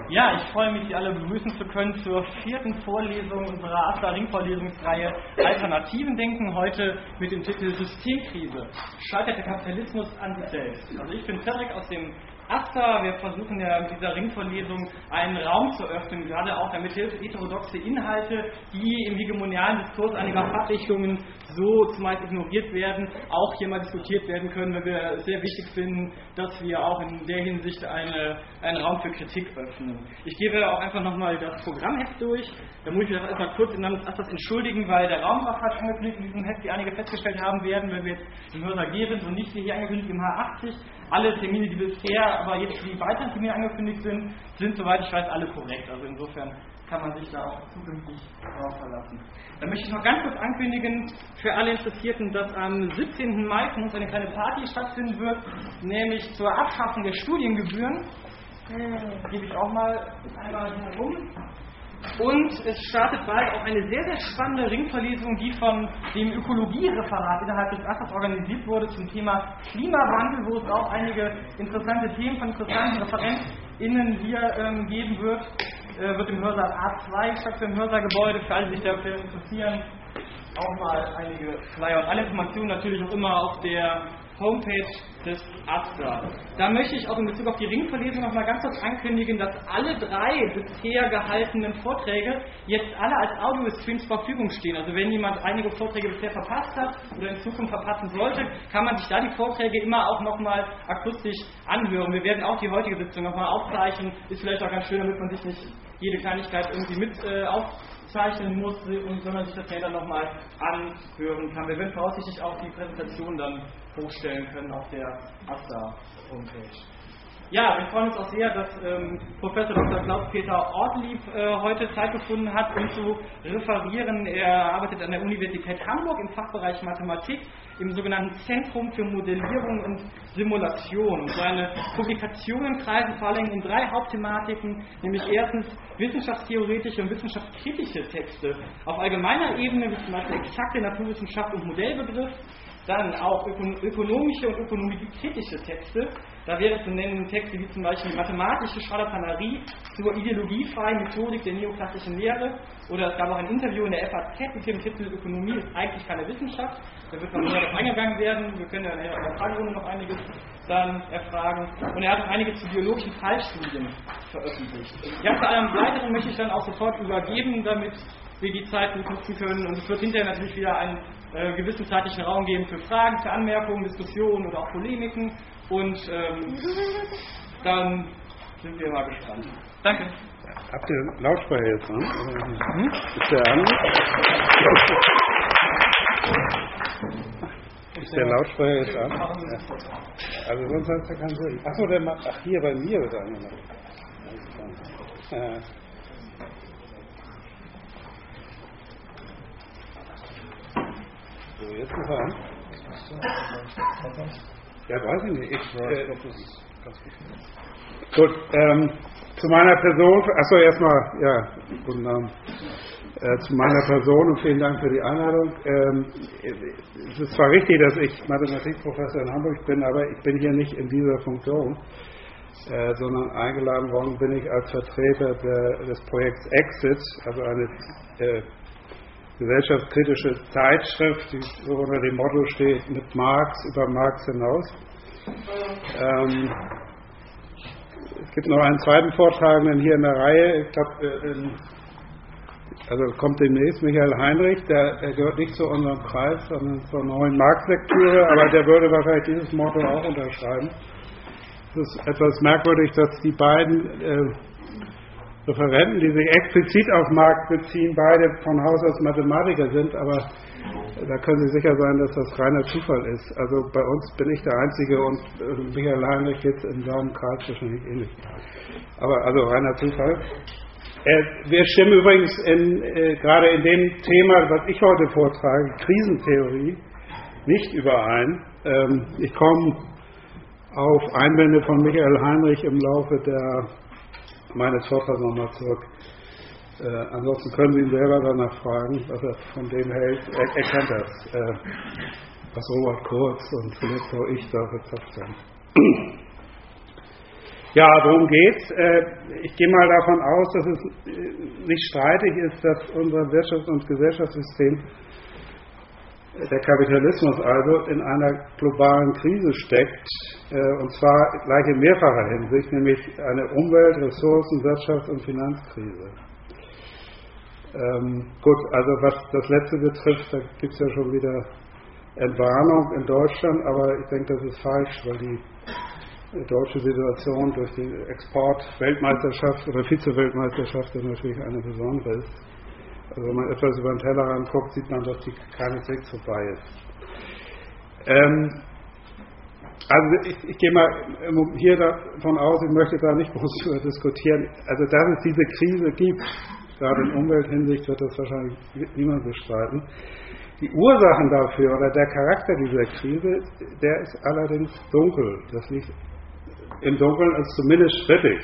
Ja, ich freue mich, Sie alle begrüßen zu können zur 4. Vorlesung unserer AStA-Ring-Vorlesungsreihe Alternativen denken, heute mit dem Titel Systemkrise. Scheitert der Kapitalismus an sich selbst? Also ich bin Cedric aus dem AStA. Wir versuchen ja mit dieser Ringvorlesung einen Raum zu öffnen, gerade auch damit heterodoxe Inhalte, die im hegemonialen Diskurs einiger Fachrichtungen so zumeist ignoriert werden, auch hier mal diskutiert werden können, weil wir es sehr wichtig finden, dass wir auch in der Hinsicht einen Raum für Kritik öffnen. Ich gebe auch einfach nochmal das Programmheft durch. Da muss ich mich erstmal kurz im Namen des AStAs entschuldigen, weil der Raum war falsch angekündigt in diesem Heft, wie einige festgestellt haben werden, wenn wir jetzt im Hörsaal G sind und nicht hier angekündigt im H80. Alle Termine, die bisher, aber jetzt die weiteren Termine angekündigt sind, soweit ich weiß, alle korrekt. Also insofern kann man sich da auch zukünftig drauf verlassen. Dann möchte ich noch ganz kurz ankündigen, für alle Interessierten, dass am 17. Mai von uns eine kleine Party stattfinden wird, nämlich zur Abschaffung der Studiengebühren. Gebe ich auch mal einmal herum. Und es startet bald auch eine sehr, sehr spannende Ringverlesung, die von dem Ökologiereferat innerhalb des AStAs organisiert wurde zum Thema Klimawandel, wo es auch einige interessante Themen von interessanten ReferentInnen hier geben wird. Wird im Hörsaal A2 statt im Hörsaalgebäude, für alle, die sich dafür interessieren, auch mal einige Flyer und alle Informationen natürlich auch immer auf der Homepage des AStA. Da möchte ich auch in Bezug auf die Ringverlesung noch mal ganz kurz ankündigen, dass alle 3 bisher gehaltenen Vorträge jetzt alle als Audio-Streams zur Verfügung stehen. Also wenn jemand einige Vorträge bisher verpasst hat oder in Zukunft verpassen sollte, kann man sich da die Vorträge immer auch noch mal akustisch anhören. Wir werden auch die heutige Sitzung noch mal aufzeichnen. Ist vielleicht auch ganz schön, damit man sich nicht jede Kleinigkeit irgendwie mit aufzeichnen muss, sondern sich das dann nochmal anhören kann. Wir werden voraussichtlich auch die Präsentation dann hochstellen können auf der AStA-Homepage. Ja, wir freuen uns auch sehr, dass Professor Dr. Klaus-Peter Ortlieb heute Zeit gefunden hat, um zu referieren. Er arbeitet an der Universität Hamburg im Fachbereich Mathematik im sogenannten Zentrum für Modellierung und Simulation. Und seine Publikationen kreisen vor allem in 3 Hauptthematiken, nämlich erstens wissenschaftstheoretische und wissenschaftskritische Texte auf allgemeiner Ebene, wie zum Beispiel exakte Naturwissenschaft und Modellbegriff. Dann auch ökonomische und ökonomiekritische Texte. Da wäre zu nennen Texte wie zum Beispiel mathematische Scharlatanerie zur ideologiefreien Methodik der neoklassischen Lehre. Oder es gab auch ein Interview in der FAZ mit dem Titel Ökonomie ist eigentlich keine Wissenschaft. Da wird noch mehr darauf eingegangen werden. Wir können ja in der Fragerunde noch einiges dann erfragen. Und er hat auch einige zu biologischen Fallstudien veröffentlicht. Ja, zu allem Weiteren möchte ich dann auch sofort übergeben, damit wir die Zeit gut nutzen können. Und es wird hinterher natürlich wieder einen gewissen zeitlichen Raum geben für Fragen, für Anmerkungen, Diskussionen oder auch Polemiken. Und dann sind wir mal gespannt. Danke. Habt ihr Lautsprecher jetzt an? Ist der an? Ist der Lautsprecher jetzt an? Ja. Also sonst hat es ja keinen Sinn. Achso, der macht. Ach, hier bei mir wird er angemacht. So, jetzt ist er an. Ja, weiß ich nicht. Ich glaube, das ist ganz gut. Gut, zu meiner Person, achso, erstmal, ja, guten Abend. Zu meiner Person und vielen Dank für die Einladung. Es ist zwar richtig, dass ich Mathematikprofessor in Hamburg bin, aber ich bin hier nicht in dieser Funktion, sondern eingeladen worden bin ich als Vertreter des Projekts Exit, also eine gesellschaftskritische Zeitschrift, die so unter dem Motto steht, mit Marx über Marx hinaus. Es gibt noch einen zweiten Vortragenden hier in der Reihe, ich glaube, also kommt demnächst Michael Heinrich, der gehört nicht zu unserem Kreis, sondern zur neuen Marx-Lektüre, aber der würde wahrscheinlich dieses Motto auch unterschreiben. Es ist etwas merkwürdig, dass die beiden Referenten, die sich explizit auf Marx beziehen, beide von Haus aus Mathematiker sind, aber da können Sie sicher sein, dass das reiner Zufall ist. Also bei uns bin ich der Einzige und Michael Heinrich jetzt in seinem Kreis wahrscheinlich ähnlich. Aber also reiner Zufall. Wir stimmen übrigens gerade in dem Thema, was ich heute vortrage, Krisentheorie, nicht überein. Ich komme auf Einwände von Michael Heinrich im Laufe meines Vortrags nochmal zurück. Ansonsten können Sie ihn selber danach fragen, was er von dem hält. Er kennt das, was Robert Kurz und vielleicht auch ich da verzapft haben. Ja, worum geht's? Ich gehe mal davon aus, dass es nicht streitig ist, dass unser Wirtschafts- und Gesellschaftssystem, der Kapitalismus also, in einer globalen Krise steckt, und zwar gleich in mehrfacher Hinsicht, nämlich eine Umwelt-, Ressourcen-, Wirtschafts- und Finanzkrise. Gut, also was das Letzte betrifft, da gibt es ja schon wieder Entwarnung in Deutschland, aber ich denke, das ist falsch, weil die deutsche Situation durch die Export-Weltmeisterschaft oder Vize-Weltmeisterschaft natürlich eine besondere ist. Also wenn man etwas über den Tellerrand guckt, sieht man, dass die keineswegs vorbei ist. Also ich gehe mal hier davon aus, ich möchte da nicht groß darüber diskutieren, also dass es diese Krise gibt, gerade in Umwelthinsicht wird das wahrscheinlich niemand bestreiten. Die Ursachen dafür oder der Charakter dieser Krise, der ist allerdings dunkel. Das liegt im Dunkeln ist zumindest strittig.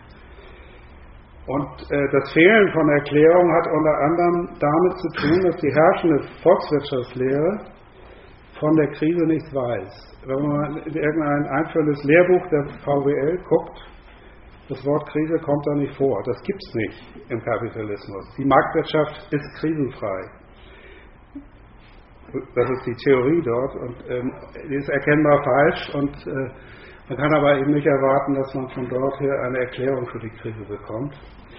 Und das Fehlen von Erklärung hat unter anderem damit zu tun, dass die herrschende Volkswirtschaftslehre von der Krise nichts weiß. Wenn man in irgendein einführendes Lehrbuch der VWL guckt, das Wort Krise kommt da nicht vor. Das gibt es nicht im Kapitalismus. Die Marktwirtschaft ist krisenfrei. Das ist die Theorie dort und die ist erkennbar falsch und man kann aber eben nicht erwarten, dass man von dort her eine Erklärung für die Krise bekommt.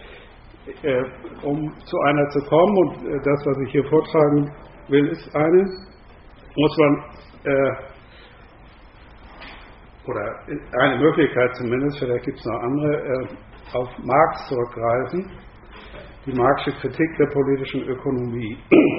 Um zu einer zu kommen, und das, was ich hier vortragen will, ist eine, muss man, oder eine Möglichkeit zumindest, vielleicht gibt es noch andere, auf Marx zurückgreifen, die Marxische Kritik der politischen Ökonomie.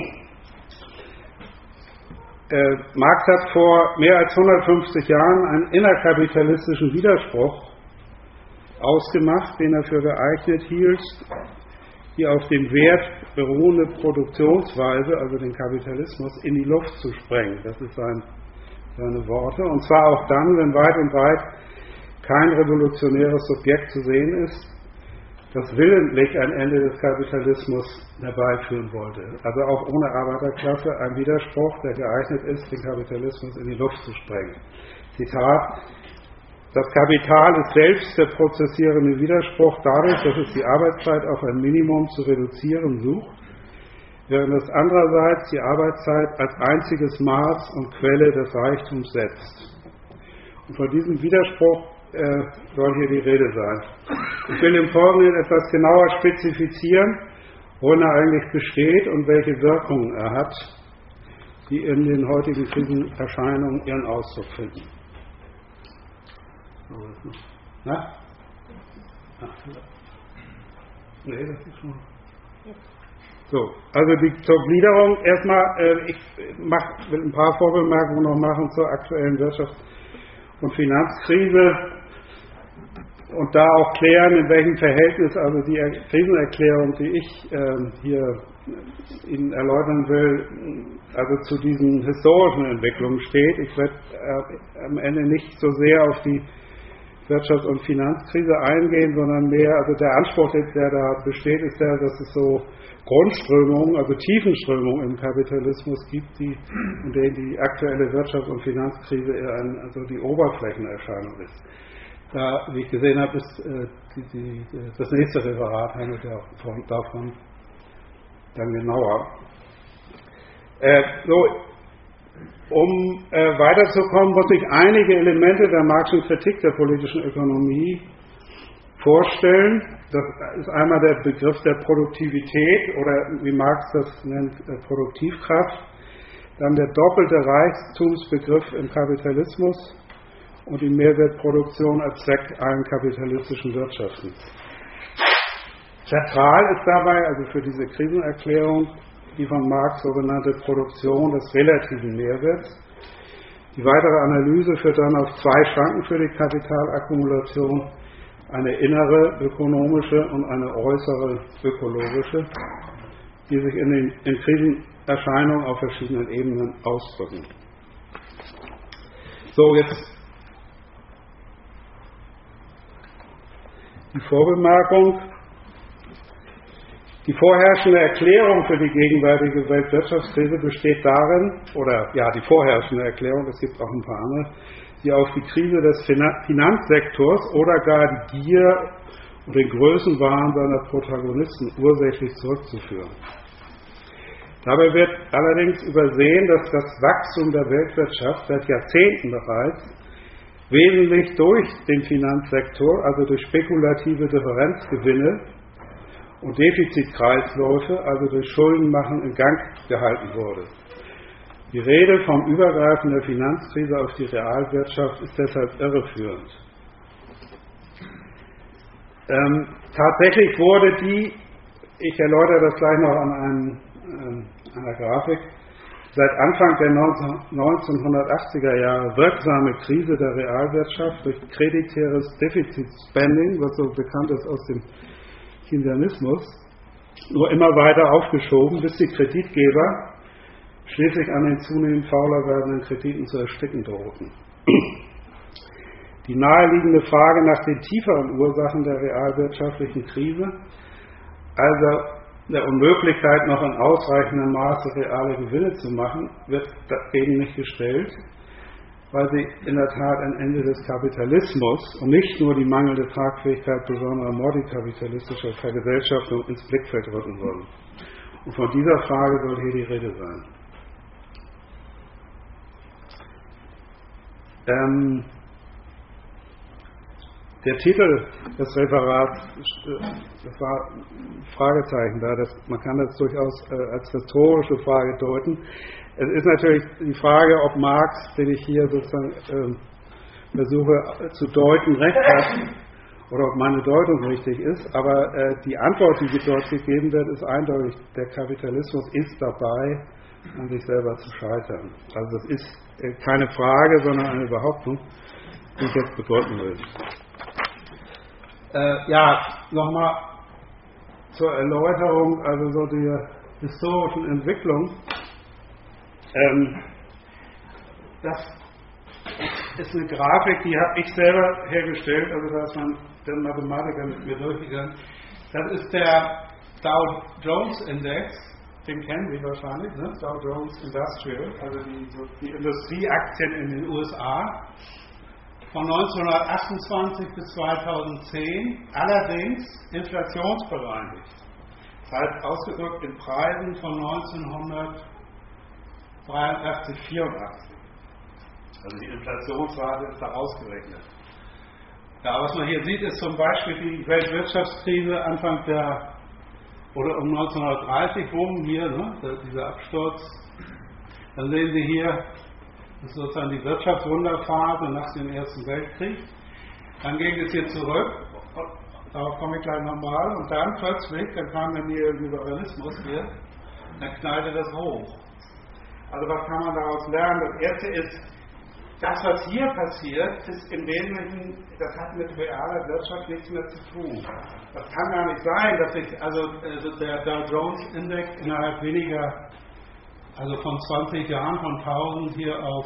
Marx hat vor mehr als 150 Jahren einen innerkapitalistischen Widerspruch ausgemacht, den er für geeignet hielt, die auf dem Wert beruhende Produktionsweise, also den Kapitalismus, in die Luft zu sprengen. Das ist seine Worte. Und zwar auch dann, wenn weit und breit kein revolutionäres Subjekt zu sehen ist, das willentlich ein Ende des Kapitalismus herbeiführen wollte. Also auch ohne Arbeiterklasse ein Widerspruch, der geeignet ist, den Kapitalismus in die Luft zu sprengen. Zitat: Das Kapital ist selbst der prozessierende Widerspruch dadurch, dass es die Arbeitszeit auf ein Minimum zu reduzieren sucht, während es andererseits die Arbeitszeit als einziges Maß und Quelle des Reichtums setzt. Und von diesem Widerspruch soll hier die Rede sein. Ich will im Folgenden etwas genauer spezifizieren, worin er eigentlich besteht und welche Wirkungen er hat, die in den heutigen Krisenerscheinungen ihren Ausdruck finden. Na? Nee, das ist schon. So, also zur Gliederung erstmal, ich will ein paar Vorbemerkungen noch machen zur aktuellen Wirtschafts- und Finanzkrise und da auch klären, in welchem Verhältnis also die Krisenerklärung, die ich hier Ihnen erläutern will, also zu diesen historischen Entwicklungen steht. Ich werde am Ende nicht so sehr auf die Wirtschafts- und Finanzkrise eingehen, sondern mehr, also der Anspruch, der da besteht, ist ja, dass es so Grundströmungen, also Tiefenströmungen im Kapitalismus gibt, in denen die aktuelle Wirtschafts- und Finanzkrise eher also die Oberflächenerscheinung ist. Da, wie ich gesehen habe, ist das nächste Referat handelt ja davon dann genauer. Um weiterzukommen, muss ich einige Elemente der Marxischen Kritik der politischen Ökonomie vorstellen. Das ist einmal der Begriff der Produktivität oder wie Marx das nennt, Produktivkraft. Dann der doppelte Reichtumsbegriff im Kapitalismus und die Mehrwertproduktion als Zweck allen kapitalistischen Wirtschaften. Zentral ist dabei, also für diese Krisenerklärung, die von Marx sogenannte Produktion des relativen Mehrwerts. Die weitere Analyse führt dann auf zwei Schranken für die Kapitalakkumulation: eine innere ökonomische und eine äußere ökologische, die sich in Krisenerscheinungen auf verschiedenen Ebenen ausdrücken. So, jetzt die Vorbemerkung. Die vorherrschende Erklärung für die gegenwärtige Weltwirtschaftskrise besteht darin, oder ja, die vorherrschende Erklärung, es gibt auch ein paar andere, die auf die Krise des Finanzsektors oder gar die Gier und den Größenwahn seiner Protagonisten ursächlich zurückzuführen. Dabei wird allerdings übersehen, dass das Wachstum der Weltwirtschaft seit Jahrzehnten bereits wesentlich durch den Finanzsektor, also durch spekulative Differenzgewinne und Defizitkreisläufe, also durch Schuldenmachen, in Gang gehalten wurde. Die Rede vom Übergreifen der Finanzkrise auf die Realwirtschaft ist deshalb irreführend. Tatsächlich wurde die, ich erläutere das gleich noch an einer Grafik, seit Anfang der 1980er Jahre wirksame Krise der Realwirtschaft durch kreditäres Defizitspending, was so bekannt ist aus dem Keynesianismus, nur immer weiter aufgeschoben, bis die Kreditgeber schließlich an den zunehmend fauler werdenden Krediten zu ersticken drohten. Die naheliegende Frage nach den tieferen Ursachen der realwirtschaftlichen Krise, also der Unmöglichkeit, noch in ausreichendem Maße reale Gewinne zu machen, wird eben nicht gestellt, weil sie in der Tat ein Ende des Kapitalismus und nicht nur die mangelnde Tragfähigkeit besonderer mordikapitalistischer Vergesellschaftung ins Blickfeld rücken wollen. Und von dieser Frage soll hier die Rede sein. Der Titel des Referats, das war ein Fragezeichen da, man kann das durchaus als rhetorische Frage deuten. Es ist natürlich die Frage, ob Marx, den ich hier sozusagen versuche zu deuten, recht hat oder ob meine Deutung richtig ist, aber die Antwort, die dort gegeben wird, ist eindeutig, der Kapitalismus ist dabei, an sich selber zu scheitern. Also das ist keine Frage, sondern eine Behauptung, die ich jetzt bedeuten will. Nochmal zur Erläuterung, also so der historischen Entwicklung. Das ist eine Grafik, die habe ich selber hergestellt, also da ist der Mathematiker mit mir durchgegangen. Das ist der Dow Jones Index, den kennen Sie wahrscheinlich, ne? Dow Jones Industrial, also die Industrieaktien in den USA. Von 1928 bis 2010, allerdings inflationsbereinigt. Das heißt, ausgedrückt in Preisen von 1983, 84. Also die Inflationsrate ist da ausgerechnet. Ja, was man hier sieht, ist zum Beispiel die Weltwirtschaftskrise Anfang oder um 1930 rum hier, ne, dieser Absturz. Dann sehen Sie hier, das ist sozusagen die Wirtschaftswunderphase nach dem Ersten Weltkrieg. Dann ging es hier zurück, darauf komme ich gleich nochmal, und dann plötzlich, dann kam der Neoliberalismus hier, dann knallte das hoch. Also was kann man daraus lernen? Das Erste ist, das, was hier passiert, ist im Wesentlichen, das hat mit realer Wirtschaft nichts mehr zu tun. Das kann gar nicht sein, dass sich also der Dow Jones Index innerhalb weniger, also von 20 Jahren von 1000 hier auf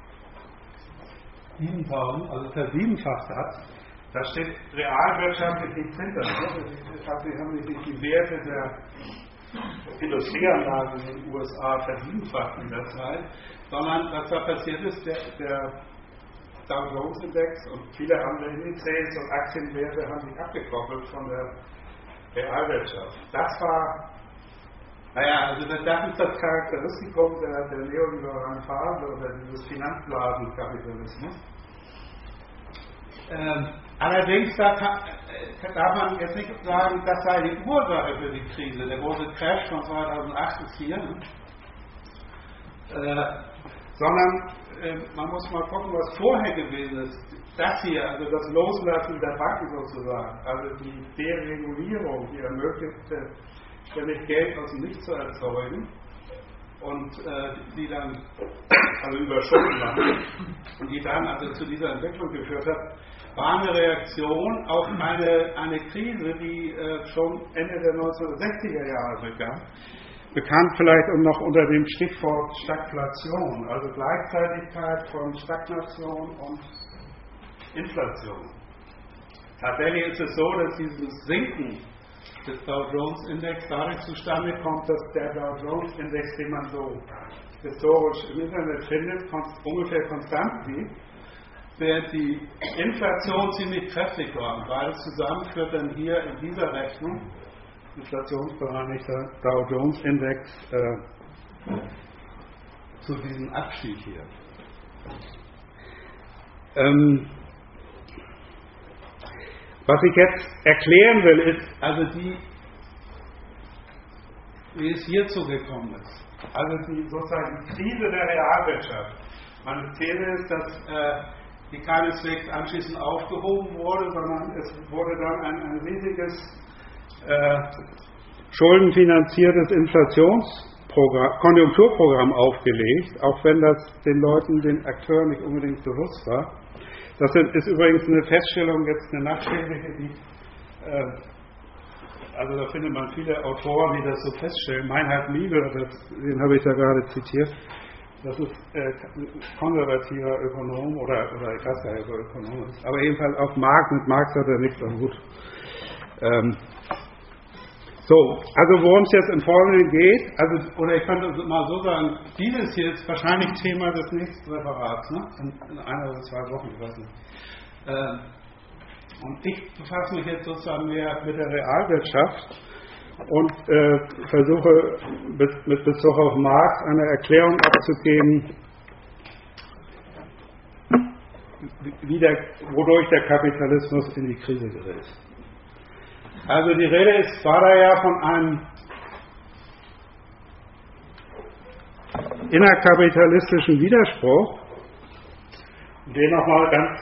7000, also versiebenfacht hat. Da steht realwirtschaftlich nichts hinter. Sie haben nicht die Werte der Industrieanlagen in den USA versiebenfacht in der Zeit, sondern was da passiert ist, der Dow Jones Index und viele andere Indizes und Aktienwerte haben sich abgekoppelt von der Realwirtschaft. Das war, also das ist das Charakteristikum der neoliberalen Phase oder dieses Finanzblasenkapitalismus. Allerdings darf man jetzt nicht sagen, das sei die Ursache für die Krise. Der große Crash von 2008 ist hier. Sondern man muss mal gucken, was vorher gewesen ist. Das hier, also das Loslassen der Banken sozusagen, also die Deregulierung, die ermöglichte, ständig Geld aus dem Nichts zu erzeugen und die dann also überschulden machen und die dann also zu dieser Entwicklung geführt hat, war eine Reaktion auf eine Krise, die schon Ende der 1960er Jahre begann. Bekannt vielleicht noch unter dem Stichwort Stagflation, also Gleichzeitigkeit von Stagnation und Inflation. Tatsächlich ist es so, dass dieses Sinken des Dow Jones Index dadurch zustande kommt, dass der Dow Jones Index, den man so historisch im Internet findet, ungefähr konstant blieb. während die Inflation ziemlich kräftig war. Und beides zusammen führt dann hier in dieser Rechnung, inflationsbereinigter Dow Jones Index, zu diesem Abstieg hier. Was ich jetzt erklären will, ist also wie es hierzu gekommen ist. Also sozusagen die Krise der Realwirtschaft. Meine These ist, dass die keineswegs anschließend aufgehoben wurde, sondern es wurde dann ein riesiges schuldenfinanziertes Konjunkturprogramm aufgelegt, auch wenn das den Leuten, den Akteuren nicht unbedingt bewusst war. Das ist übrigens eine Feststellung, jetzt eine nachträgliche, also da findet man viele Autoren, die das so feststellen. Meinhard Miebel, den habe ich da gerade zitiert, das ist konservativer Ökonom oder ich weiß gar nicht, ob er Ökonom ist, aber jedenfalls auf Marx, mit Marx hat er nichts am Hut. Also worum es jetzt im Folgenden geht, oder ich könnte mal so sagen, dieses hier ist wahrscheinlich Thema des nächsten Referats, ne? In 1 oder 2 Wochen, ich weiß nicht. Und ich befasse mich jetzt sozusagen mehr mit der Realwirtschaft und versuche mit Bezug auf Marx eine Erklärung abzugeben, wodurch der Kapitalismus in die Krise gerät. Also die Rede war da ja von einem innerkapitalistischen Widerspruch, den nochmal ganz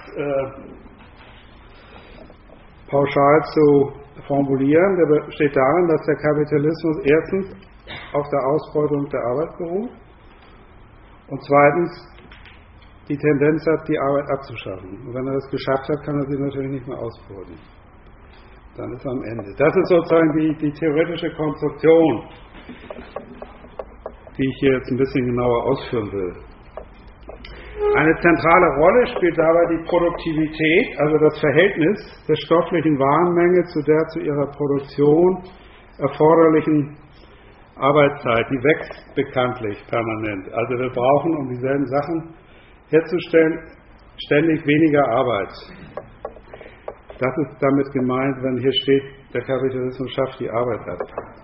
pauschal zu formulieren. Der besteht darin, dass der Kapitalismus erstens auf der Ausbeutung der Arbeit beruht und zweitens die Tendenz hat, die Arbeit abzuschaffen. Und wenn er das geschafft hat, kann er sie natürlich nicht mehr ausbeuten. Dann ist er am Ende. Das ist sozusagen die theoretische Konstruktion, die ich hier jetzt ein bisschen genauer ausführen will. Eine zentrale Rolle spielt dabei die Produktivität, also das Verhältnis der stofflichen Warenmenge zu der zu ihrer Produktion erforderlichen Arbeitszeit. Die wächst bekanntlich permanent. Also wir brauchen, um dieselben Sachen herzustellen, ständig weniger Arbeit. Das ist damit gemeint, wenn hier steht, der Kapitalismus schafft die Arbeit ab.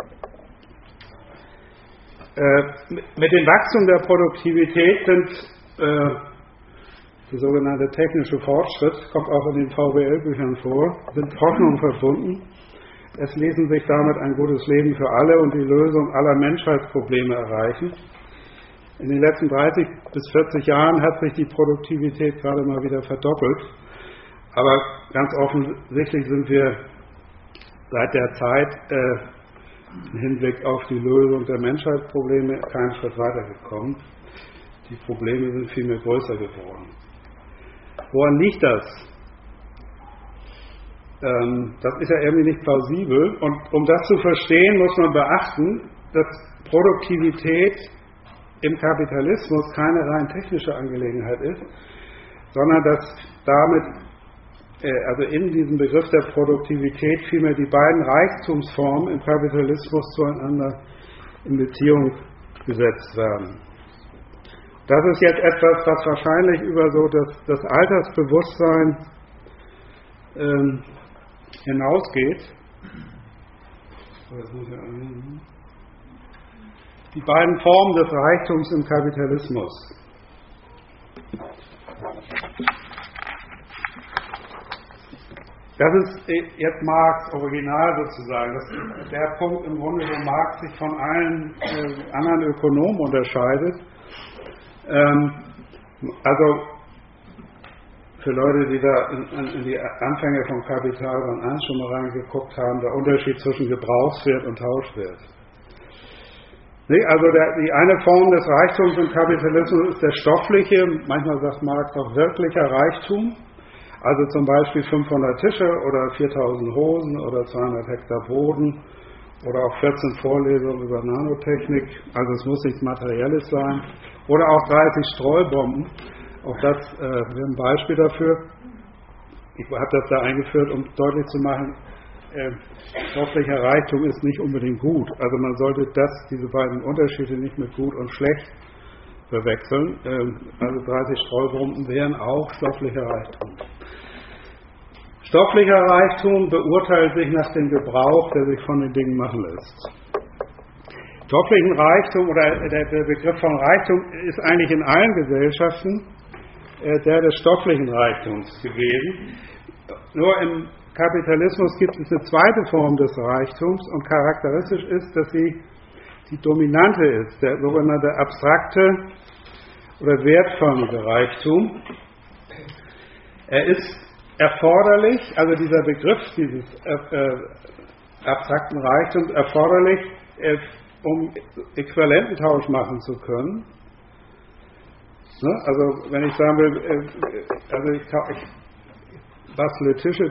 Mit dem Wachstum der Produktivität sind der sogenannte technische Fortschritt, kommt auch in den VWL-Büchern vor, sind Hoffnungen verbunden. Es ließen sich damit ein gutes Leben für alle und die Lösung aller Menschheitsprobleme erreichen. In den letzten 30 bis 40 Jahren hat sich die Produktivität gerade mal wieder verdoppelt. Aber ganz offensichtlich sind wir seit der Zeit im Hinblick auf die Lösung der Menschheitsprobleme keinen Schritt weitergekommen. Die Probleme sind vielmehr größer geworden. Woran liegt das? Das ist ja irgendwie nicht plausibel. Und um das zu verstehen, muss man beachten, dass Produktivität im Kapitalismus keine rein technische Angelegenheit ist, sondern dass damit also in diesem Begriff der Produktivität vielmehr die beiden Reichtumsformen im Kapitalismus zueinander in Beziehung gesetzt werden. Das ist jetzt etwas, was wahrscheinlich über so das Altersbewusstsein hinausgeht. Die beiden Formen des Reichtums im Kapitalismus. Das ist jetzt Marx Original sozusagen. Das ist der Punkt im Grunde, wo Marx sich von allen anderen Ökonomen unterscheidet. Also für Leute, die da in die Anfänge von Kapital Band 1 schon mal reingeguckt haben, der Unterschied zwischen Gebrauchswert und Tauschwert. Also die eine Form des Reichtums im Kapitalismus ist der stoffliche, manchmal sagt Marx auch wirklicher Reichtum. Also zum Beispiel 500 Tische oder 4000 Hosen oder 200 Hektar Boden oder auch 14 Vorlesungen über Nanotechnik. Also es muss nichts Materielles sein. Oder auch 30 Streubomben. Auch das wäre ein Beispiel dafür. Ich habe das da eingeführt, um deutlich zu machen, stofflicher Reichtum ist nicht unbedingt gut. Also man sollte diese beiden Unterschiede nicht mit gut und schlecht verwechseln. Also 30 Streubrumpen wären auch stofflicher Reichtum. Stofflicher Reichtum beurteilt sich nach dem Gebrauch, der sich von den Dingen machen lässt. Stofflichen Reichtum oder der Begriff von Reichtum ist eigentlich in allen Gesellschaften der des stofflichen Reichtums gewesen. Nur im Kapitalismus gibt es eine zweite Form des Reichtums und charakteristisch ist, dass sie die dominante ist, der sogenannte abstrakte oder wertförmige Reichtum. Er ist erforderlich, also dieser Begriff dieses abstrakten Reichtums erforderlich, um Äquivalententausch machen zu können. Ne? Also wenn ich sagen will, also ich bastle Tische,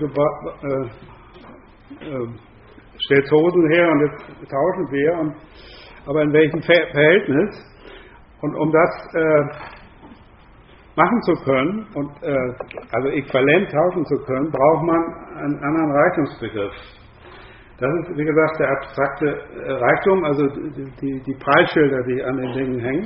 stellt Hosen her und jetzt tauschen wir, aber in welchem Verhältnis? Und um das machen zu können, also äquivalent tauschen zu können, braucht man einen anderen Reichtumsbegriff. Das ist, wie gesagt, der abstrakte Reichtum, also die Preisschilder, die an den Dingen hängen.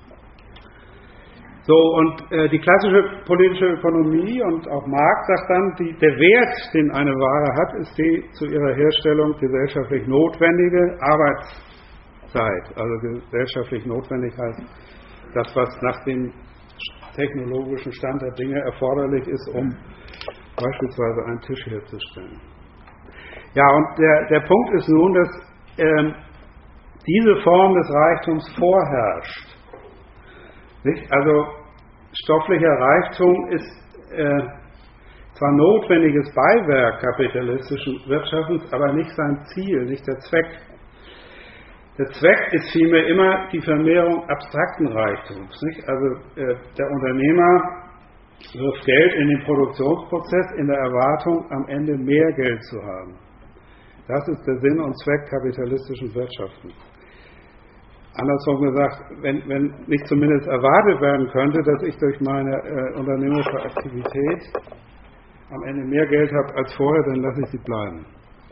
So, und die klassische politische Ökonomie und auch Marx sagt dann, der Wert, den eine Ware hat, ist die zu ihrer Herstellung gesellschaftlich notwendige Arbeitszeit. Also gesellschaftlich notwendig heißt das, was nach dem technologischen Stand der Dinge erforderlich ist, um beispielsweise einen Tisch herzustellen. Ja, und der Punkt ist nun, dass diese Form des Reichtums vorherrscht. Nicht? Also stofflicher Reichtum ist zwar notwendiges Beiwerk kapitalistischen Wirtschaftens, aber nicht sein Ziel, nicht der Zweck. Der Zweck ist vielmehr immer die Vermehrung abstrakten Reichtums. Nicht? Also der Unternehmer wirft Geld in den Produktionsprozess in der Erwartung, am Ende mehr Geld zu haben. Das ist der Sinn und Zweck kapitalistischen Wirtschaften. Andersrum gesagt, wenn nicht zumindest erwartet werden könnte, dass ich durch meine unternehmerische Aktivität am Ende mehr Geld habe als vorher, dann lasse ich sie bleiben.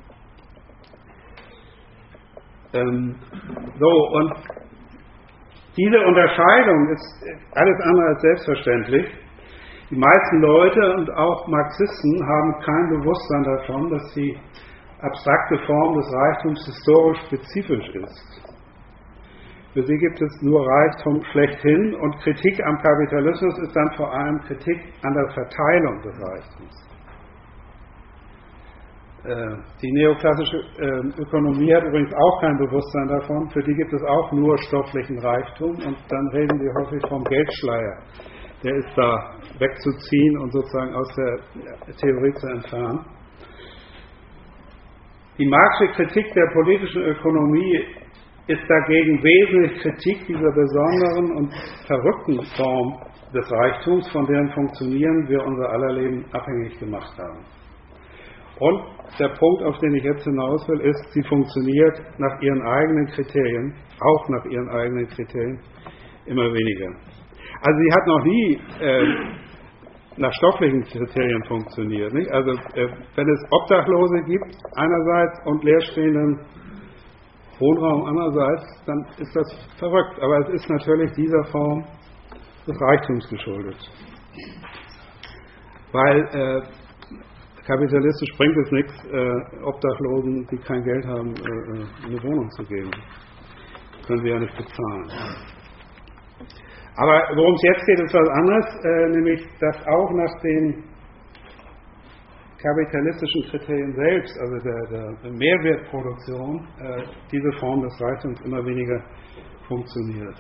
Und diese Unterscheidung ist alles andere als selbstverständlich. Die meisten Leute und auch Marxisten haben kein Bewusstsein davon, dass die abstrakte Form des Reichtums historisch spezifisch ist. Für sie gibt es nur Reichtum schlechthin und Kritik am Kapitalismus ist dann vor allem Kritik an der Verteilung des Reichtums. Die neoklassische Ökonomie hat übrigens auch kein Bewusstsein davon. Für die gibt es auch nur stofflichen Reichtum und dann reden wir häufig vom Geldschleier. Der ist da wegzuziehen und sozusagen aus der Theorie zu entfernen. Die Marxische Kritik der politischen Ökonomie ist dagegen wesentlich Kritik dieser besonderen und verrückten Form des Reichtums, von deren Funktionieren wir unser aller Leben abhängig gemacht haben. Und der Punkt, auf den ich jetzt hinaus will, ist, sie funktioniert nach ihren eigenen Kriterien, auch nach ihren eigenen Kriterien, immer weniger. Also sie hat noch nie nach stofflichen Kriterien funktioniert. Nicht? Also wenn es Obdachlose gibt einerseits und leerstehenden Wohnraum andererseits, dann ist das verrückt. Aber es ist natürlich dieser Form des Reichtums geschuldet. Weil kapitalistisch bringt es nichts, Obdachlosen, die kein Geld haben, eine Wohnung zu geben. Das können sie ja nicht bezahlen. Aber worum es jetzt geht, ist was anderes, nämlich, dass auch nach den kapitalistischen Kriterien selbst, also der Mehrwertproduktion, diese Form des Reichtums immer weniger funktioniert.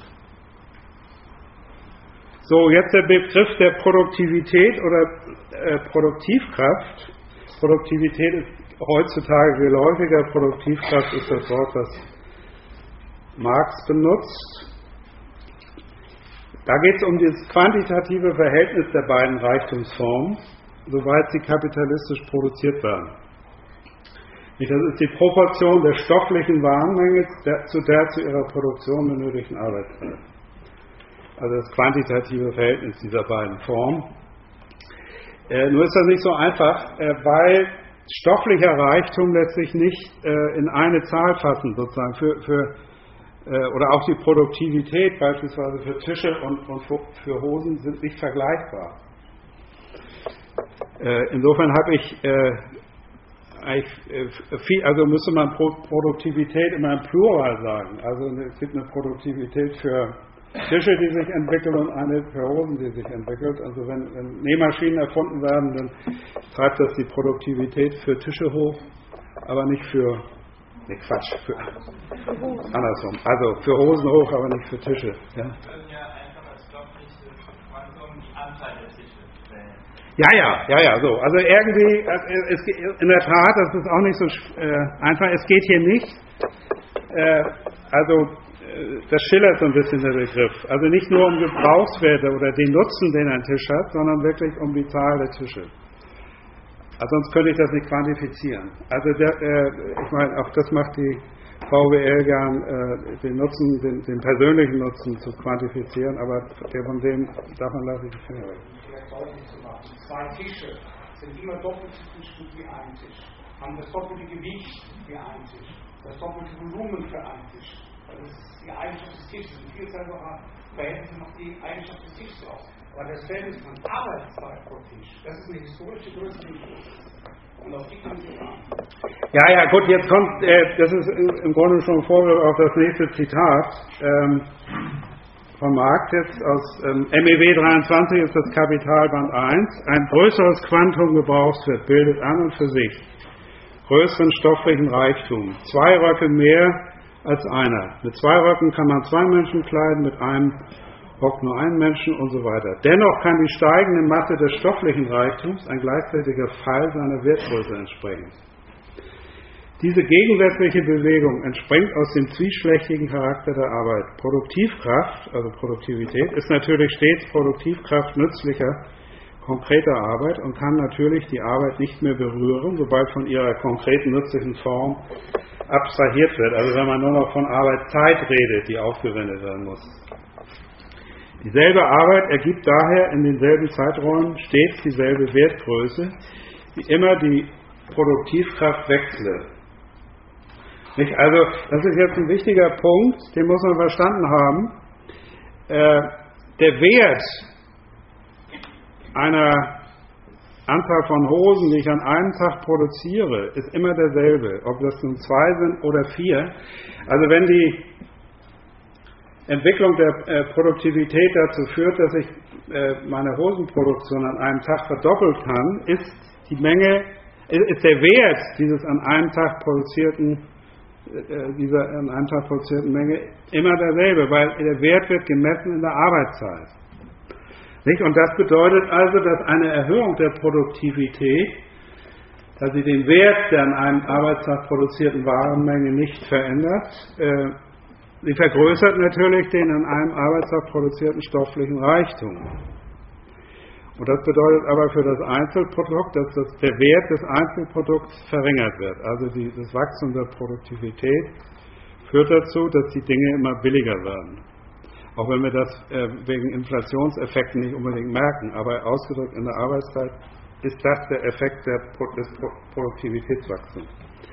So, jetzt der Begriff der Produktivität oder Produktivkraft. Produktivität ist heutzutage geläufiger. Produktivkraft ist das Wort, das Marx benutzt. Da geht es um das quantitative Verhältnis der beiden Reichtumsformen, soweit sie kapitalistisch produziert werden. Das ist die Proportion der stofflichen Warenmenge zu der zu ihrer Produktion benötigten Arbeitszeit. Also das quantitative Verhältnis dieser beiden Formen. Nur ist das nicht so einfach, weil stofflicher Reichtum lässt sich nicht in eine Zahl fassen, sozusagen. Für oder auch die Produktivität beispielsweise für Tische und für Hosen sind nicht vergleichbar. Insofern habe ich also müsste man Produktivität immer im Plural sagen. Also es gibt eine Produktivität für Tische, die sich entwickeln, und eine für Hosen, die sich entwickelt. Also wenn Nähmaschinen erfunden werden, dann treibt das die Produktivität für Tische hoch, aber nicht für andersrum. Also für Hosen hoch, aber nicht für Tische. Ja? Wir können ja einfach als stoffliche Quantum die Anzahl der Tische wählen. Ja, so. Also irgendwie, in der Tat, das ist auch nicht so einfach. Es geht hier nicht, das schillert so ein bisschen der Begriff. Also nicht nur um Gebrauchswerte oder den Nutzen, den ein Tisch hat, sondern wirklich um die Zahl der Tische. Also sonst könnte ich das nicht quantifizieren. Also ich meine, auch das macht die VWL gern, den Nutzen, den persönlichen Nutzen zu quantifizieren, aber von dem davon lasse ich die Finger weg. Deutlich zu machen. 2 Tische sind immer doppelt so viel wie ein Tisch, haben das doppelte Gewicht wie ein Tisch, das doppelte Volumen für einen Tisch. Das ist die Eigenschaft des Tisches. Ein vielfältiger Verhältnis macht die Eigenschaft des Tisches aus. Aber das Verhältnis von Arbeitszeit pro Tisch, das ist eine historische Größe. Und auf die kann man sich an. Ja, gut, jetzt kommt, das ist im Grunde schon Vorwurf auf das nächste Zitat. Von Marx jetzt aus MEW 23 ist das Kapitalband 1. Ein größeres Quantum Gebrauchswert bildet an und für sich größeren stofflichen Reichtum. 2 Röcke mehr als einer. Mit 2 Röcken kann man 2 Menschen kleiden, mit einem Rock nur einen Menschen und so weiter. Dennoch kann die steigende Masse des stofflichen Reichtums ein gleichzeitiger Fall seiner Wertgröße entsprechen. Diese gegensätzliche Bewegung entspringt aus dem zwiespältigen Charakter der Arbeit. Produktivkraft, also Produktivität, ist natürlich stets Produktivkraft nützlicher, konkreter Arbeit und kann natürlich die Arbeit nicht mehr berühren, sobald von ihrer konkreten nützlichen Form abstrahiert wird. Also wenn man nur noch von Arbeitszeit redet, die aufgewendet werden muss. Dieselbe Arbeit ergibt daher in denselben Zeiträumen stets dieselbe Wertgröße, wie immer die Produktivkraft wechsle. Nicht? Also das ist jetzt ein wichtiger Punkt, den muss man verstanden haben. Der Wert einer Anzahl von Hosen, die ich an einem Tag produziere, ist immer derselbe, ob das nun 2 sind oder 4. Also wenn die Entwicklung der Produktivität dazu führt, dass ich meine Hosenproduktion an einem Tag verdoppeln kann, ist der Wert dieses an einem Tag produzierten dieser an einem Tag produzierten Menge immer derselbe, weil der Wert wird gemessen in der Arbeitszeit. Nicht? Und das bedeutet also, dass eine Erhöhung der Produktivität, dass sie den Wert der an einem Arbeitstag produzierten Warenmenge nicht verändert, sie vergrößert natürlich den an einem Arbeitstag produzierten stofflichen Reichtum. Und das bedeutet aber für das Einzelprodukt, dass der Wert des Einzelprodukts verringert wird. Also das Wachstum der Produktivität führt dazu, dass die Dinge immer billiger werden. Auch wenn wir das wegen Inflationseffekten nicht unbedingt merken, aber ausgedrückt in der Arbeitszeit ist das der Effekt des Produktivitätswachstums.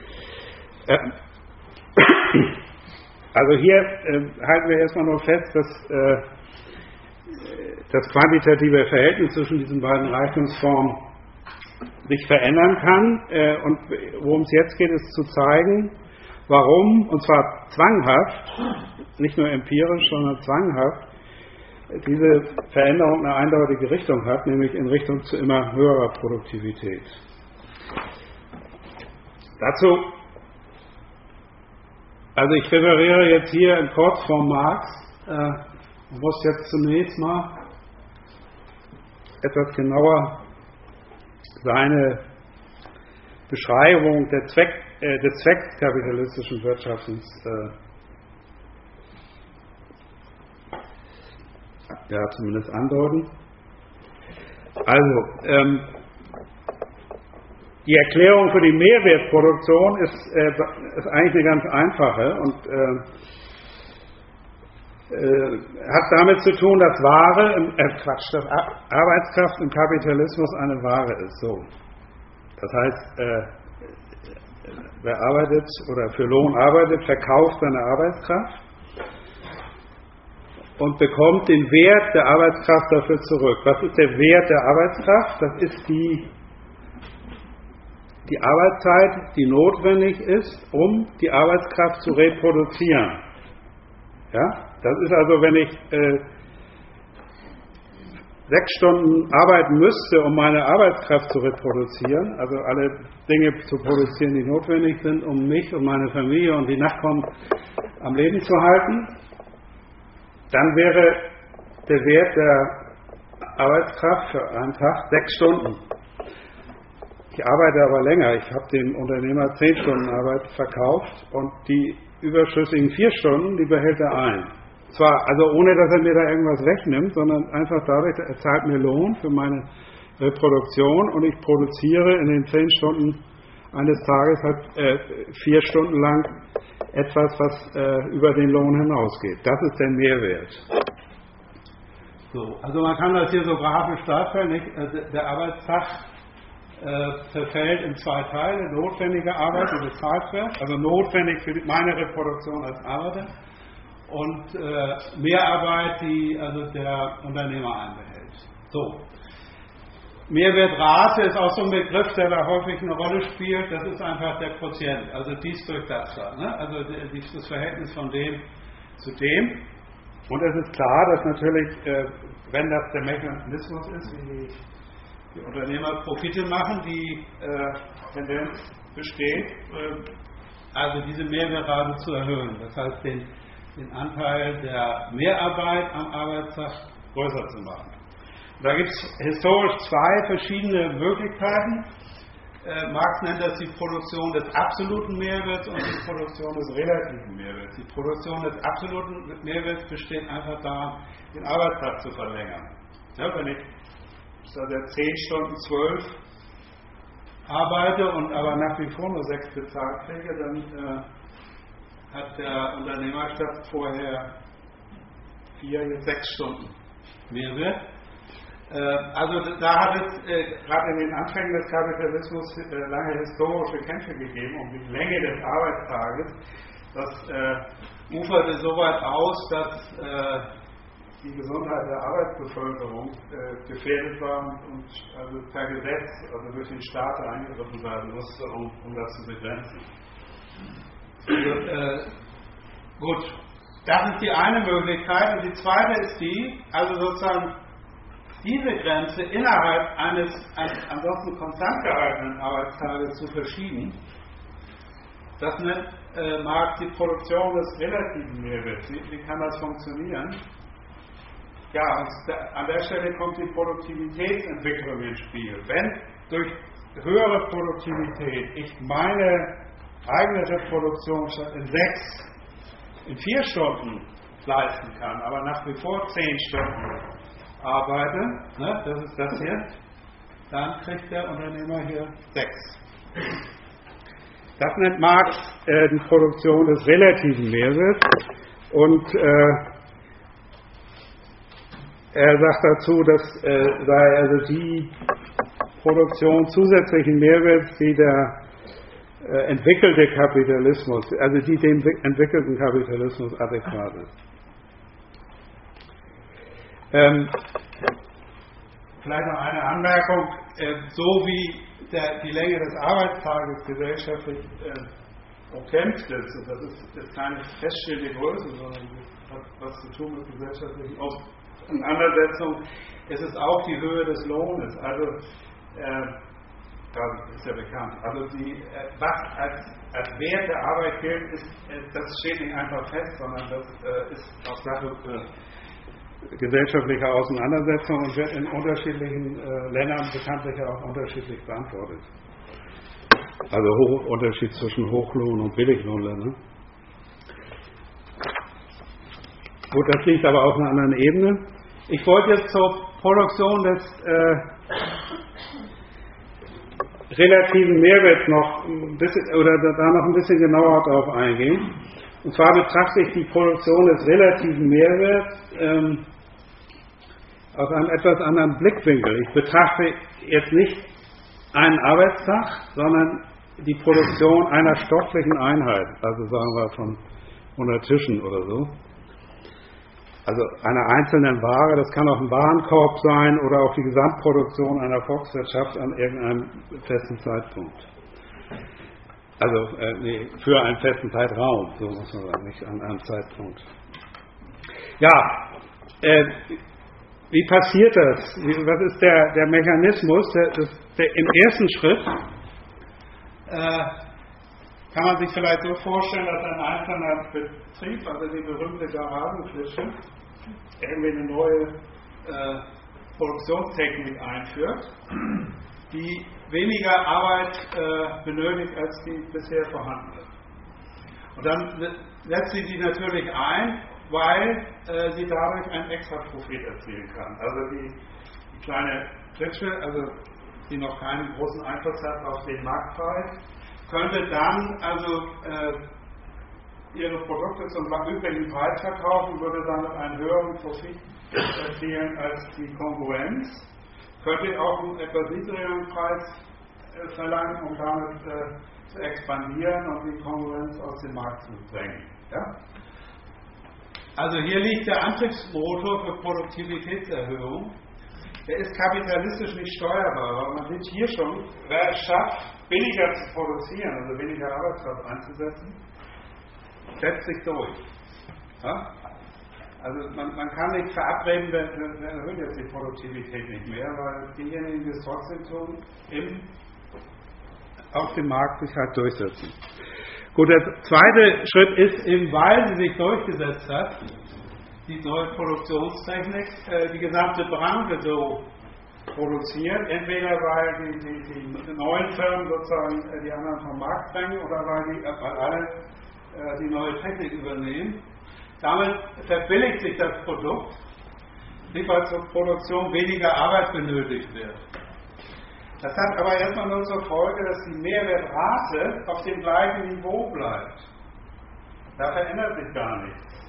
Also hier halten wir erstmal nur fest, dass das quantitative Verhältnis zwischen diesen beiden Reichtumsformen sich verändern kann. Und worum es jetzt geht, ist zu zeigen, warum, und zwar zwanghaft, nicht nur empirisch, sondern zwanghaft, diese Veränderung eine eindeutige Richtung hat, nämlich in Richtung zu immer höherer Produktivität. Dazu, also ich referiere jetzt hier in Kurzform Marx, ich muss jetzt zunächst mal etwas genauer seine Beschreibung des Zwecks kapitalistischen Wirtschaftens zumindest andeuten. Also, die Erklärung für die Mehrwertproduktion ist eigentlich eine ganz einfache und hat damit zu tun, dass dass Arbeitskraft im Kapitalismus eine Ware ist. So. Das heißt, wer arbeitet oder für Lohn arbeitet, verkauft seine Arbeitskraft. und bekommt den Wert der Arbeitskraft dafür zurück. Was ist der Wert der Arbeitskraft? Das ist die Arbeitszeit, die notwendig ist, um die Arbeitskraft zu reproduzieren. Ja? Das ist also, wenn ich 6 Stunden arbeiten müsste, um meine Arbeitskraft zu reproduzieren, also alle Dinge zu produzieren, die notwendig sind, um mich und meine Familie und die Nachkommen am Leben zu halten, dann wäre der Wert der Arbeitskraft für einen Tag 6 Stunden. Ich arbeite aber länger. Ich habe dem Unternehmer 10 Stunden Arbeit verkauft und die überschüssigen 4 Stunden, die behält er ein. Zwar, also ohne, dass er mir da irgendwas wegnimmt, sondern einfach dadurch, er zahlt mir Lohn für meine Reproduktion und ich produziere in den 10 Stunden eines Tages halt 4 Stunden lang etwas, was über den Lohn hinausgeht. Das ist der Mehrwert. So, also man kann das hier so grafisch darstellen, nicht? Der Arbeitstag zerfällt in 2 Teile: notwendige Arbeit, die bezahlt wird, also notwendig für meine Reproduktion als Arbeiter, und Mehrarbeit, die also der Unternehmer einbehält. So. Mehrwertrate ist auch so ein Begriff, der da häufig eine Rolle spielt. Das ist einfach der Quotient, also dies durch das da. Ne? Also das Verhältnis von dem zu dem. Und es ist klar, dass natürlich, wenn das der Mechanismus ist, wie die Unternehmer Profite machen, die Tendenz besteht, also diese Mehrwertrate zu erhöhen. Das heißt, den Anteil der Mehrarbeit am Arbeitstag größer zu machen. Da gibt es historisch 2 verschiedene Möglichkeiten. Marx nennt das die Produktion des absoluten Mehrwerts und die Produktion des relativen Mehrwerts. Die Produktion des absoluten Mehrwerts besteht einfach daran, den Arbeitstag zu verlängern. Ja, wenn ich 10 Stunden 12 arbeite und aber nach wie vor nur 6 bezahlt kriege, dann hat der Unternehmer statt vorher 4 jetzt 6 Stunden Mehrwert. Also da hat es gerade in den Anfängen des Kapitalismus lange historische Kämpfe gegeben um die Länge des Arbeitstages. Das uferte so weit aus, dass die Gesundheit der Arbeitsbevölkerung gefährdet war und also per Gesetz, also durch den Staat eingegriffen werden musste, um das zu begrenzen. Also, gut, das ist die eine Möglichkeit. Und die zweite ist die, also sozusagen diese Grenze innerhalb eines ansonsten konstant gehaltenen Arbeitstages zu verschieben. Das nennt Marx die Produktion des relativen Mehrwerts. Wie kann das funktionieren? Ja, an der Stelle kommt die Produktivitätsentwicklung ins Spiel. Wenn durch höhere Produktivität ich meine eigene Reproduktion statt in 6 in 4 Stunden leisten kann, aber nach wie vor 10 Stunden arbeite, ne, das ist das hier, dann kriegt der Unternehmer hier 6. Das nennt Marx die Produktion des relativen Mehrwerts und er sagt dazu, dass sei also die Produktion zusätzlichen Mehrwerts, die der entwickelte Kapitalismus, also die dem entwickelten Kapitalismus adäquat ist. Vielleicht noch eine Anmerkung, so wie die Länge des Arbeitstages gesellschaftlich umkämpft ist, und das ist keine feststehende Größe, sondern hat was zu tun mit gesellschaftlichen Auseinandersetzungen, es ist auch die Höhe des Lohnes, also das ist ja bekannt, also was als Wert der Arbeit gilt, das steht nicht einfach fest, sondern das ist auch Sache gesellschaftliche Auseinandersetzung und wird in unterschiedlichen Ländern bekanntlich auch unterschiedlich beantwortet. Also Unterschied zwischen Hochlohn- und Billiglohnländern. Gut, das liegt aber auf einer anderen Ebene. Ich wollte jetzt zur Produktion des relativen Mehrwerts noch ein bisschen, oder da noch ein bisschen genauer darauf eingehen. Und zwar betrachte ich die Produktion des relativen Mehrwerts aus einem etwas anderen Blickwinkel. Ich betrachte jetzt nicht einen Arbeitstag, sondern die Produktion einer stofflichen Einheit, also sagen wir von 100 Tischen oder so. also einer einzelnen Ware, das kann auch ein Warenkorb sein oder auch die Gesamtproduktion einer Volkswirtschaft an irgendeinem festen Zeitpunkt. Also für einen festen Zeitraum, so muss man sagen, nicht an einem Zeitpunkt. Ja, wie passiert das? Was ist der Mechanismus? Im ersten Schritt kann man sich vielleicht so vorstellen, dass ein einzelner Betrieb, also die berühmte Garagenfläche, irgendwie eine neue Produktionstechnik einführt, die weniger Arbeit benötigt als die bisher vorhandene. Und dann setzt sie die natürlich ein, weil sie dadurch einen extra Profit erzielen kann. Also die kleine Klitsche, also die noch keinen großen Einfluss hat auf den Marktpreis, könnte dann also ihre Produkte zum übrigen Preis verkaufen, würde damit einen höheren Profit erzielen als die Konkurrenz, könnte auch einen etwas niedrigeren Preis verlangen, um damit zu expandieren und die Konkurrenz aus dem Markt zu drängen. Ja? Also hier liegt der Antriebsmotor für Produktivitätserhöhung. Der ist kapitalistisch nicht steuerbar, aber man sieht hier schon, wer es schafft, weniger zu produzieren, also weniger Arbeitskraft einzusetzen, setzt sich durch. Ja? Also man kann nicht verabreden, wer erhöht jetzt die Produktivität nicht mehr, weil diejenigen, die es trotzdem tun, auf dem Markt sich halt durchsetzen. Gut, der zweite Schritt ist eben, weil sie sich durchgesetzt hat, die neue Produktionstechnik, die gesamte Branche so produziert, entweder weil die neuen Firmen sozusagen die anderen vom Markt drängen oder weil alle die neue Technik übernehmen. Damit verbilligt sich das Produkt, weil zur Produktion weniger Arbeit benötigt wird. Das hat aber erstmal nur zur Folge, dass die Mehrwertrate auf dem gleichen Niveau bleibt. Da verändert sich gar nichts.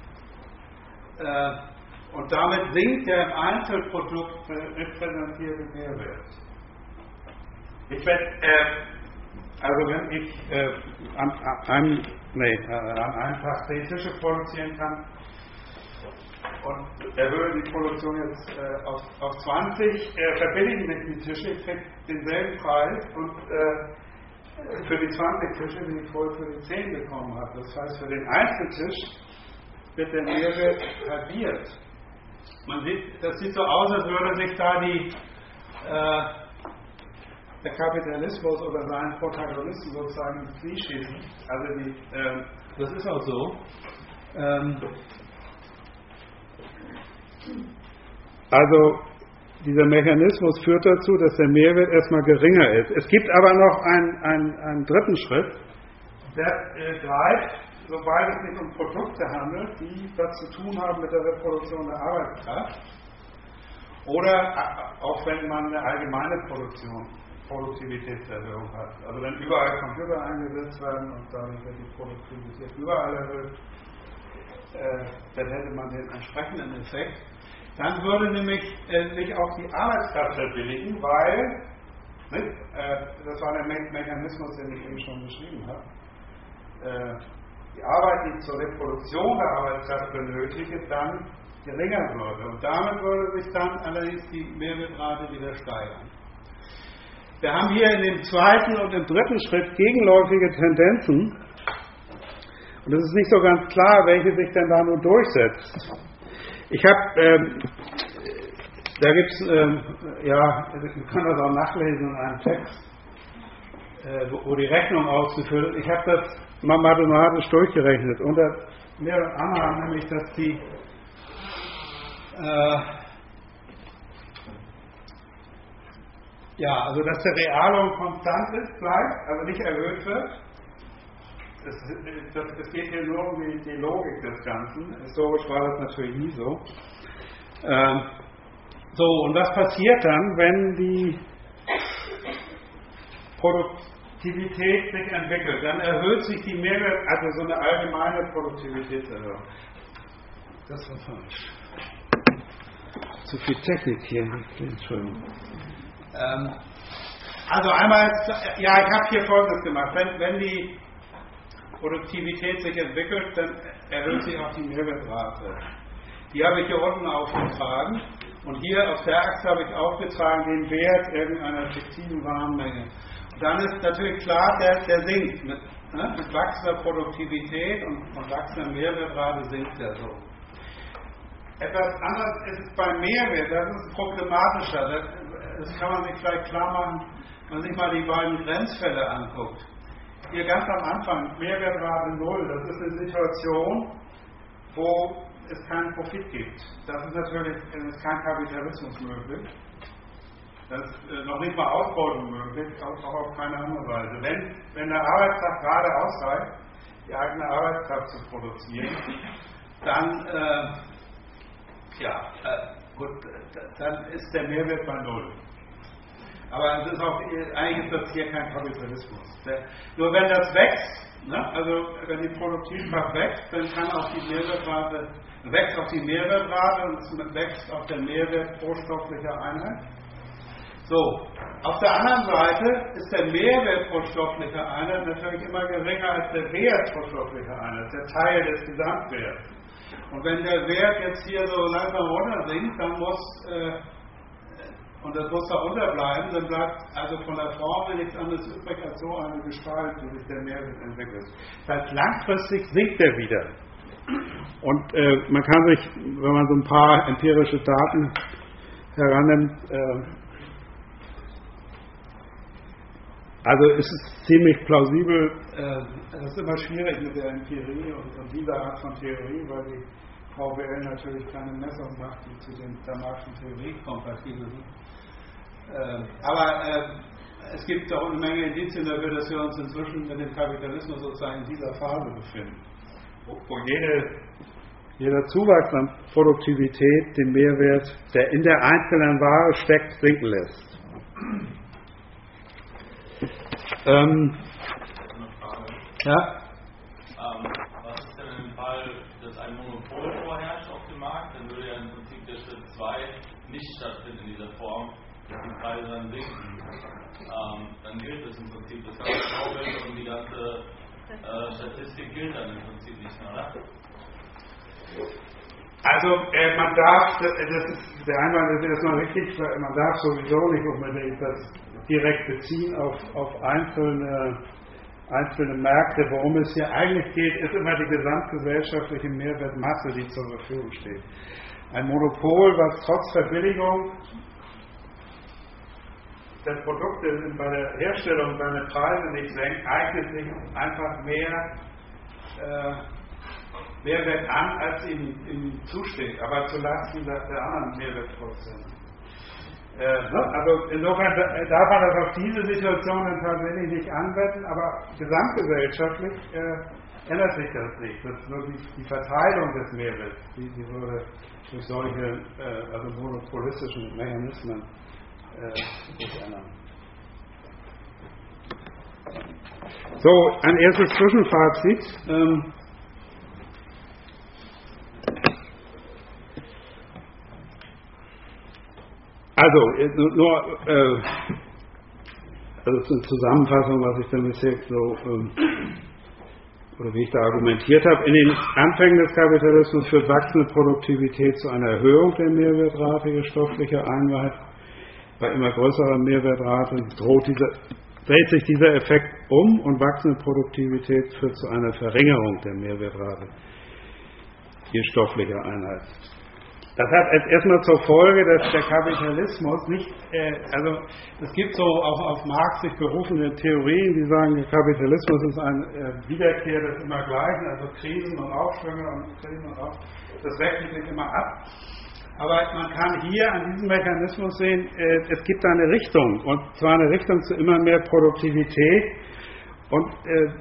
Und damit sinkt der im Einzelprodukt repräsentierte Mehrwert. Also wenn ich an einem Tag 10 Tische produzieren kann und erhöhe die Produktion jetzt auf 20, verbilligen sich die Tische, ich kriege denselben Preis und für die 20 Tische, die ich vorher für die 10 bekommen habe. Das heißt, für den Einzeltisch wird der Mehrwert halbiert. Das sieht so aus, als würde sich da der Kapitalismus oder seinen Protagonisten sozusagen ins Knie schießen. Also das ist auch so. Also dieser Mechanismus führt dazu, dass der Mehrwert erstmal geringer ist. Es gibt aber noch einen dritten Schritt, der greift, sobald es sich um Produkte handelt, die was zu tun haben mit der Reproduktion der Arbeitskraft, oder auch wenn man eine allgemeine Produktivitätserhöhung hat. Also wenn überall Computer eingesetzt werden und dadurch wird die Produktivität überall erhöht, dann hätte man den entsprechenden Effekt. Dann würde nämlich sich auch die Arbeitskraft verbilligen, weil, das war der Mechanismus, den ich eben schon beschrieben habe, die Arbeit, die zur Reproduktion der Arbeitskraft benötigt, dann geringer würde. Und damit würde sich dann allerdings die Mehrwertrate wieder steigern. Wir haben hier in dem zweiten und im dritten Schritt gegenläufige Tendenzen. Und es ist nicht so ganz klar, welche sich denn da nun durchsetzt. Ich habe, da gibt es, wir können das auch nachlesen in einem Text, wo die Rechnung ausgeführt ist. Ich habe das mal mathematisch durchgerechnet. Unter mehreren Annahmen, nämlich, dass die also dass der Reallohn konstant ist, bleibt, also nicht erhöht wird. Es geht hier nur um die Logik des Ganzen. Historisch war das natürlich nie so. Und was passiert dann, wenn die Produktivität sich entwickelt? Dann erhöht sich die Mehrwert, also so eine allgemeine Produktivitätserhöhung. Das war falsch. Zu viel Technik hier. Entschuldigung. Also einmal, ich habe hier Folgendes gemacht. Wenn die Produktivität sich entwickelt, dann erhöht sich auch die Mehrwertrate. Die habe ich hier unten aufgetragen. Und hier auf der Achse habe ich aufgetragen den Wert irgendeiner fiktiven Warenmenge. Und dann ist natürlich klar, der sinkt. Mit wachsender Produktivität und wachsender Mehrwertrate sinkt der so. Etwas anderes ist es beim Mehrwert, das ist problematischer. Das kann man sich vielleicht klar machen, wenn man sich mal die beiden Grenzfälle anguckt. Hier ganz am Anfang, Mehrwertrate 0, das ist eine Situation, wo es keinen Profit gibt. Das ist natürlich kein Kapitalismus möglich. Das ist noch nicht mal Ausbeutung möglich, auch auf keine andere Weise. Wenn der Arbeitstag gerade ausreicht, die eigene Arbeitskraft zu produzieren, dann, dann ist der Mehrwert bei 0. Aber es ist auch, eigentlich ist das hier kein Kapitalismus. Nur wenn das wächst, also wenn die Produktivkraft wächst, dann kann auch die Mehrwertrate, wächst auch die Mehrwertrate und es wächst auch der Mehrwert pro stofflicher Einheit. So, auf der anderen Seite ist der Mehrwert pro stofflicher Einheit natürlich immer geringer als der Wert pro stofflicher Einheit, der Teil des Gesamtwerts. Und wenn der Wert jetzt hier so langsam runter sinkt, dann und das muss da unterbleiben, dann bleibt also von der Formel nichts anderes übrig als so eine Gestalt, wie sich der Mehrwert entwickelt. Das heißt, langfristig sinkt er wieder. Und man kann sich, wenn man so ein paar empirische Daten herannimmt, also ist es ziemlich plausibel, es ist immer schwierig mit der Empirie und dieser Art von Theorie, weil die VWL natürlich keine Messung macht, die zu der Marxischen Theorie kompatibel sind. Aber es gibt auch eine Menge Indizien dafür, dass wir uns inzwischen mit dem Kapitalismus sozusagen in dieser Phase befinden, wo jeder Zuwachs an Produktivität den Mehrwert, der in der einzelnen Ware steckt, sinken lässt. Was ist denn im Fall, dass ein Monopol vorherrscht auf dem Markt? Dann würde ja im Prinzip der Schritt 2 nicht stattfinden in dieser Form, dass die Preise dann sinken. Dann gilt es im Prinzip das ganze Schaubild und die ganze Statistik gilt dann im Prinzip nicht mehr, oder? Also man darf, der Einwand ist erstmal richtig, man darf sowieso nicht unbedingt das direkt beziehen auf einzelne Märkte. Worum es hier eigentlich geht, ist immer die gesamtgesellschaftliche Mehrwertmasse, die zur Verfügung steht. Ein Monopol, was trotz Verbilligung der Produkte bei der Herstellung seine Preise nicht senkt, eignet sich einfach mehr Mehrwert an, als ihm zusteht, aber zulasten der anderen Mehrwertprozesse. Also insofern darf man das auf diese Situation dann tatsächlich nicht anwenden, aber gesamtgesellschaftlich ändert sich das nicht. Das ist nur die Verteilung des Mehrwerts, die würde durch solche monopolistischen Mechanismen sich ändern. So, ein erstes Zwischenfazit. Also das ist eine Zusammenfassung, was ich dann bisher so, oder wie ich da argumentiert habe. In den Anfängen des Kapitalismus führt wachsende Produktivität zu einer Erhöhung der Mehrwertrate stofflicher Einheit. Bei immer größerer Mehrwertrate dreht sich dieser Effekt um und wachsende Produktivität führt zu einer Verringerung der Mehrwertrate je stofflicher Einheit. Das hat erstmal zur Folge, dass der Kapitalismus nicht, es gibt so auch auf Marx sich berufene Theorien, die sagen, der Kapitalismus ist ein Wiederkehr des Immergleichen, also Krisen und Aufschwünge und Krisen und Aufschwünge, das wechselt sich immer ab. Aber man kann hier an diesem Mechanismus sehen, es gibt eine Richtung, und zwar eine Richtung zu immer mehr Produktivität. Und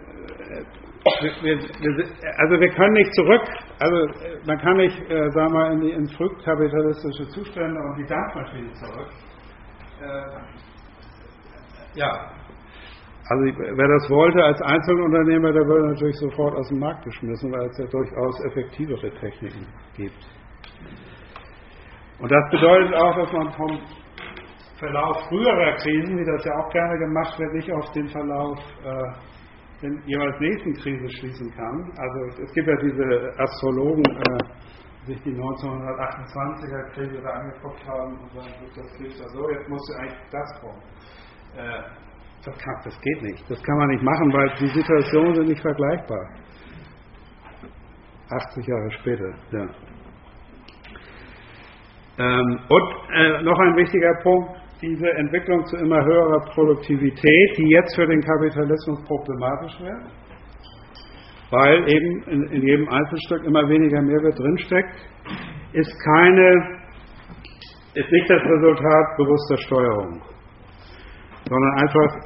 wir können nicht zurück, man kann nicht, sagen wir mal, in frühkapitalistische Zustände und die Dampfmaschine zurück. Also wer das wollte als Einzelunternehmer, der würde natürlich sofort aus dem Markt geschmissen, weil es ja durchaus effektivere Techniken gibt. Und das bedeutet auch, dass man vom Verlauf früherer Krisen, wie das ja auch gerne gemacht wird, nicht auf den Verlauf der jeweils nächsten Krise schließen kann. Also es gibt ja diese Astrologen, sich die 1928er Krise da angeguckt haben und sagen, das hilft ja so, jetzt musst du eigentlich das kommen. Das geht nicht. Das kann man nicht machen, weil die Situationen sind nicht vergleichbar. 80 Jahre später, ja. Und noch ein wichtiger Punkt, diese Entwicklung zu immer höherer Produktivität, die jetzt für den Kapitalismus problematisch wird, weil eben in jedem Einzelstück immer weniger Mehrwert drinsteckt, ist nicht das Resultat bewusster Steuerung, sondern einfach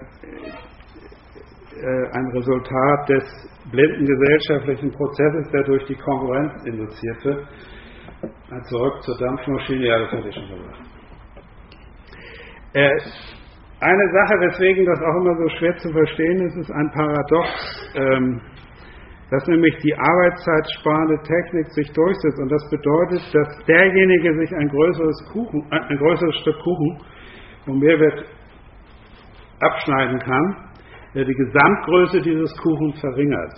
ein Resultat des blinden gesellschaftlichen Prozesses, der durch die Konkurrenz induziert wird. Zurück zur Dampfmaschine, ja, das hatte ich schon gesagt. Eine Sache, weswegen das auch immer so schwer zu verstehen ist, ist ein Paradox, dass nämlich die arbeitzeitsparende Technik sich durchsetzt. Und das bedeutet, dass derjenige sich ein größeres Stück Kuchen vom Mehrwert abschneiden kann, der die Gesamtgröße dieses Kuchens verringert.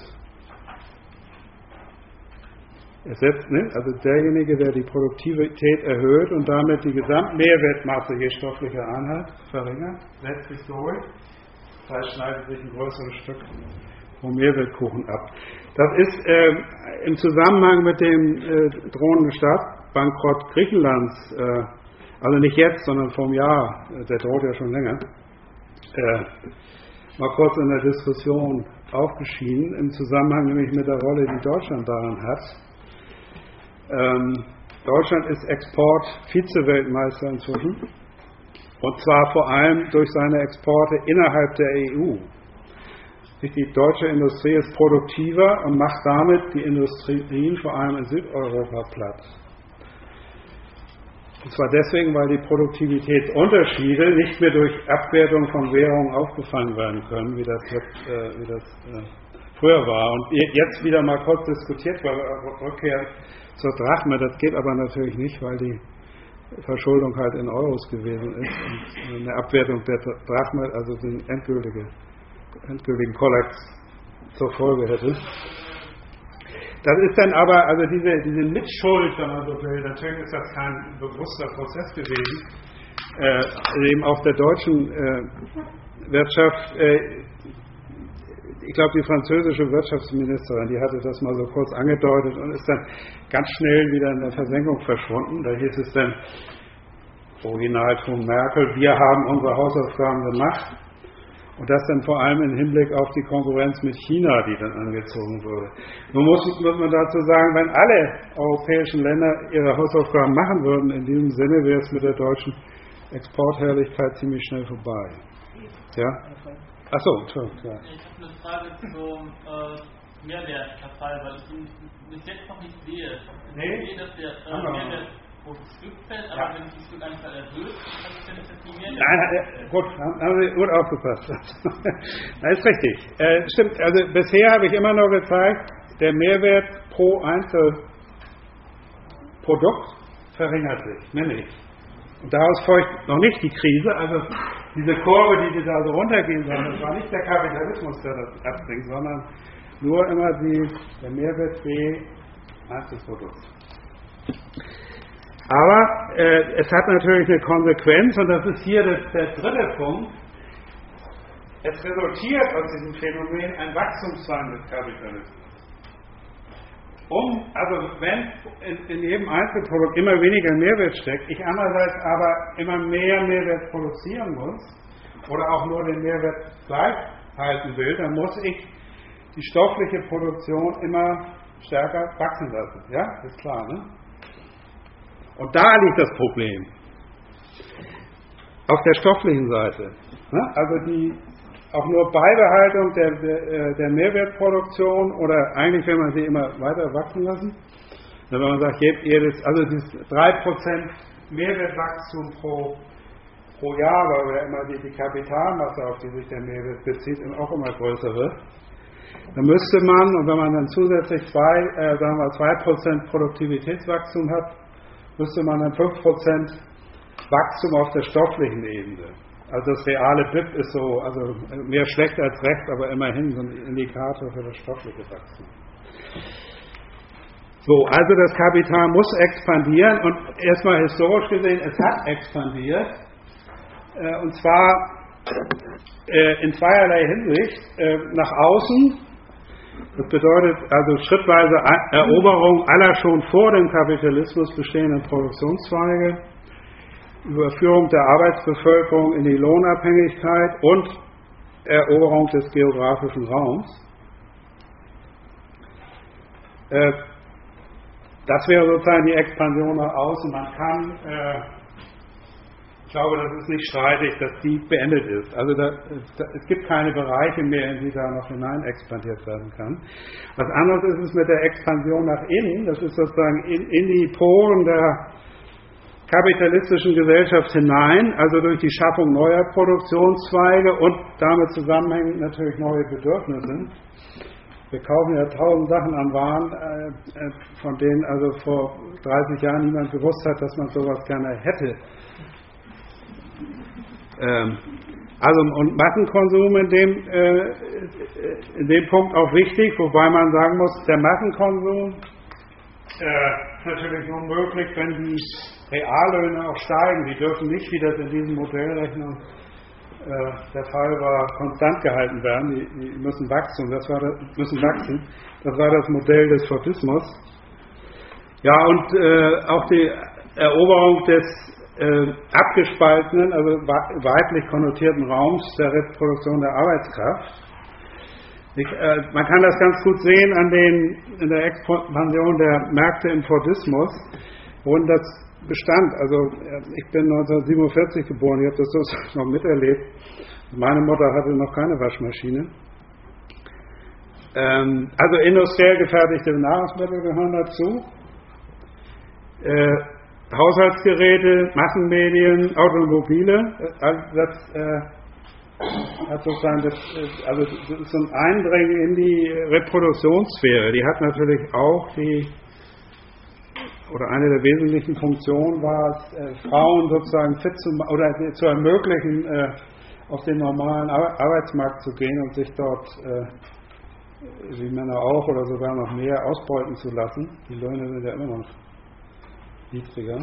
Also derjenige, der die Produktivität erhöht und damit die Gesamtmehrwertmasse je stofflicher Einheit verringert, setzt sich durch, das heißt, schneidet sich ein größeres Stück vom Mehrwertkuchen ab. Das ist im Zusammenhang mit dem drohenden Staatsbankrott Griechenlands, also nicht jetzt, sondern vom Jahr, der droht ja schon länger, mal kurz in der Diskussion aufgeschieden, im Zusammenhang nämlich mit der Rolle, die Deutschland daran hat. Deutschland ist Export-Vize-Weltmeister inzwischen, und zwar vor allem durch seine Exporte innerhalb der EU. Die deutsche Industrie ist produktiver und macht damit die Industrien vor allem in Südeuropa platt. Und zwar deswegen, weil die Produktivitätsunterschiede nicht mehr durch Abwertung von Währungen aufgefangen werden können, wie das früher war. Und jetzt wieder mal kurz diskutiert, weil Rückkehr zur Drachme, das geht aber natürlich nicht, weil die Verschuldung halt in Euros gewesen ist und eine Abwertung der Drachme, also den endgültigen Kollaps zur Folge hätte. Das ist dann aber, also diese Mitschuld, wenn man so will, natürlich ist das kein bewusster Prozess gewesen, eben auf der deutschen Wirtschaft. Ich glaube, die französische Wirtschaftsministerin, die hatte das mal so kurz angedeutet und ist dann ganz schnell wieder in der Versenkung verschwunden. Da hieß es dann, Originalton Merkel, wir haben unsere Hausaufgaben gemacht. Und das dann vor allem im Hinblick auf die Konkurrenz mit China, die dann angezogen wurde. Nun muss man dazu sagen, wenn alle europäischen Länder ihre Hausaufgaben machen würden, in diesem Sinne wäre es mit der deutschen Exportherrlichkeit ziemlich schnell vorbei. Ja? Achso, Entschuldigung. Ja. Ich habe eine Frage zum Mehrwertverfall, weil ich ihn bis jetzt noch nicht sehe. Ich sehe, dass der Mehrwert pro Stück fällt, aber wenn ich die Stückanzahl erhöht, dann ist das nicht mehr. Nein, gut, haben Sie gut aufgepasst. Das ist richtig. Stimmt, also bisher habe ich immer nur gezeigt, der Mehrwert pro Einzelprodukt verringert sich, nämlich. Und daraus folgt noch nicht die Krise, also diese Kurve, die da so runtergehen soll, das war nicht der Kapitalismus, der das abbringt, sondern nur immer der Mehrwert je Einzelprodukt. Aber es hat natürlich eine Konsequenz, und das ist hier der dritte Punkt. Es resultiert aus diesem Phänomen ein Wachstumswahn des Kapitalismus. Also wenn in jedem Einzelprodukt immer weniger Mehrwert steckt, ich andererseits aber immer mehr Mehrwert produzieren muss oder auch nur den Mehrwert gleich halten will, dann muss ich die stoffliche Produktion immer stärker wachsen lassen. Ja, ist klar, ne? Und da liegt das Problem. Auf der stofflichen Seite. Ne? Also die auch nur Beibehaltung der Mehrwertproduktion oder eigentlich, wenn man sie immer weiter wachsen lassen, wenn man sagt, also dieses 3% Mehrwertwachstum pro Jahr, weil ja immer die Kapitalmasse, auf die sich der Mehrwert bezieht, auch immer größer wird, dann müsste man, und wenn man dann zusätzlich 2% Produktivitätswachstum hat, müsste man dann 5% Wachstum auf der stofflichen Ebene. Also das reale BIP ist so, also mehr schlecht als recht, aber immerhin so ein Indikator für das stoffliche Wachstum. So, also das Kapital muss expandieren und erstmal historisch gesehen, es hat expandiert. Und zwar in zweierlei Hinsicht. Nach außen, das bedeutet also schrittweise Eroberung aller schon vor dem Kapitalismus bestehenden Produktionszweige, Überführung der Arbeitsbevölkerung in die Lohnabhängigkeit und Eroberung des geografischen Raums. Das wäre sozusagen die Expansion nach außen. Man kann, ich glaube, das ist nicht streitig, dass die beendet ist. Also es gibt keine Bereiche mehr, in die da noch hinein expandiert werden kann. Was anderes ist es mit der Expansion nach innen. Das ist sozusagen in die Poren der kapitalistischen Gesellschaft hinein, also durch die Schaffung neuer Produktionszweige und damit zusammenhängend natürlich neue Bedürfnisse. Wir kaufen ja 1000 Sachen an Waren, von denen also vor 30 Jahren niemand gewusst hat, dass man sowas gerne hätte. Also und Massenkonsum in dem Punkt auch wichtig, wobei man sagen muss, der Massenkonsum ist natürlich nur möglich, wenn die Reallöhne auch steigen. Die dürfen nicht, wie das in diesen Modellrechnungen der Fall war, konstant gehalten werden. Die müssen wachsen. Das war das Modell des Fordismus. Ja, und auch die Eroberung des abgespaltenen, also weiblich konnotierten Raums der Reproduktion der Arbeitskraft. Man kann das ganz gut sehen in der Expansion der Märkte im Fordismus, worin das bestand. Also ich bin 1947 geboren, ich habe das so noch miterlebt. Meine Mutter hatte noch keine Waschmaschine. Also industriell gefertigte Nahrungsmittel gehören dazu. Haushaltsgeräte, Massenmedien, Automobile, das hat sozusagen das ist so ein Eindringen in die Reproduktionssphäre. Die hat natürlich auch eine der wesentlichen Funktionen war es, Frauen sozusagen fit zu ermöglichen, auf den normalen Arbeitsmarkt zu gehen und sich dort, wie Männer auch oder sogar noch mehr, ausbeuten zu lassen. Die Löhne sind ja immer noch niedriger.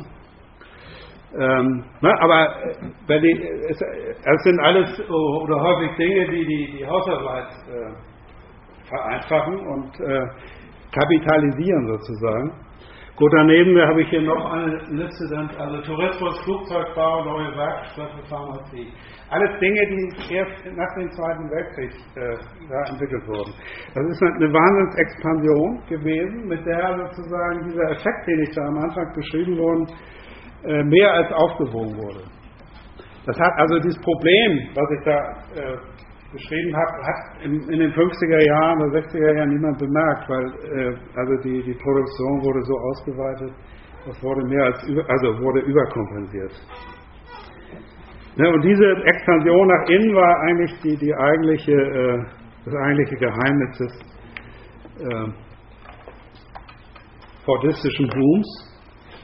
Aber es sind alles oder häufig Dinge, die Hausarbeit vereinfachen und kapitalisieren sozusagen. Gut, daneben habe ich hier noch eine Liste, also Tourismus, Flugzeugbau, neue Werkstoffe, Pharmazie. Alles Dinge, die erst nach dem Zweiten Weltkrieg da entwickelt wurden. Das ist eine Wahnsinnsexpansion gewesen, mit der sozusagen dieser Effekt, den ich da am Anfang beschrieben wurde, mehr als aufgewogen wurde. Das hat also dieses Problem, was ich da beschrieben habe, hat in den 50er Jahren oder 60er Jahren niemand bemerkt, weil also die Produktion wurde so ausgeweitet, das wurde wurde überkompensiert. Ja, und diese Expansion nach innen war eigentlich das eigentliche Geheimnis des fordistischen Booms.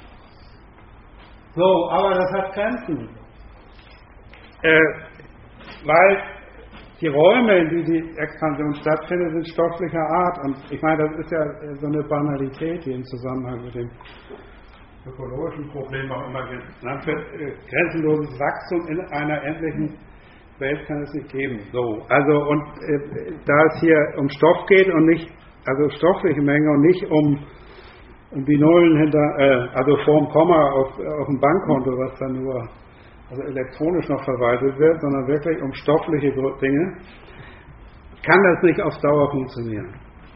So, aber das hat Grenzen. Weil die Räume, in denen die Expansion stattfindet, sind stofflicher Art. Und ich meine, das ist ja so eine Banalität, die im Zusammenhang mit dem ökologischen Problem auch immer genannt wird. Grenzenloses Wachstum in einer endlichen Welt kann es nicht geben. So, also und da es hier um Stoff geht und nicht, also stoffliche Menge und nicht um die Nullen also vor dem Komma auf dem Bankkonto, was dann nur elektronisch noch verwaltet wird, sondern wirklich um stoffliche Dinge, kann das nicht auf Dauer funktionieren.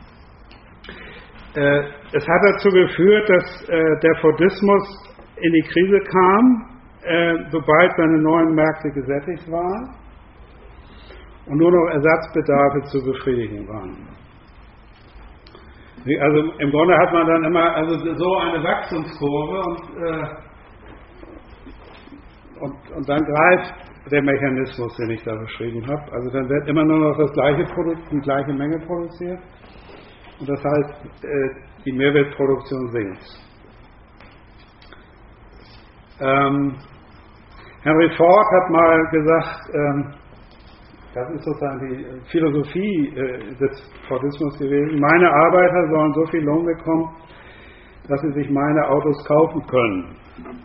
Es hat dazu geführt, dass der Fordismus in die Krise kam, sobald seine neuen Märkte gesättigt waren und nur noch Ersatzbedarfe zu befriedigen waren. Also im Grunde hat man dann immer so eine Wachstumskurve und dann greift der Mechanismus, den ich da beschrieben habe. Also dann wird immer nur noch das gleiche Produkt, die gleiche Menge produziert. Und das heißt, die Mehrwertproduktion sinkt. Henry Ford hat mal gesagt, das ist sozusagen die Philosophie des Fordismus gewesen, meine Arbeiter sollen so viel Lohn bekommen, dass sie sich meine Autos kaufen können.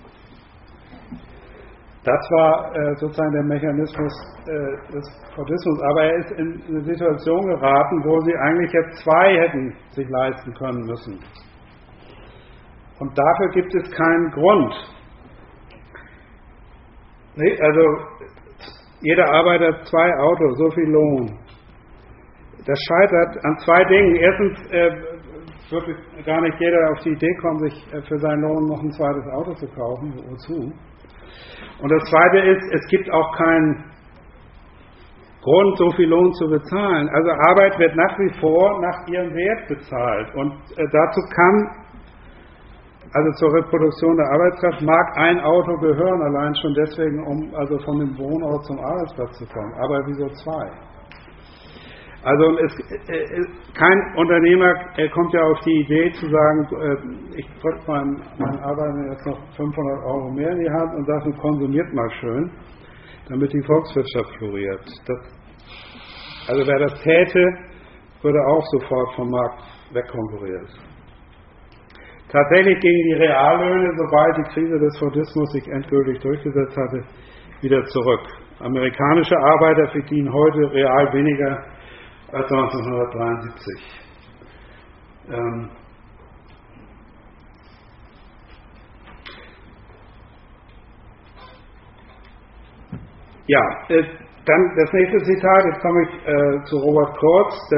Das war sozusagen der Mechanismus des Fordismus. Aber er ist in eine Situation geraten, wo sie eigentlich jetzt zwei hätten sich leisten können müssen. Und dafür gibt es keinen Grund. Also jeder Arbeiter hat 2 Autos, so viel Lohn. Das scheitert an 2 Dingen. Erstens wird gar nicht jeder auf die Idee kommen, sich für seinen Lohn noch ein zweites Auto zu kaufen. Wozu? Und das Zweite ist, es gibt auch keinen Grund, so viel Lohn zu bezahlen. Also Arbeit wird nach wie vor nach ihrem Wert bezahlt. Und dazu kann, also zur Reproduktion der Arbeitskraft, mag ein Auto gehören, allein schon deswegen, um also von dem Wohnort zum Arbeitsplatz zu kommen. Aber wieso 2? Also kein Unternehmer kommt ja auf die Idee zu sagen, ich drücke meinen Arbeitern jetzt noch 500 Euro mehr in die Hand und sage, konsumiert mal schön, damit die Volkswirtschaft floriert. Also wer das täte, würde auch sofort vom Markt wegkonkurriert. Tatsächlich gingen die Reallöhne, sobald die Krise des Fordismus sich endgültig durchgesetzt hatte, wieder zurück. Amerikanische Arbeiter verdienen heute real weniger als 1973. Dann das nächste Zitat, jetzt komme ich zu Robert Kurz,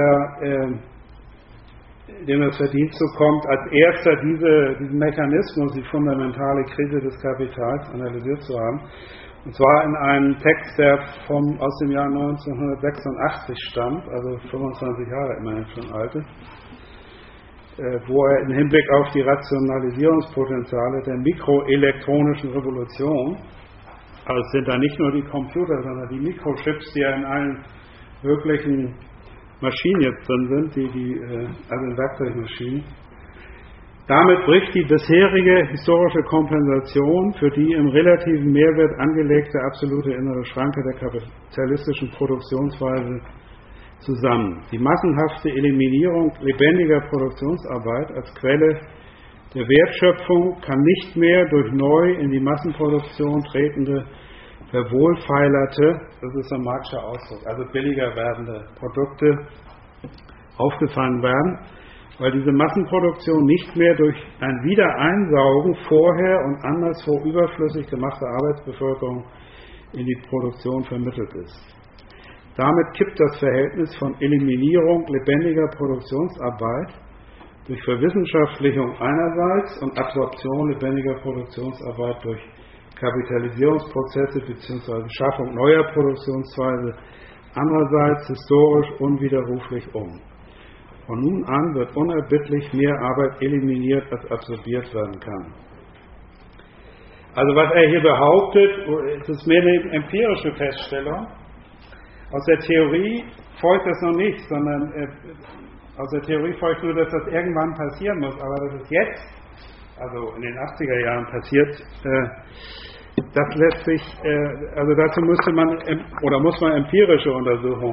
dem das Verdienst zukommt, als erster diesen Mechanismus, die fundamentale Krise des Kapitals analysiert zu haben. Und zwar in einem Text, der aus dem Jahr 1986 stammt, also 25 Jahre immerhin schon alt ist, wo er im Hinblick auf die Rationalisierungspotenziale der mikroelektronischen Revolution, also es sind da nicht nur die Computer, sondern die Mikrochips, die ja in allen wirklichen Maschinen jetzt drin sind, also in Werkzeugmaschinen. Damit bricht die bisherige historische Kompensation für die im relativen Mehrwert angelegte absolute innere Schranke der kapitalistischen Produktionsweise zusammen. Die massenhafte Eliminierung lebendiger Produktionsarbeit als Quelle der Wertschöpfung kann nicht mehr durch neu in die Massenproduktion tretende, verwohlfeilerte, das ist ein marxischer Ausdruck, also billiger werdende Produkte aufgefangen werden, weil diese Massenproduktion nicht mehr durch ein Wiedereinsaugen vorher und anderswo überflüssig gemachter Arbeitsbevölkerung in die Produktion vermittelt ist. Damit kippt das Verhältnis von Eliminierung lebendiger Produktionsarbeit durch Verwissenschaftlichung einerseits und Absorption lebendiger Produktionsarbeit durch Kapitalisierungsprozesse bzw. Schaffung neuer Produktionsweise andererseits historisch unwiderruflich um. Von nun an wird unerbittlich mehr Arbeit eliminiert, als absorbiert werden kann. Also was er hier behauptet, ist mehr eine empirische Feststellung. Aus der Theorie folgt das noch nicht, sondern aus der Theorie folgt nur, dass das irgendwann passieren muss. Aber dass es jetzt, also in den 80er Jahren passiert, das lässt sich, also dazu müsste man, oder muss man empirische Untersuchungen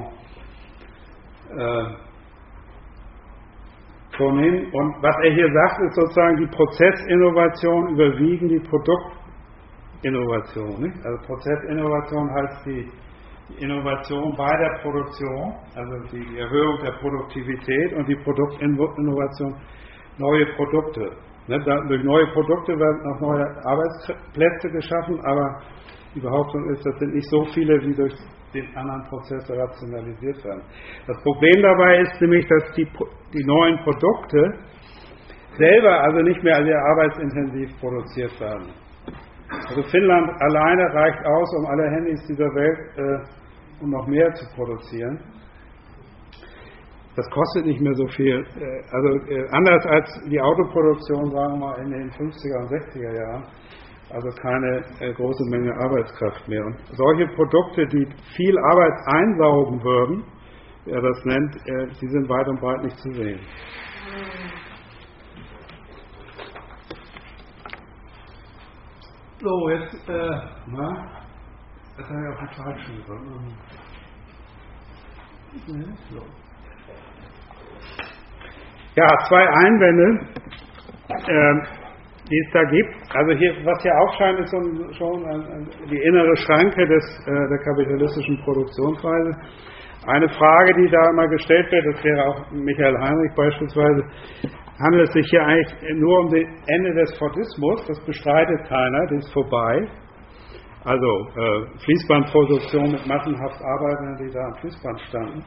vornehmen. Und was er hier sagt, ist sozusagen, die Prozessinnovation überwiegen die Produktinnovation. Nicht? Also Prozessinnovation heißt die Innovation bei der Produktion, also die Erhöhung der Produktivität, und die Produktinnovation neue Produkte. Durch neue Produkte werden auch neue Arbeitsplätze geschaffen, aber die Behauptung ist, das sind nicht so viele, wie durch den anderen Prozesse rationalisiert werden. Das Problem dabei ist nämlich, dass die neuen Produkte selber also nicht mehr sehr arbeitsintensiv produziert werden. Also Finnland alleine reicht aus, um alle Handys dieser Welt und noch mehr zu produzieren. Das kostet nicht mehr so viel. Also anders als die Autoproduktion, sagen wir mal, in den 50er und 60er Jahren. Also keine große Menge Arbeitskraft mehr. Und solche Produkte, die viel Arbeit einsaugen würden, wie er das nennt, die sind weit und breit nicht zu sehen. So, jetzt, das habe ich auf die falsche gedrückt. So. Ja, 2 Einwände. die es da gibt. Also hier, was hier aufscheint, ist schon die innere Schranke der kapitalistischen Produktionsweise. Eine Frage, die da immer gestellt wird, das wäre auch Michael Heinrich beispielsweise, handelt es sich hier eigentlich nur um das Ende des Fordismus, das bestreitet keiner, das ist vorbei. Also Fließbandproduktion mit massenhaft Arbeitern, die da am Fließband standen.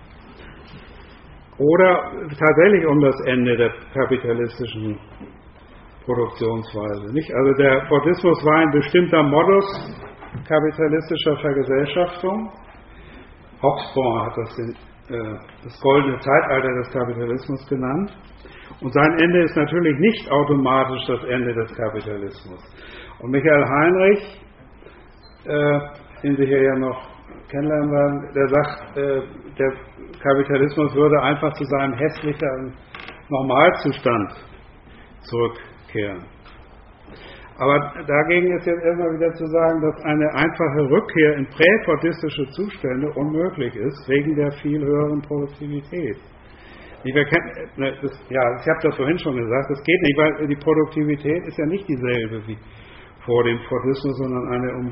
Oder tatsächlich um das Ende der kapitalistischen Produktionsweise. Nicht? Also der Fordismus war ein bestimmter Modus kapitalistischer Vergesellschaftung. Hobsbawm hat das goldene Zeitalter des Kapitalismus genannt. Und sein Ende ist natürlich nicht automatisch das Ende des Kapitalismus. Und Michael Heinrich, den Sie hier ja noch kennenlernen werden, der sagt, der Kapitalismus würde einfach zu seinem hässlichen Normalzustand zurückkehren. Aber dagegen ist jetzt erstmal wieder zu sagen, dass eine einfache Rückkehr in präfordistische Zustände unmöglich ist, wegen der viel höheren Produktivität. Ich habe das vorhin schon gesagt, das geht nicht, weil die Produktivität ist ja nicht dieselbe wie vor dem Fordismus, sondern eine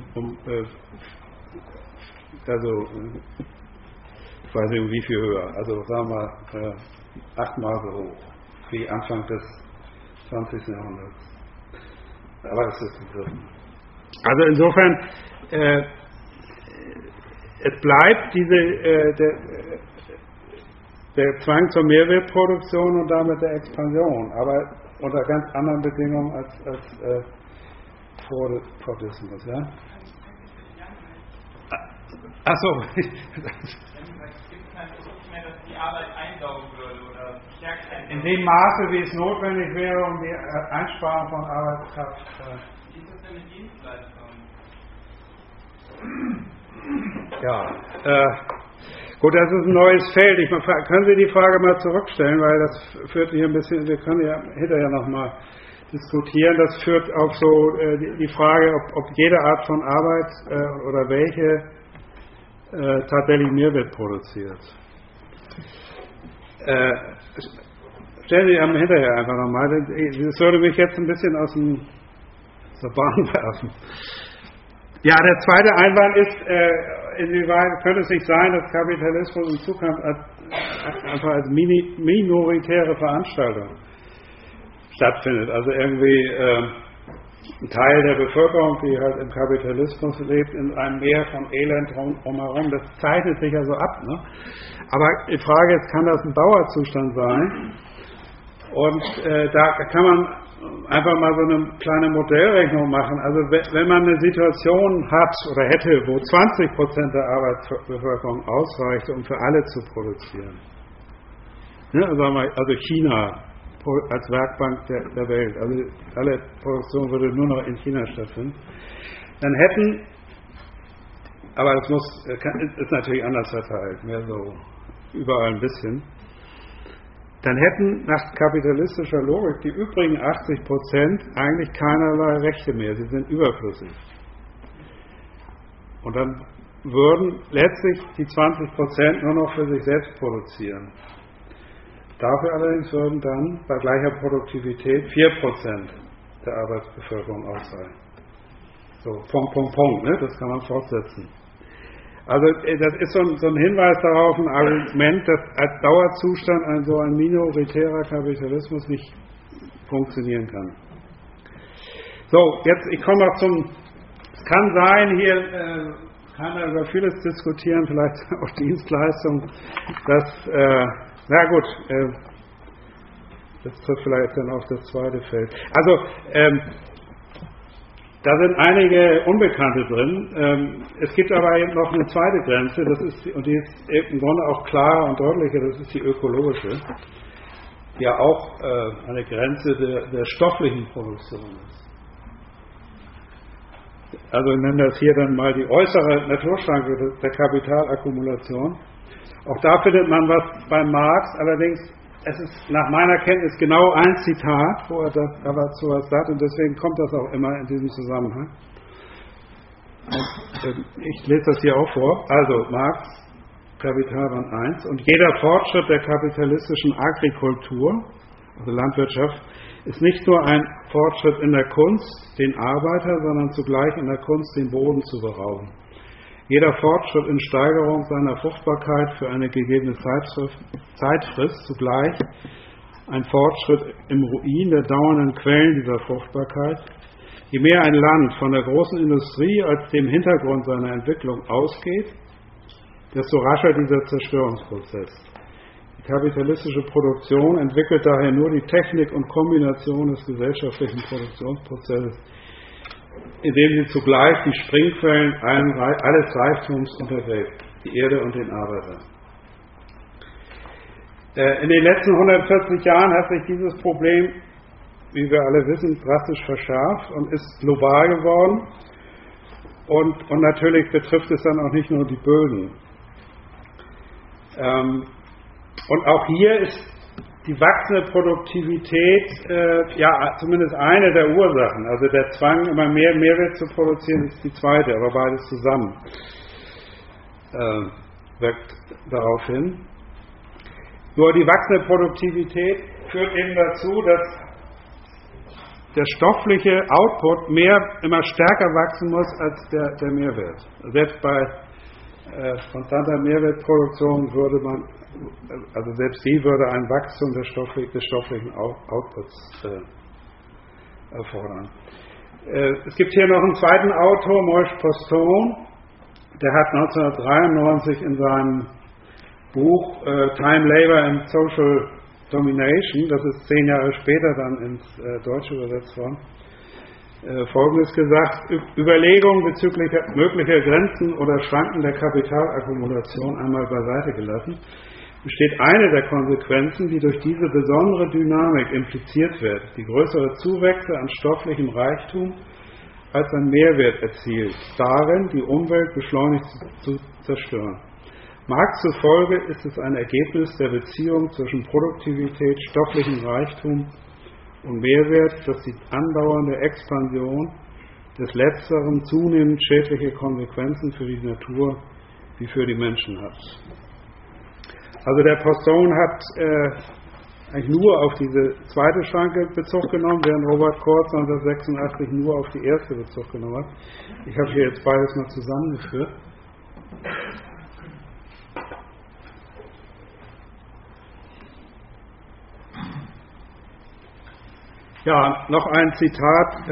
ich weiß nicht, um wie viel höher, also sagen wir 8-mal so hoch wie Anfang des 20. Jahrhunderts. Aber es ist begriffen. Also insofern, es bleibt der Zwang zur Mehrwertproduktion und damit der Expansion, aber unter ganz anderen Bedingungen als vor dem Fordismus. Ja? Achso. In dem Maße, wie es notwendig wäre, um die Einsparung von Arbeitskraft. Wie ist das denn mit Dienstleistungen? Ja, gut, das ist ein neues Feld. Können Sie die Frage mal zurückstellen, weil das führt hier ein bisschen, wir können ja hinterher nochmal diskutieren, das führt auf so die Frage, ob jede Art von Arbeit oder welche tatsächlich Mehrwert produziert. Stellen Sie am hinterher einfach nochmal. Das würde mich jetzt ein bisschen aus der Bahn werfen. Ja, der zweite Einwand ist, inwieweit könnte es nicht sein, dass Kapitalismus in Zukunft einfach als minoritäre Veranstaltung stattfindet. Also irgendwie ein Teil der Bevölkerung, die halt im Kapitalismus lebt, in einem Meer von Elend drumherum. Das zeichnet sich ja so ab. Ne? Aber die Frage ist, kann das ein Dauerzustand sein? Und da kann man einfach mal so eine kleine Modellrechnung machen. Also wenn man eine Situation hat oder hätte, wo 20% der Arbeitsbevölkerung ausreicht, um für alle zu produzieren. Ja, also China als Werkbank der Welt. Also alle Produktion würde nur noch in China stattfinden. Dann hätten, aber das ist natürlich anders verteilt, mehr so überall ein bisschen. Dann hätten nach kapitalistischer Logik die übrigen 80% eigentlich keinerlei Rechte mehr. Sie sind überflüssig. Und dann würden letztlich die 20% nur noch für sich selbst produzieren. Dafür allerdings würden dann bei gleicher Produktivität 4% der Arbeitsbevölkerung ausreichen. So, Punkt, ne? Das kann man fortsetzen. Also das ist so ein Hinweis darauf, ein Argument, dass als Dauerzustand so ein minoritärer Kapitalismus nicht funktionieren kann. So, jetzt, ich komme noch es kann sein, hier kann man über vieles diskutieren, vielleicht auch Dienstleistungen, dass, na gut, das trifft vielleicht dann auf das zweite Feld. Also, da sind einige Unbekannte drin. Es gibt aber eben noch eine zweite Grenze, und die ist im Grunde auch klarer und deutlicher, das ist die ökologische, die ja auch eine Grenze der stofflichen Produktion ist. Also ich nenne das hier dann mal die äußere Naturschranke der Kapitalakkumulation. Auch da findet man was bei Marx, allerdings es ist nach meiner Kenntnis genau ein Zitat, wo er dazu was sagt, und deswegen kommt das auch immer in diesem Zusammenhang. Und, ich lese das hier auch vor. Also Marx, Kapitalband 1. Und jeder Fortschritt der kapitalistischen Agrikultur, also Landwirtschaft, ist nicht nur ein Fortschritt in der Kunst, den Arbeiter, sondern zugleich in der Kunst, den Boden zu berauben. Jeder Fortschritt in Steigerung seiner Fruchtbarkeit für eine gegebene Zeitfrist zugleich ein Fortschritt im Ruin der dauernden Quellen dieser Fruchtbarkeit. Je mehr ein Land von der großen Industrie als dem Hintergrund seiner Entwicklung ausgeht, desto rascher dieser Zerstörungsprozess. Die kapitalistische Produktion entwickelt daher nur die Technik und Kombination des gesellschaftlichen Produktionsprozesses, indem sie zugleich die Springquellen alles Reichtums untergräbt, die Erde und den Arbeiter. In den letzten 140 Jahren hat sich dieses Problem, wie wir alle wissen, drastisch verschärft und ist global geworden. Und natürlich betrifft es dann auch nicht nur die Böden. Und auch hier ist die wachsende Produktivität zumindest eine der Ursachen. Also der Zwang, immer mehr Mehrwert zu produzieren, ist die zweite, aber beides zusammen wirkt darauf hin. Nur die wachsende Produktivität führt eben dazu, dass der stoffliche Output immer stärker wachsen muss als der Mehrwert. Selbst bei konstanter Mehrwertproduktion selbst die würde ein Wachstum des stofflichen Outputs erfordern. Es gibt hier noch einen zweiten Autor, Moïse Postone, der hat 1993 in seinem Buch Time, Labor and Social Domination, das ist 10 Jahre später dann ins Deutsche übersetzt worden, Folgendes gesagt: Überlegungen bezüglich möglicher Grenzen oder Schranken der Kapitalakkumulation einmal beiseite gelassen, besteht eine der Konsequenzen, die durch diese besondere Dynamik impliziert wird, die größere Zuwächse an stofflichem Reichtum als ein Mehrwert erzielt, darin die Umwelt beschleunigt zu zerstören. Marx zufolge ist es ein Ergebnis der Beziehung zwischen Produktivität, stofflichem Reichtum und Mehrwert, dass die andauernde Expansion des Letzteren zunehmend schädliche Konsequenzen für die Natur wie für die Menschen hat. Also der Postone hat eigentlich nur auf diese zweite Schranke Bezug genommen, während Robert Kurz 1986 nur auf die erste Bezug genommen hat. Ich habe hier jetzt beides mal zusammengeführt. Ja, noch ein Zitat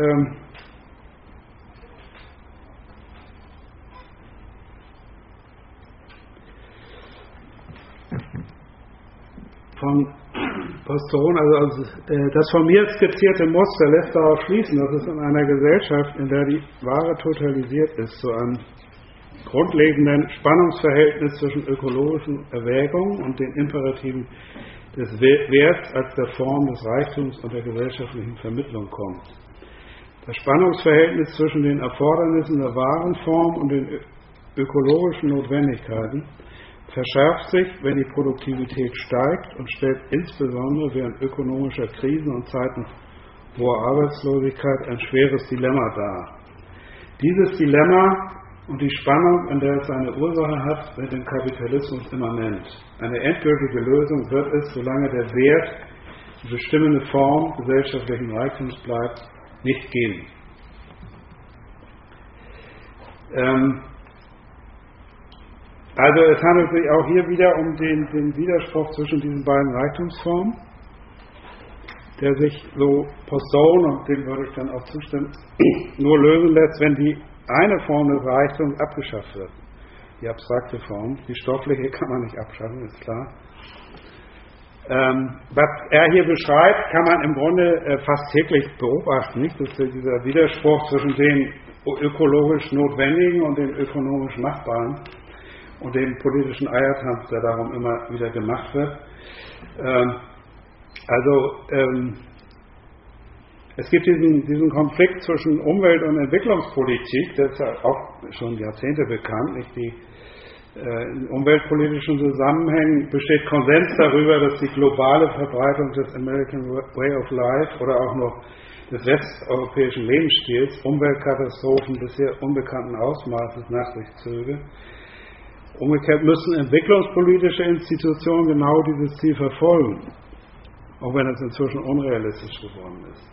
von Postone, also das von mir skizzierte Muster lässt darauf schließen, dass es in einer Gesellschaft, in der die Ware totalisiert ist, zu einem grundlegenden Spannungsverhältnis zwischen ökologischen Erwägungen und den Imperativen des Werts als der Form des Reichtums und der gesellschaftlichen Vermittlung kommt. Das Spannungsverhältnis zwischen den Erfordernissen der Warenform und den ökologischen Notwendigkeiten verschärft sich, wenn die Produktivität steigt und stellt insbesondere während ökonomischer Krisen und Zeiten hoher Arbeitslosigkeit ein schweres Dilemma dar. Dieses Dilemma und die Spannung, in der es seine Ursache hat, wird dem Kapitalismus immanent. Eine endgültige Lösung wird es, solange der Wert die bestimmende Form gesellschaftlichen Reichtums bleibt, nicht geben. Also es handelt sich auch hier wieder um den Widerspruch zwischen diesen beiden Reichtumsformen, der sich so Postone, und dem würde ich dann auch zustimmen, nur lösen lässt, wenn die eine Form des Reichtums abgeschafft wird. Die abstrakte Form. Die stoffliche kann man nicht abschaffen, ist klar. Was er hier beschreibt, kann man im Grunde fast täglich beobachten. Nicht? Das ist dieser Widerspruch zwischen den ökologisch Notwendigen und den ökonomisch Machbaren und dem politischen Eiertanz, der darum immer wieder gemacht wird. Es gibt diesen Konflikt zwischen Umwelt- und Entwicklungspolitik, der ist ja auch schon Jahrzehnte bekannt. Nicht? In umweltpolitischen Zusammenhängen besteht Konsens darüber, dass die globale Verbreitung des American Way of Life oder auch noch des westeuropäischen Lebensstils Umweltkatastrophen bisher unbekannten Ausmaßes nach sich zöge. Umgekehrt müssen entwicklungspolitische Institutionen genau dieses Ziel verfolgen. auch wenn es inzwischen unrealistisch geworden ist.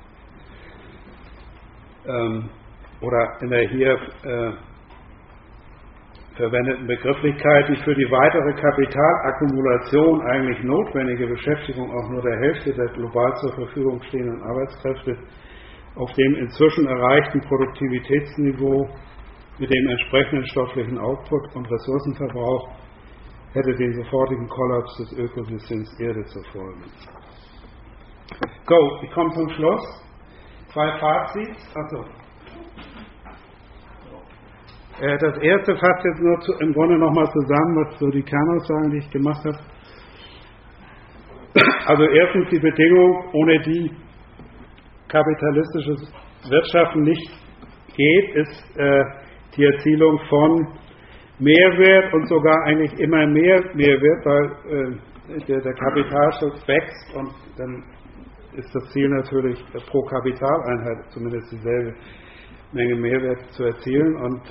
Oder in der hier verwendeten Begrifflichkeit, die für die weitere Kapitalakkumulation eigentlich notwendige Beschäftigung auch nur der Hälfte der global zur Verfügung stehenden Arbeitskräfte auf dem inzwischen erreichten Produktivitätsniveau mit dem entsprechenden stofflichen Output und Ressourcenverbrauch hätte den sofortigen Kollaps des Ökosystems Erde zur Folge. Ich komme zum Schluss. 2 Fazits. Das erste fasst jetzt nur im Grunde nochmal zusammen, was so die Kernaussagen, die ich gemacht habe. Also erstens die Bedingung, ohne die kapitalistisches Wirtschaften nicht geht, ist die Erzielung von Mehrwert und sogar eigentlich immer mehr Mehrwert, weil der Kapitalstock wächst und dann ist das Ziel natürlich pro Kapitaleinheit zumindest dieselbe Menge Mehrwert zu erzielen und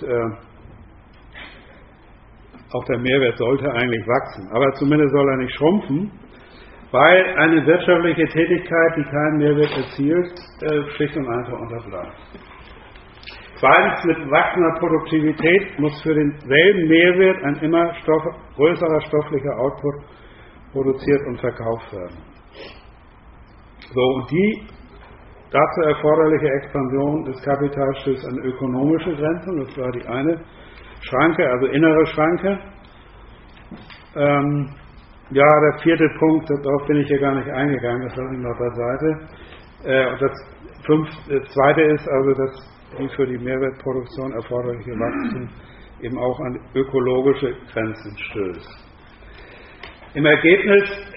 auch der Mehrwert sollte eigentlich wachsen, aber zumindest soll er nicht schrumpfen, weil eine wirtschaftliche Tätigkeit, die keinen Mehrwert erzielt, schlicht und einfach unterbleibt. Zweitens, mit wachsender Produktivität muss für denselben Mehrwert ein immer größerer stofflicher Output produziert und verkauft werden. So, und die dazu erforderliche Expansion des Kapitals stößt an ökonomische Grenzen, das war die eine Schranke, also innere Schranke. Der vierte Punkt, darauf bin ich hier gar nicht eingegangen, das lasse ich noch beiseite. Das zweite ist also, dass die für die Mehrwertproduktion erforderliche Wachstum eben auch an ökologische Grenzen stößt. Im Ergebnis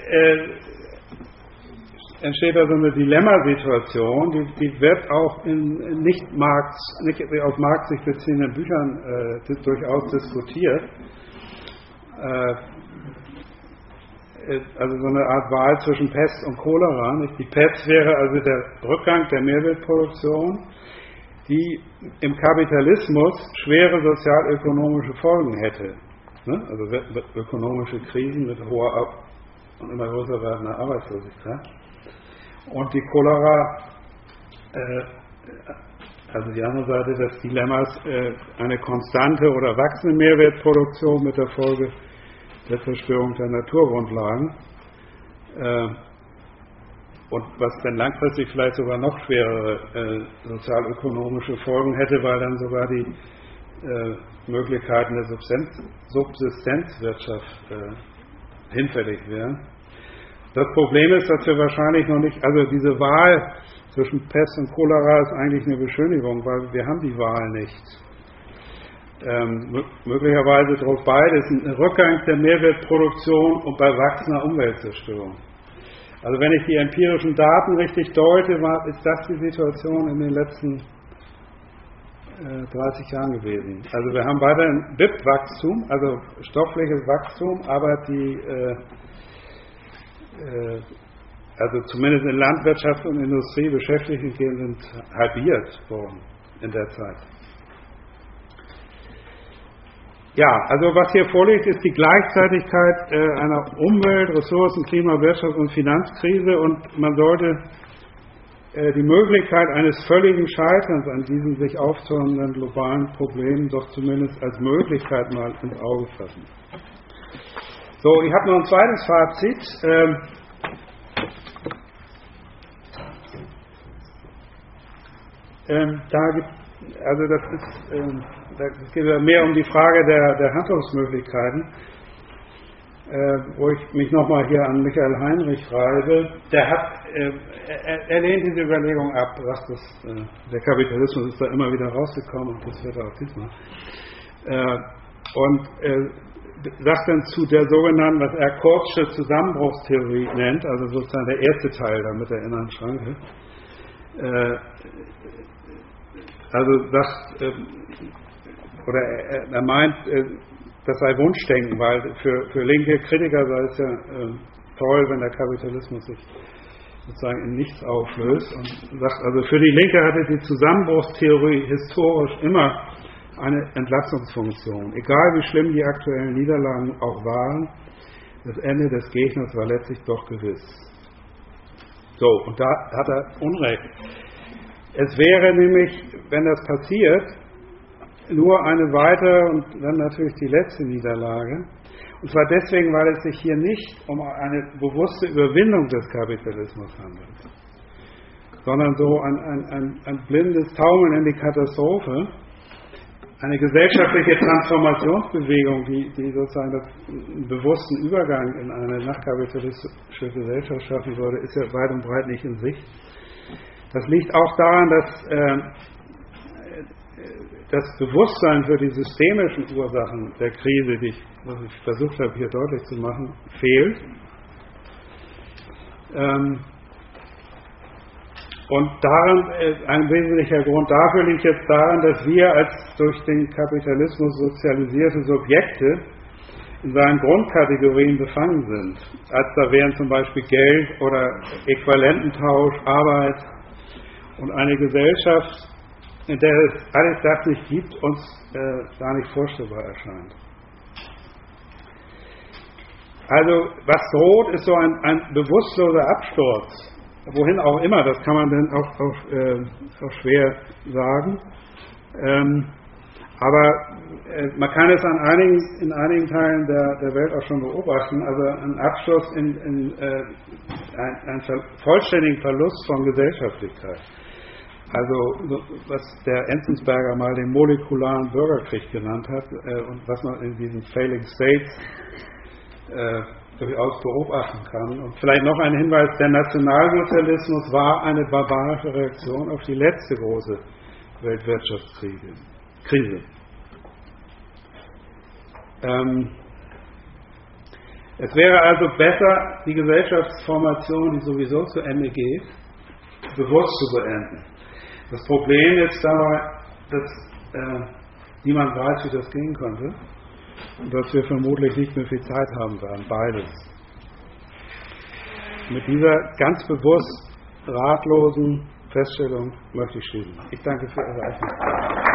entsteht also eine Dilemmasituation, die wird auch in nicht auf Marx sich beziehenden Büchern durchaus diskutiert. Also so eine Art Wahl zwischen Pest und Cholera. Die Pest wäre also der Rückgang der Mehrwertproduktion, die im Kapitalismus schwere sozialökonomische Folgen hätte. Also ökonomische Krisen mit hoher und immer größer werdender Arbeitslosigkeit. Und die Cholera, also die andere Seite des Dilemmas, eine konstante oder wachsende Mehrwertproduktion mit der Folge der Zerstörung der Naturgrundlagen. Und was dann langfristig vielleicht sogar noch schwerere sozialökonomische Folgen hätte, weil dann sogar die Möglichkeiten der Subsistenzwirtschaft hinfällig wären. Das Problem ist, dass wir wahrscheinlich noch nicht, also diese Wahl zwischen Pest und Cholera ist eigentlich eine Beschönigung, weil wir haben die Wahl nicht. Möglicherweise droht beides, ein Rückgang der Mehrwertproduktion und bei wachsender Umweltzerstörung. Also wenn ich die empirischen Daten richtig deute, ist das die Situation in den letzten 30 Jahren gewesen. Also wir haben weiterhin BIP-Wachstum, also stoffliches Wachstum, aber also zumindest in Landwirtschaft und Industrie Beschäftigte sind halbiert worden in der Zeit. Ja, also was hier vorliegt, ist die Gleichzeitigkeit einer Umwelt-, Ressourcen-, Klima-, Wirtschafts- und Finanzkrise und man sollte die Möglichkeit eines völligen Scheiterns an diesen sich auftürmenden globalen Problemen doch zumindest als Möglichkeit mal ins Auge fassen. So, ich habe noch ein zweites Fazit. Es geht ja mehr um die Frage der Handlungsmöglichkeiten, wo ich mich nochmal hier an Michael Heinrich reibe. Er lehnt diese Überlegung ab, der Kapitalismus ist da immer wieder rausgekommen und das wird er auch diesmal. Sagt dann zu der sogenannten, was er Kortsche Zusammenbruchstheorie nennt, also sozusagen der erste Teil da mit der inneren Schranke, also sagt, oder er meint, das sei Wunschdenken, weil für linke Kritiker sei es ja toll, wenn der Kapitalismus sich sozusagen in nichts auflöst und sagt, also für die Linke hatte die Zusammenbruchstheorie historisch immer eine Entlastungsfunktion. Egal wie schlimm die aktuellen Niederlagen auch waren, das Ende des Gegners war letztlich doch gewiss. So, und da hat er Unrecht. Es wäre nämlich, wenn das passiert, nur eine weitere und dann natürlich die letzte Niederlage. Und zwar deswegen, weil es sich hier nicht um eine bewusste Überwindung des Kapitalismus handelt, sondern so ein blindes Taumeln in die Katastrophe, eine gesellschaftliche Transformationsbewegung, die sozusagen einen bewussten Übergang in eine nachkapitalistische Gesellschaft schaffen würde, ist ja weit und breit nicht in Sicht. Das liegt auch daran, dass das Bewusstsein für die systemischen Ursachen der Krise, was ich versucht habe hier deutlich zu machen, fehlt. Und daran, ein wesentlicher Grund dafür liegt jetzt daran, dass wir als durch den Kapitalismus sozialisierte Subjekte in seinen Grundkategorien befangen sind. Als da wären zum Beispiel Geld oder Äquivalententausch, Arbeit und eine Gesellschaft, in der es alles das nicht gibt, uns gar nicht vorstellbar erscheint. Also was droht, ist so ein bewusstloser Absturz. Wohin auch immer, das kann man dann auch schwer sagen. Aber man kann es in einigen Teilen der Welt auch schon beobachten. Also ein Absturz in einen vollständigen Verlust von Gesellschaftlichkeit. Also was der Enzensberger mal den molekularen Bürgerkrieg genannt hat und was man in diesen Failing States durchaus beobachten kann. Und vielleicht noch ein Hinweis, der Nationalsozialismus war eine barbarische Reaktion auf die letzte große Weltwirtschaftskrise. Es wäre also besser, die Gesellschaftsformation, die sowieso zu Ende geht, bewusst zu beenden. Das Problem ist dabei, dass niemand weiß, wie das gehen könnte. Und dass wir vermutlich nicht mehr viel Zeit haben werden, beides. Mit dieser ganz bewusst ratlosen Feststellung möchte ich schließen. Ich danke für Ihre Aufmerksamkeit.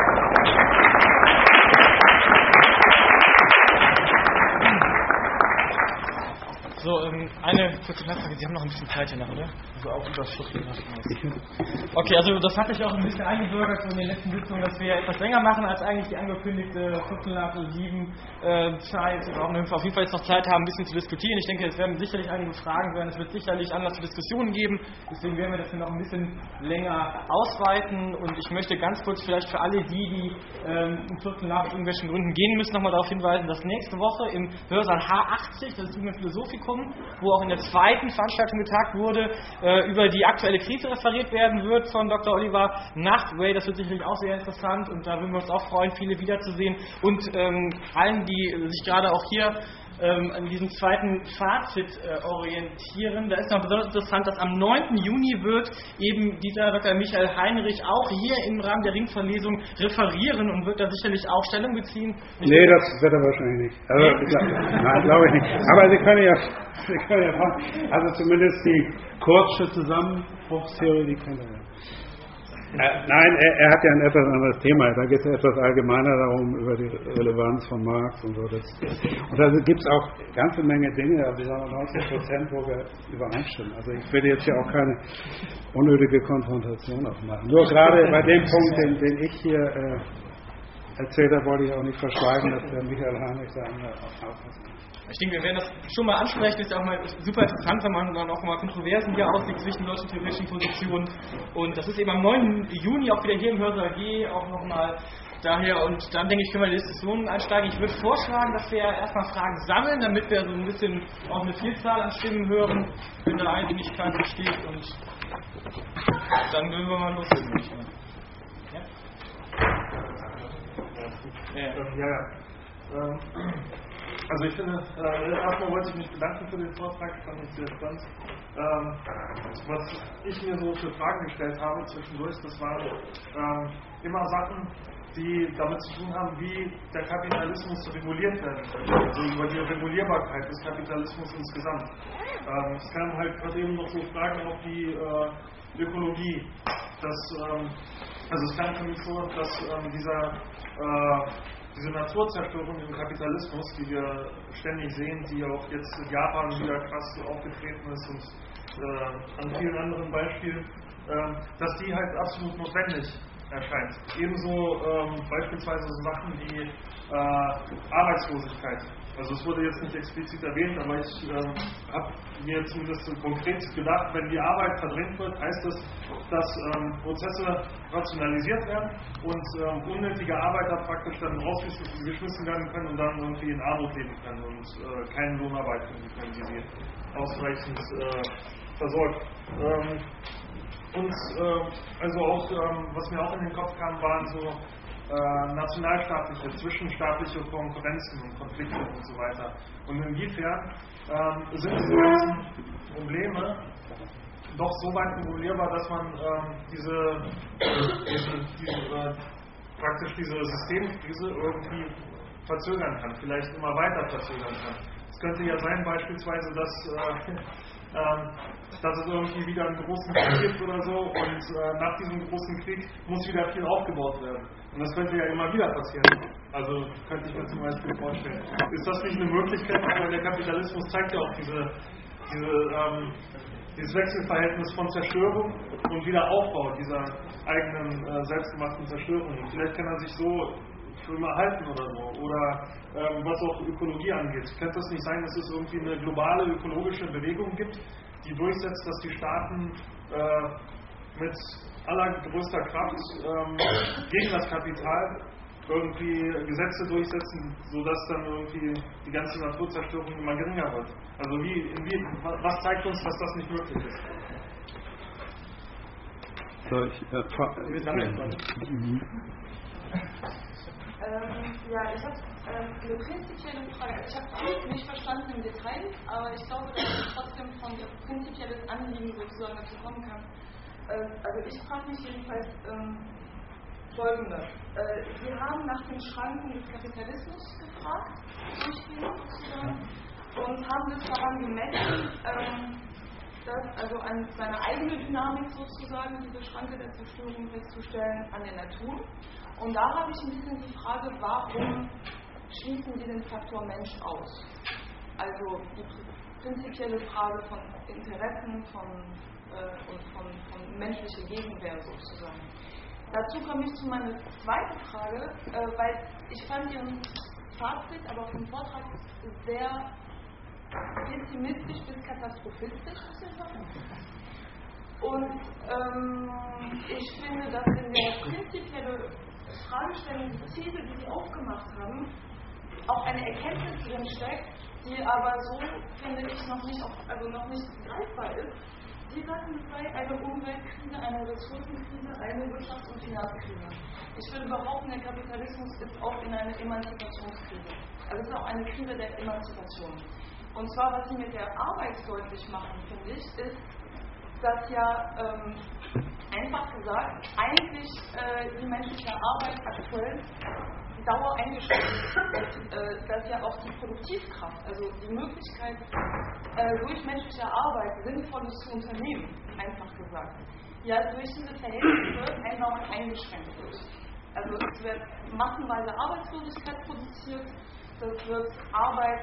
So, eine kurze Nachfrage. Sie haben noch ein bisschen Zeit hier noch, oder? Also auch über Schriftlich. Okay, also das hat sich auch ein bisschen eingebürgert so in den letzten Sitzungen, dass wir etwas länger machen als eigentlich die angekündigte 5:07 Zeit. Wir brauchen auf jeden Fall jetzt noch Zeit haben, ein bisschen zu diskutieren. Ich denke, es werden sicherlich einige Fragen sein. Es wird sicherlich Anlass zu Diskussionen geben. Deswegen werden wir das hier noch ein bisschen länger ausweiten. Und ich möchte ganz kurz vielleicht für alle die um 5:15 aus irgendwelchen Gründen gehen müssen, nochmal darauf hinweisen, dass nächste Woche im Hörsaal H80, das ist Jugend Philosophikum, wo auch in der zweiten Veranstaltung getagt wurde, über die aktuelle Krise referiert werden wird von Dr. Oliver Nachtwey. Das wird sicherlich auch sehr interessant und da würden wir uns auch freuen, viele wiederzusehen. Und allen, die sich gerade auch hier an diesem zweiten Fazit orientieren. Da ist noch besonders interessant, dass am 9. Juni wird eben dieser Dr. Michael Heinrich auch hier im Rahmen der Ringvorlesung referieren und wird da sicherlich auch Stellung beziehen. Nee, das wird er wahrscheinlich nicht. Also, nein, glaube ich nicht. Aber Sie können ja fragen. Also zumindest die kurzste Zusammenbruchstheorie, die kennt er ja. Nein, er hat ja ein etwas anderes Thema. Da geht es etwas allgemeiner darum, über die Relevanz von Marx und so. Und da gibt es auch eine ganze Menge Dinge, aber wir sagen 90%, wo wir übereinstimmen. Also ich will jetzt hier auch keine unnötige Konfrontation aufmachen. Nur gerade bei dem Punkt, den ich hier erzählt habe, wollte ich auch nicht verschweigen, dass der Michael Heinrich da aufpassen kann. Ich denke, wir werden das schon mal ansprechen. Ist ja auch mal super interessant, wenn man dann auch mal Kontroversen hier aussieht zwischen deutschen theoretischen Positionen. Und das ist eben am 9. Juni auch wieder hier im Hörsaal G auch nochmal daher. Und dann denke ich, können wir in die Diskussionen einsteigen. Ich würde vorschlagen, dass wir erstmal Fragen sammeln, damit wir so ein bisschen auch eine Vielzahl an Stimmen hören, wenn da Einigkeit besteht. Und dann würden wir mal loslegen. Ja. Also ich finde, erstmal wollte ich mich bedanken für den Vortrag, ich fand es sehr spannend. Was ich mir so für Fragen gestellt habe zwischendurch, das waren immer Sachen, die damit zu tun haben, wie der Kapitalismus reguliert werden könnte, also über die Regulierbarkeit des Kapitalismus insgesamt. Es kamen halt gerade eben noch so Fragen auf die Ökologie. Also es kam für mich so, dass diese Naturzerstörung im Kapitalismus, die wir ständig sehen, die auch jetzt in Japan wieder krass aufgetreten ist und an vielen anderen Beispielen, dass die halt absolut notwendig erscheint. Ebenso beispielsweise so Sachen wie Arbeitslosigkeit. Also es wurde jetzt nicht explizit erwähnt, aber ich habe mir zumindest konkret gedacht, wenn die Arbeit verdrängt wird, heißt das, dass Prozesse rationalisiert werden und unnötige Arbeiter praktisch dann rausgeschmissen werden können und dann irgendwie in Armut leben können und keine Lohnarbeit finden können, die sie ausreichend versorgt. Also auch, was mir auch in den Kopf kam, waren so nationalstaatliche, zwischenstaatliche Konkurrenzen und Konflikte und so weiter. Und inwiefern sind diese ganzen Probleme doch so weit formulierbar, dass man praktisch diese Systemkrise irgendwie verzögern kann, vielleicht immer weiter verzögern kann. Es könnte ja sein beispielsweise, dass es irgendwie wieder einen großen Krieg gibt oder so und nach diesem großen Krieg muss wieder viel aufgebaut werden. Und das könnte ja immer wieder passieren. Also könnte ich mir zum Beispiel vorstellen. Ist das nicht eine Möglichkeit, weil der Kapitalismus zeigt ja auch dieses Wechselverhältnis von Zerstörung und Wiederaufbau dieser eigenen selbstgemachten Zerstörung. Und vielleicht kann er sich so für immer halten oder so. Oder was auch Ökologie angeht. Könnte es nicht sein, dass es irgendwie eine globale ökologische Bewegung gibt, die durchsetzt, dass die Staaten mit allergrößter Kraft gegen das Kapital irgendwie Gesetze durchsetzen, sodass dann irgendwie die ganze Naturzerstörung immer geringer wird. Also was zeigt uns, dass das nicht möglich ist? So, ich ich habe eine prinzipielle Frage. Ich habe es nicht verstanden im Detail, aber ich glaube, dass ich trotzdem von der prinzipielles Anliegen sozusagen dazu kommen kann. Also ich frage mich jedenfalls Folgendes. Wir haben nach den Schranken des Kapitalismus gefragt, durchgehend sozusagen, und haben das daran gemessen, dass also an seiner eigenen Dynamik sozusagen diese Schranke der Zerstörung festzustellen an der Natur. Und da habe ich ein bisschen die Frage, warum schließen Sie den Faktor Mensch aus? Also die prinzipielle Frage von Interessen, von menschlicher Gegenwehr sozusagen. Dazu komme ich zu meiner zweiten Frage, weil ich fand Ihren Fazit, aber auch den Vortrag sehr pessimistisch bis katastrophistisch, muss ich sagen. Und ich finde, dass in der prinzipiellen Fragestellung, die Ziele, die Sie aufgemacht haben, auch eine Erkenntnis drin steckt, die aber so, finde ich, noch nicht greifbar ist. Sie sagten, es sei eine Umweltkrise, eine Ressourcenkrise, eine Wirtschafts- und Finanzkrise. Ich würde behaupten, der Kapitalismus ist auch in einer Emanzipationskrise. Also es ist auch eine Krise der Emanzipation. Und zwar, was Sie mit der Arbeit deutlich machen, finde ich, ist, dass ja einfach gesagt eigentlich die menschliche Arbeit aktuell Dauer eingeschränkt ist. Dass ja auch die Produktivkraft, also die Möglichkeit durch menschliche Arbeit Sinnvolles zu unternehmen, einfach gesagt, ja durch diese Verhältnisse enorm eingeschränkt wird. Also es wird massenweise Arbeitslosigkeit produziert, das wird Arbeit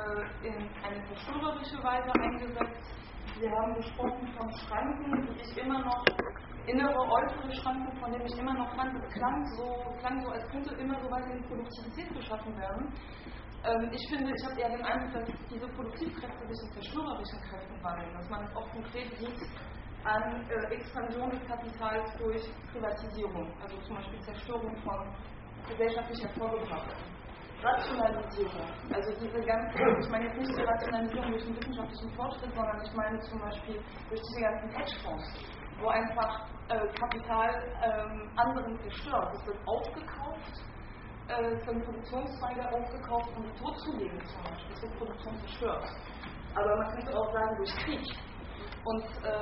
in eine zerstörerische Weise eingesetzt. Wir haben gesprochen von Schranken, die ich immer noch, innere, äußere Schranken, von denen ich immer noch fand, es klang so, als könnte immer so weiter die Produktivität geschaffen werden. Ich finde, ich habe eher den Eindruck, dass diese Produktivkräfte sich in zerstörerischen Kräften wandeln, dass man es auch konkret sieht an Expansion des Kapitals durch Privatisierung, also zum Beispiel Zerstörung von gesellschaftlich hervorgebrachten. Rationalisierung, also diese ganze, ich meine jetzt nicht die Rationalisierung durch den wissenschaftlichen Fortschritt, sondern ich meine zum Beispiel durch diese ganzen Hedgefonds, wo einfach Kapital anderen zerstört. Es wird aufgekauft, es werden Produktionszweige aufgekauft, um sie totzulegen zum Beispiel. Es wird Produktion zerstört. Aber man könnte auch sagen durch Krieg. Und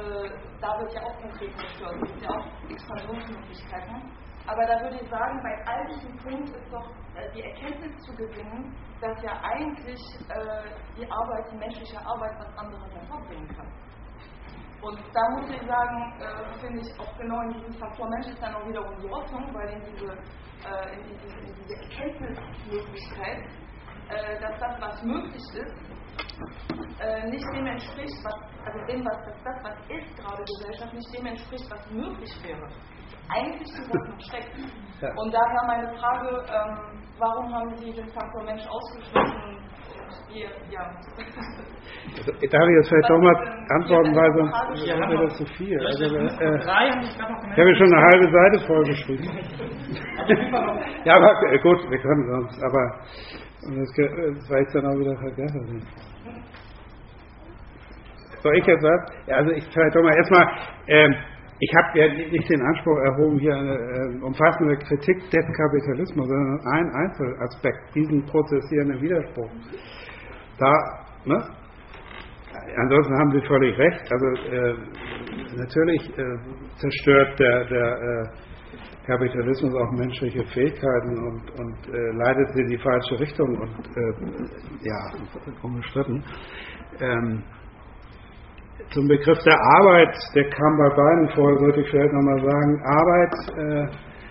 da wird ja auch konkret zerstört. Es gibt ja auch Expansionsmöglichkeiten. Aber da würde ich sagen, bei all diesen Punkten ist doch die Erkenntnis zu gewinnen, dass ja eigentlich die Arbeit, die menschliche Arbeit, was anderes hervorbringen kann. Und da muss ich sagen, finde ich auch genau in diesem Faktor Mensch ist dann auch wiederum die Hoffnung, weil in diese Erkenntnismöglichkeit, dass das, was möglich ist, nicht dem entspricht, was ist gerade Gesellschaft, nicht dem entspricht, was möglich wäre. Eigentlich die Hoffnung steckt. Ja. Und daher meine Frage, warum haben Sie den Faktor Mensch ausgeschlossen? Also, darf ich jetzt vielleicht doch mal antworten, weil sonst wäre mir das zu viel. Also, ich habe schon eine halbe Seite vollgeschrieben. Ja, aber gut, wir können sonst, aber das war jetzt dann auch wieder vergessen. Soll ich jetzt was? Ja, also ich vielleicht doch mal erstmal, ich habe ja nicht den Anspruch erhoben, hier eine umfassende Kritik des Kapitalismus, sondern einen Einzelaspekt, diesen prozessierenden Widerspruch. Da, ne? Ansonsten haben Sie völlig recht. Also natürlich zerstört der Kapitalismus auch menschliche Fähigkeiten und leitet sie in die falsche Richtung und unbestritten. Zum Begriff der Arbeit, der kam bei beiden vor, sollte ich vielleicht nochmal sagen. Arbeit,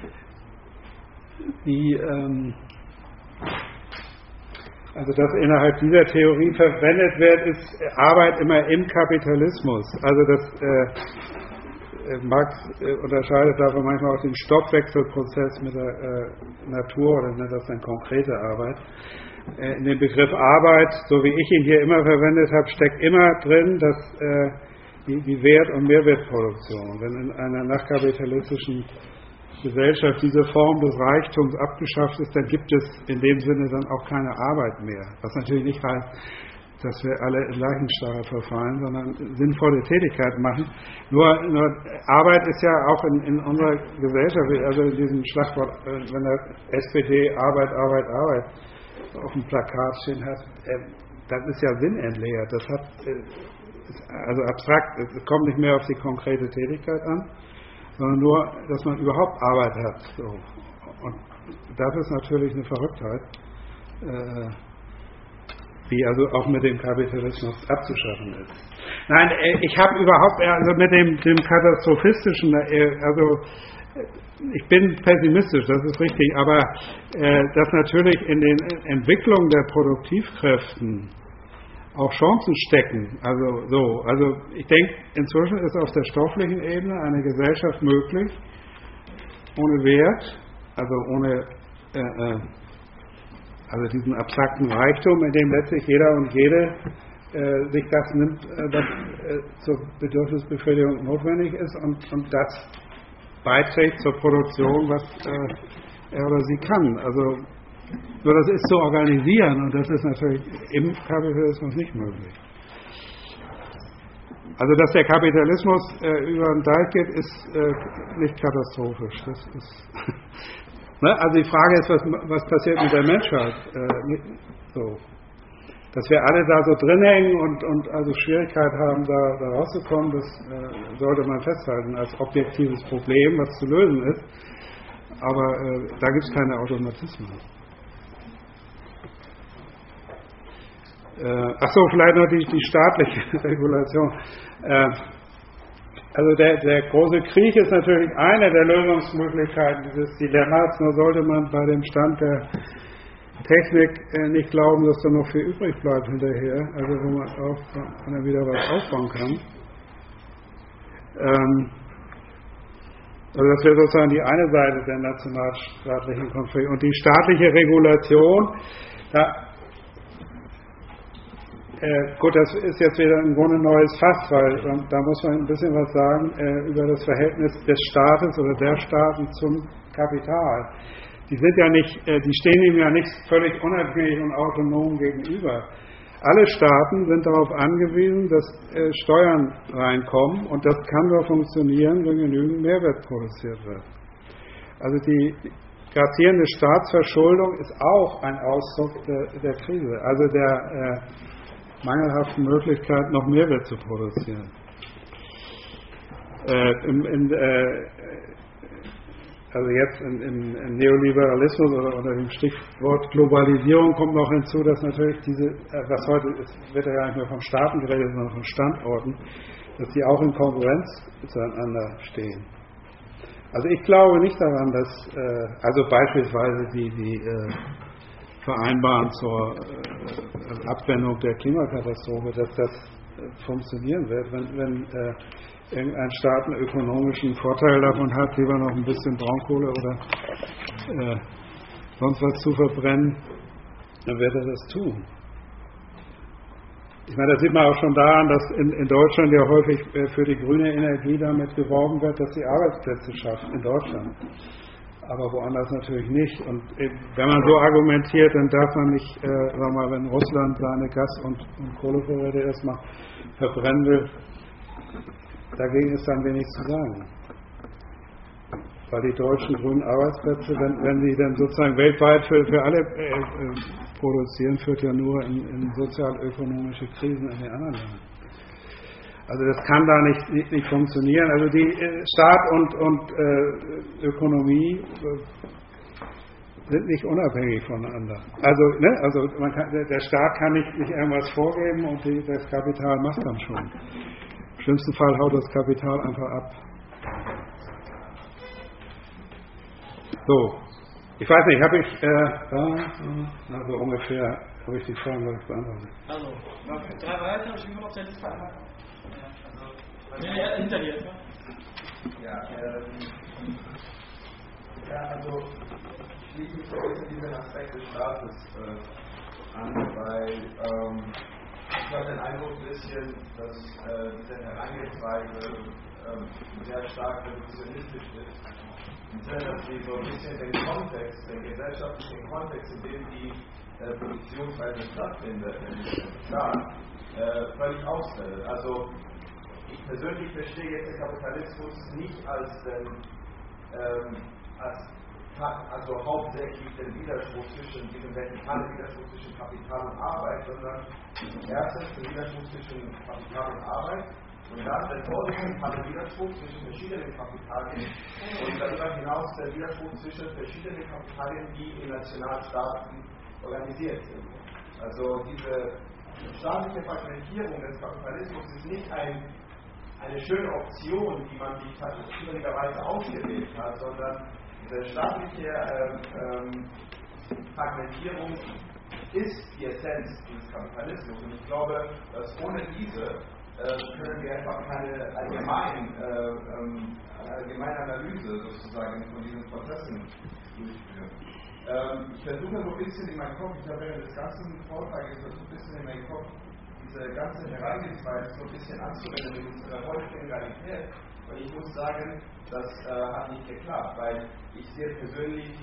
also dass innerhalb dieser Theorie verwendet wird, ist Arbeit immer im Kapitalismus. Also das Marx unterscheidet davon manchmal auch den Stoffwechselprozess mit der Natur oder nennt das dann konkrete Arbeit. In dem Begriff Arbeit, so wie ich ihn hier immer verwendet habe, steckt immer drin, dass die Wert- und Mehrwertproduktion, wenn in einer nachkapitalistischen Gesellschaft diese Form des Reichtums abgeschafft ist, dann gibt es in dem Sinne dann auch keine Arbeit mehr. Was natürlich nicht heißt, dass wir alle in Leichenstarre verfallen, sondern sinnvolle Tätigkeiten machen. Nur Arbeit ist ja auch in unserer Gesellschaft, also in diesem Schlagwort, wenn der SPD Arbeit auf dem Plakat stehen hat, das ist ja sinnentleert. Das hat also abstrakt, es kommt nicht mehr auf die konkrete Tätigkeit an, sondern nur, dass man überhaupt Arbeit hat. So. Und das ist natürlich eine Verrücktheit, die also auch mit dem Kapitalismus abzuschaffen ist. Nein, ich habe überhaupt, also mit dem Katastrophistischen, also ich bin pessimistisch, das ist richtig, aber dass natürlich in den Entwicklungen der Produktivkräften auch Chancen stecken. Also ich denke, inzwischen ist auf der stofflichen Ebene eine Gesellschaft möglich, ohne Wert, also ohne also diesen abstrakten Reichtum, in dem letztlich jeder und jede sich das nimmt, was zur Bedürfnisbefriedigung notwendig ist und das beiträgt zur Produktion, was er oder sie kann. Also nur das ist zu organisieren und das ist natürlich im Kapitalismus nicht möglich. Also dass der Kapitalismus über den Deich geht, ist nicht katastrophisch. Das ist ne? Also die Frage ist, was passiert mit der Menschheit? So. Dass wir alle da so drin hängen und also Schwierigkeit haben, da rauszukommen, das sollte man festhalten als objektives Problem, was zu lösen ist. Aber da gibt es keine Automatismen. Vielleicht noch die staatliche Regulation. Also der große Krieg ist natürlich eine der Lösungsmöglichkeiten dieses Dilemmas, nur sollte man bei dem Stand der Technik nicht glauben, dass da noch viel übrig bleibt hinterher, also wo man wieder was aufbauen kann. Also das wäre sozusagen die eine Seite der nationalstaatlichen Konflikte. Und die staatliche Regulation, gut, das ist jetzt wieder im Grunde ein neues Fass, weil da muss man ein bisschen was sagen über das Verhältnis des Staates oder der Staaten zum Kapital. Die sind ja nicht, die stehen ihm ja nicht völlig unabhängig und autonom gegenüber. Alle Staaten sind darauf angewiesen, dass Steuern reinkommen und das kann nur funktionieren, wenn genügend Mehrwert produziert wird. Also die grassierende Staatsverschuldung ist auch ein Ausdruck der Krise, also der mangelhaften Möglichkeit, noch Mehrwert zu produzieren. Also jetzt im Neoliberalismus oder unter dem Stichwort Globalisierung kommt noch hinzu, dass natürlich was heute ist, wird ja gar nicht mehr von Staaten geredet, sondern von Standorten, dass die auch in Konkurrenz zueinander stehen. Also ich glaube nicht daran, dass also beispielsweise die Vereinbarung zur Abwendung der Klimakatastrophe, dass das funktionieren wird, wenn irgendein Staat einen ökonomischen Vorteil davon hat, lieber noch ein bisschen Braunkohle oder sonst was zu verbrennen, dann wird er das tun. Ich meine, das sieht man auch schon daran, dass in Deutschland ja häufig für die grüne Energie damit geworben wird, dass sie Arbeitsplätze schafft in Deutschland. Aber woanders natürlich nicht. Und wenn man so argumentiert, dann darf man nicht, wenn Russland seine Gas- und Kohlevorräte erstmal verbrennen will, dagegen ist dann wenig zu sagen. Weil die deutschen grünen Arbeitsplätze, wenn sie dann sozusagen weltweit für alle produzieren, führt ja nur in sozial-ökonomische Krisen in den anderen Ländern. Also das kann da nicht funktionieren. Also die Staat und Ökonomie sind nicht unabhängig voneinander. Also der Staat kann nicht irgendwas vorgeben und das Kapital macht dann schon. Im schlimmsten Fall haut das Kapital einfach ab. So, ich weiß nicht, habe ich so ungefähr habe ich die Fragen beantwortet. Also, noch 3 weiter, ich bin noch auf der Liste. Ja, hinter dir. Also ich schließe mich so ein bisschen diesen Aspekt des Staates an, weil ich habe den Eindruck ein bisschen, dass diese Herangehensweise sehr stark reduktionistisch ist. Im Sinne, dass sie so ein bisschen den Kontext, den gesellschaftlichen Kontext, in dem die Produktionsweise stattfindet, im Staat, völlig ausfällt. Also ich persönlich verstehe jetzt den Kapitalismus nicht als hauptsächlich den Widerspruch zwischen diesem vertikalen Widerspruch zwischen Kapital und Arbeit, sondern erstens den Widerspruch zwischen Kapital und Arbeit und dann den horizontalen Widerspruch zwischen verschiedenen Kapitalien und darüber hinaus der Widerspruch zwischen verschiedenen Kapitalien, die in Nationalstaaten organisiert sind. Also diese staatliche Fragmentierung des Kapitalismus ist nicht eine schöne Option, die man sich zufälligerweise ausgewählt hat, sondern diese staatliche Fragmentierung ist die Essenz dieses Kapitalismus. Und ich glaube, dass ohne diese können wir einfach keine allgemeine Analyse sozusagen von diesen Prozessen durchführen. Ich versuche so ein bisschen in meinem Kopf, ich habe während des ganzen Vortrages so ein bisschen in meinem Kopf diese ganze Herangehensweise so ein bisschen anzuwenden in unserer heutigen Realität. Und ich muss sagen, das hat nicht geklappt, weil ich sehe persönlich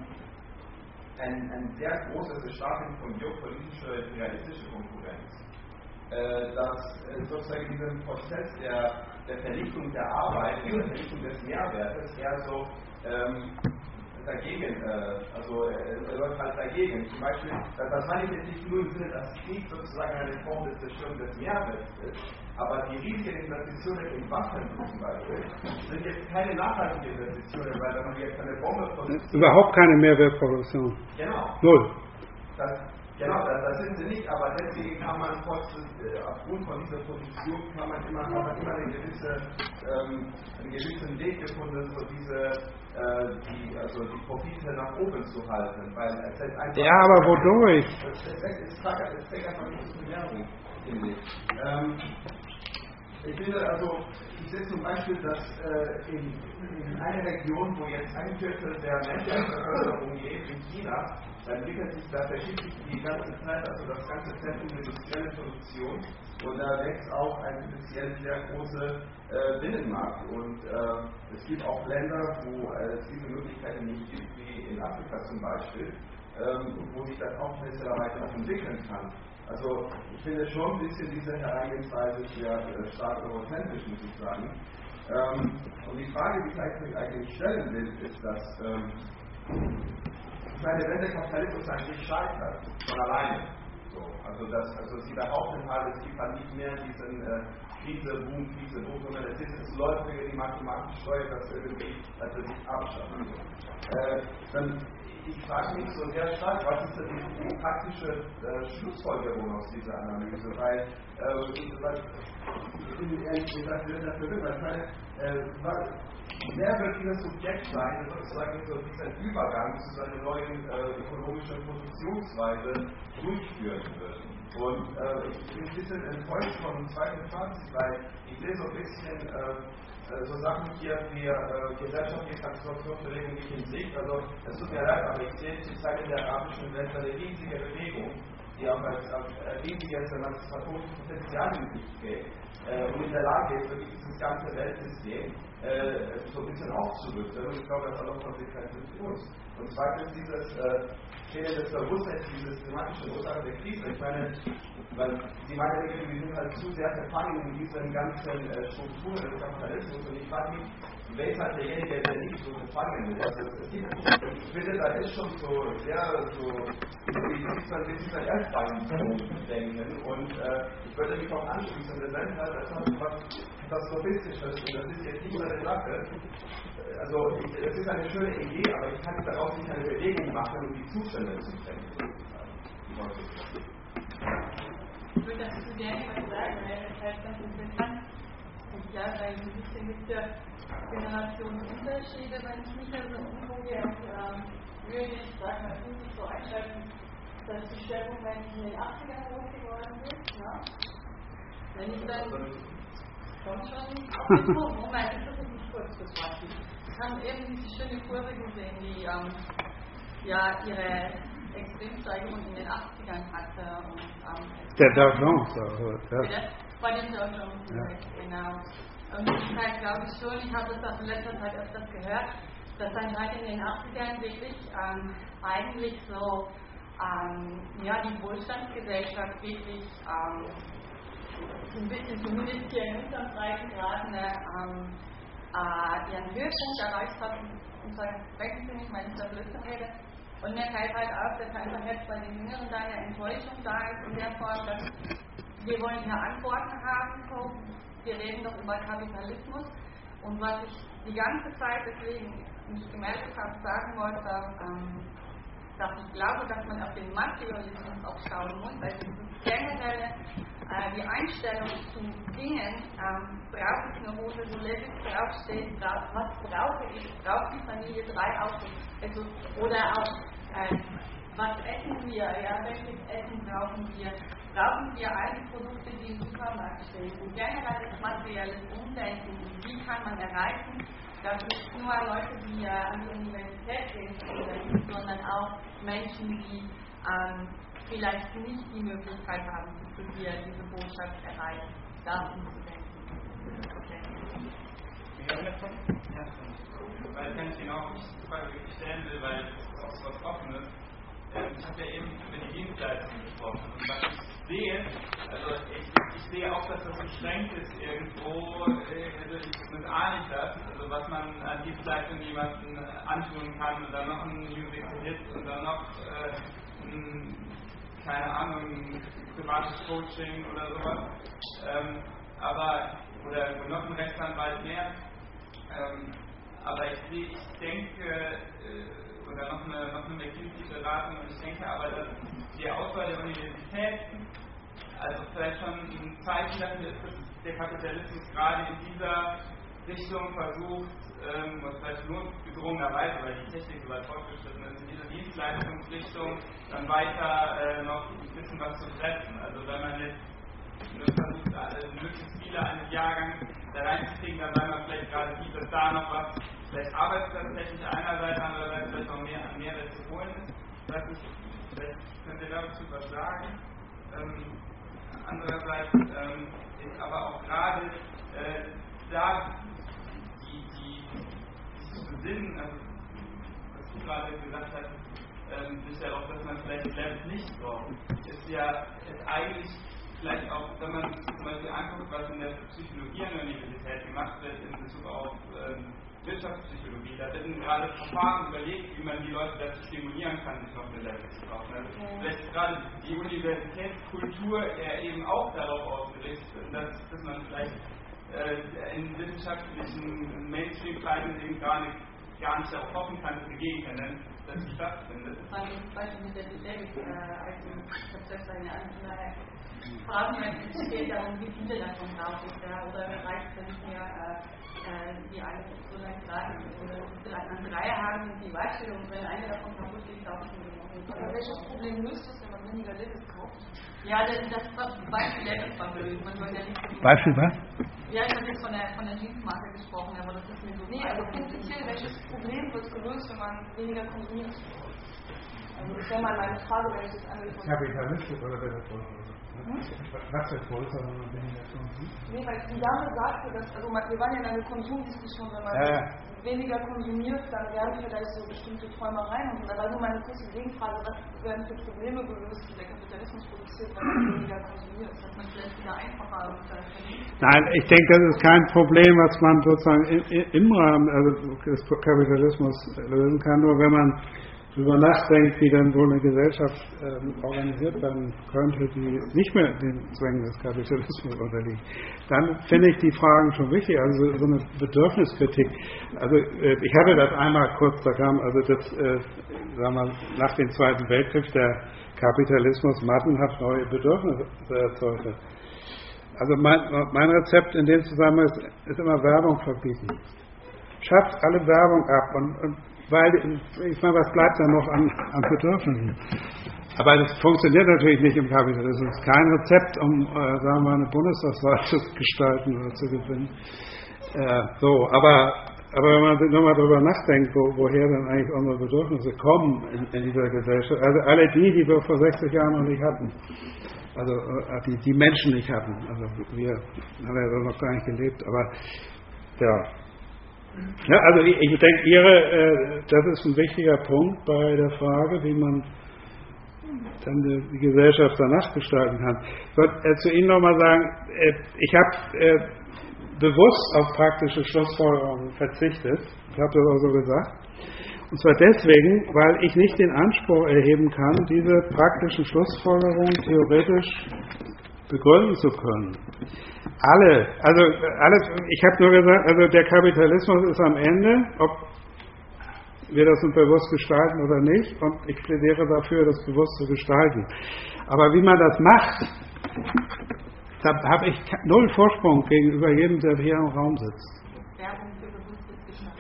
ein sehr großes Erstarken von geopolitischer und realistischer Konkurrenz. Dass sozusagen diesen Prozess der Vernichtung der Arbeit, der Vernichtung des Mehrwertes eher so dagegen, er läuft halt dagegen. Zum Beispiel, das meine ich jetzt nicht nur im Sinne, dass Krieg sozusagen eine Form der Zerstörung des Mehrwerts ist, aber die riesigen Investitionen in Waffen zum Beispiel sind jetzt keine nachhaltigen Investitionen, weil wenn man jetzt eine Bombe produziert. Überhaupt keine Mehrwertproduktion. Genau. Null. Das sind sie nicht, aber deswegen kann man aufgrund von dieser Produktion kann man immer einen gewissen Weg gefunden, so die Profite nach oben zu halten, weil es halt einfach. Ja, aber wodurch? Es trägt einfach nicht zur Werbung, finde ich. Ich finde ich sehe zum Beispiel, dass in einer Region, wo jetzt 1/4 der Menschenbevölkerung lebt, in China, da entwickelt sich da verschiebt sich die ganze Zeit, das ganze Zentrum der industriellen Produktion und da wächst auch ein potenziell sehr großer Binnenmarkt und es gibt auch Länder, wo es diese Möglichkeiten nicht gibt, wie in Afrika zum Beispiel, wo sich das auch besserweise entwickeln kann. Also ich finde schon ein bisschen diese Herangehensweise sehr stark eurozentrisch, muss ich sagen. Und die Frage, die ich eigentlich stellen will, ist, dass wenn der Kapitalismus eigentlich scheitert, von alleine. Also sie behaupten halt, es gibt halt nicht mehr diesen Krise, Boom, sondern es läuft über die mathematische Steuer, dass er sich abschafft. Dann ich frage mich so sehr stark, was ist denn die praktische Schlussfolgerung aus dieser Analyse? Weil ich bin ehrlich gesagt sehr dafür, weil wer wird dieses Subjekt sein, das sozusagen so dieser Übergang zu einer neuen ökonomischen Produktionsweise durchführen wird. Und ich bin ein bisschen enttäuscht vom zweiten Fazit, weil ich sehe so ein bisschen so Sachen hier wie gesellschaftliche Transformationsbewegung nicht in Sicht. Also es tut mir leid, aber ich sehe zurzeit in der arabischen Welt eine riesige Bewegung, die auch als riesiges emanzipatorisches Potenzial in sich geht und in der Lage ist, wirklich dieses ganze Weltsystem so ein bisschen aufzurüsten. Und ich glaube, das hat auch Konsequenzen für uns. Und zweitens dieses fehlende Bewusstsein, diese systematischen Ursachen der Krise. Ich meine, weil die meinen, wir sind halt zu sehr verfangen in diesen ganzen Strukturen des Kapitalismus. Und ich frage mich, wer ist halt derjenige, der nicht so gefangen ist? Also, ich finde, da ist schon so sehr so, wie sich ein Erdbein denken. Und ich würde mich auch anschließen, der Mensch hat etwas Katastrophistisches. Und das ist jetzt nicht so eine Sache. Also, es ist eine schöne Idee, aber ich kann daraus nicht eine Bewegung machen, um die Zustände zu verändern. Ich würde dazu gerne was sagen, weil das halt ganz interessant ist, ja, weil ein bisschen mit der Generationenunterschiede, wenn ich mich also umgucke, würde ich sagen, man muss sich so einschalten, dass die Stärkung, wenn ich in den 80ern groß geworden bin, ja, wenn ich dann Moment, ich versuche mich kurz zu fassen. Wir haben eben diese schöne Kurve gesehen, die ja ihre Extremsteigerung in den 80ern hatte. Und, der Dow Jones, also, ja. Bei dem Dow Jones, ja. Genau. Und deshalb glaube ich schon, ich habe das auch in letzter Zeit öfters gehört, dass dann halt in den 80ern wirklich eigentlich so ja, die Wohlstandsgesellschaft wirklich ein bisschen zumindest hier in unserem Breitengraden ihren Höhepunkt erreicht hat und sagen, sprechen Sie nicht, weil ich da Blödsinn rede. Und mir fällt halt auf, dass einfach jetzt bei den Jüngeren da eine Enttäuschung da ist in der Form, dass wir wollen hier Antworten haben, so, wir reden doch über Kapitalismus. Und was ich die ganze Zeit deswegen mich gemeldet habe, sagen wollte, dass ich glaube, dass man auf den Materialismus auch schauen muss, weil dieses generelle, die Einstellung zu Dingen, brauche ich eine Hose, wo Levis draufsteht, was brauche ich? Braucht die Familie 3 Autos? Also, oder auch, was essen wir? Ja, welches Essen brauchen wir? Brauchen wir all die Produkte, die im Supermarkt stehen? Und generell das materielles Umdenken, und wie kann man erreichen, dass nicht nur Leute, die an die Universität gehen, sondern auch Menschen, die vielleicht nicht die Möglichkeit haben zu studieren, diese Botschaft erreichen, das umzudenken. Okay. Weil ich kann genau die Frage wirklich stellen will, weil es auch so was Offenes. Ich habe ja eben über die Dienstleistungen gesprochen. Und was ich sehe, also ich sehe auch, dass das beschränkt ist irgendwo, also das ahne ich das, also was man an Dienstleistungen jemandem antun kann und dann noch ein Music Hit und dann noch keine Ahnung, privates Coaching oder sowas, oder noch ein Rechtsanwalt mehr, aber ich denke, oder noch eine McKinsey-Beratung, und ich denke aber, dass die Auswahl der Universitäten also vielleicht schon ein Zeichen dafür ist, dass der Kapitalismus gerade in dieser Richtung versucht, und vielleicht nur gedrungenerweise, weil die Technik so weit fortgeschritten ist, in dieser Dienstleistungsrichtung dann weiter noch ein bisschen was zu pressen. Also wenn man jetzt versucht, möglichst viele eines Jahrgangs da reinzukriegen, dann weil man vielleicht gerade sieht, dass da noch was vielleicht arbeitsplatztechnisch einerseits, andererseits vielleicht noch mehr an Mehrwert zu holen ist. Ich weiß nicht, vielleicht könnt ihr dazu was sagen. Andererseits ist aber auch gerade da die zu besinnen, also was du gerade gesagt hast, sicher auch, dass man vielleicht Labs nicht braucht, ist eigentlich vielleicht auch, wenn man zum Beispiel anguckt, was in der Psychologie an der Universität gemacht wird in Bezug auf Wirtschaftspsychologie, da werden gerade Verfahren überlegt, wie man die Leute dazu stimulieren kann, sich noch eine Lehre zu kaufen. Also vielleicht ist gerade die Universitätskultur eher eben auch darauf ausgerichtet, dass man vielleicht in wissenschaftlichen Mainstream-Zeiten eben gar nicht darauf hoffen kann, dass die Gegentendenz stattfindet. Also zum Beispiel mit der David, ich habe selbst eine andere Fragen, es geht darum, wie viele davon brauche ich, oder reicht es, wenn ich mir die Frage sozusagen sagen, an 3 haben die Beispiele und wenn eine davon kaputt geht, darf ich nicht machen. Aber welches Problem löst es, wenn man weniger Lippes kauft? Ja, das Beispiel Lippes war blöd. Beispiel was? Ja, ich habe jetzt von der Jeansmarke gesprochen, aber das ist mir so. Nee, also prinzipiell, welches Problem wird gelöst, wenn man weniger konsumiert? Also das wäre mal meine Frage, wenn ich das angefangen habe. Kapitalistisch oder wer das wollte? Was wird größer, wenn man weniger konsumiert? Nee, weil die Dame sagte, dass, also wir waren ja in einer Konsumdiskussion, wenn man weniger konsumiert, dann werden vielleicht so bestimmte Träumereien und da war nur meine kurze Gegenfrage, was werden für Probleme gelöst, die der Kapitalismus produziert, wenn man weniger konsumiert? Dass man vielleicht wieder einfacher Nein, ich denke, das ist kein Problem, was man sozusagen im Rahmen des Kapitalismus lösen kann, nur wenn man darüber nachdenkt, wie dann wohl eine Gesellschaft organisiert werden könnte, die nicht mehr den Zwängen des Kapitalismus unterliegt, dann finde ich die Fragen schon wichtig, also so eine Bedürfniskritik. Also ich hatte das einmal kurz, da kam also das, sagen wir, nach dem Zweiten Weltkrieg der Kapitalismus massenhaft neue Bedürfnisse erzeugte. Also mein Rezept in dem Zusammenhang ist immer Werbung verbieten. Schafft alle Werbung ab und weil, ich meine, was bleibt da noch an Bedürfnissen? Aber das funktioniert natürlich nicht im Kapitalismus. Es ist kein Rezept, um, sagen wir mal, eine Bundestagswahl zu gestalten oder zu gewinnen. Aber wenn man nochmal darüber nachdenkt, woher dann eigentlich unsere Bedürfnisse kommen in dieser Gesellschaft, also alle die wir vor 60 Jahren noch nicht hatten, also die Menschen nicht hatten, also wir haben ja noch gar nicht gelebt, aber ja. Ja, also ich denke, das ist ein wichtiger Punkt bei der Frage, wie man dann die Gesellschaft danach gestalten kann. Ich wollte zu Ihnen nochmal sagen, ich habe bewusst auf praktische Schlussfolgerungen verzichtet. Ich habe das auch so gesagt. Und zwar deswegen, weil ich nicht den Anspruch erheben kann, diese praktischen Schlussfolgerungen theoretisch begründen zu können. Ich habe nur gesagt, also der Kapitalismus ist am Ende, ob wir das nun bewusst gestalten oder nicht, und ich plädiere dafür, das bewusst zu gestalten. Aber wie man das macht, da habe ich null Vorsprung gegenüber jedem, der hier im Raum sitzt. Werbung für bewusstes Gestalten.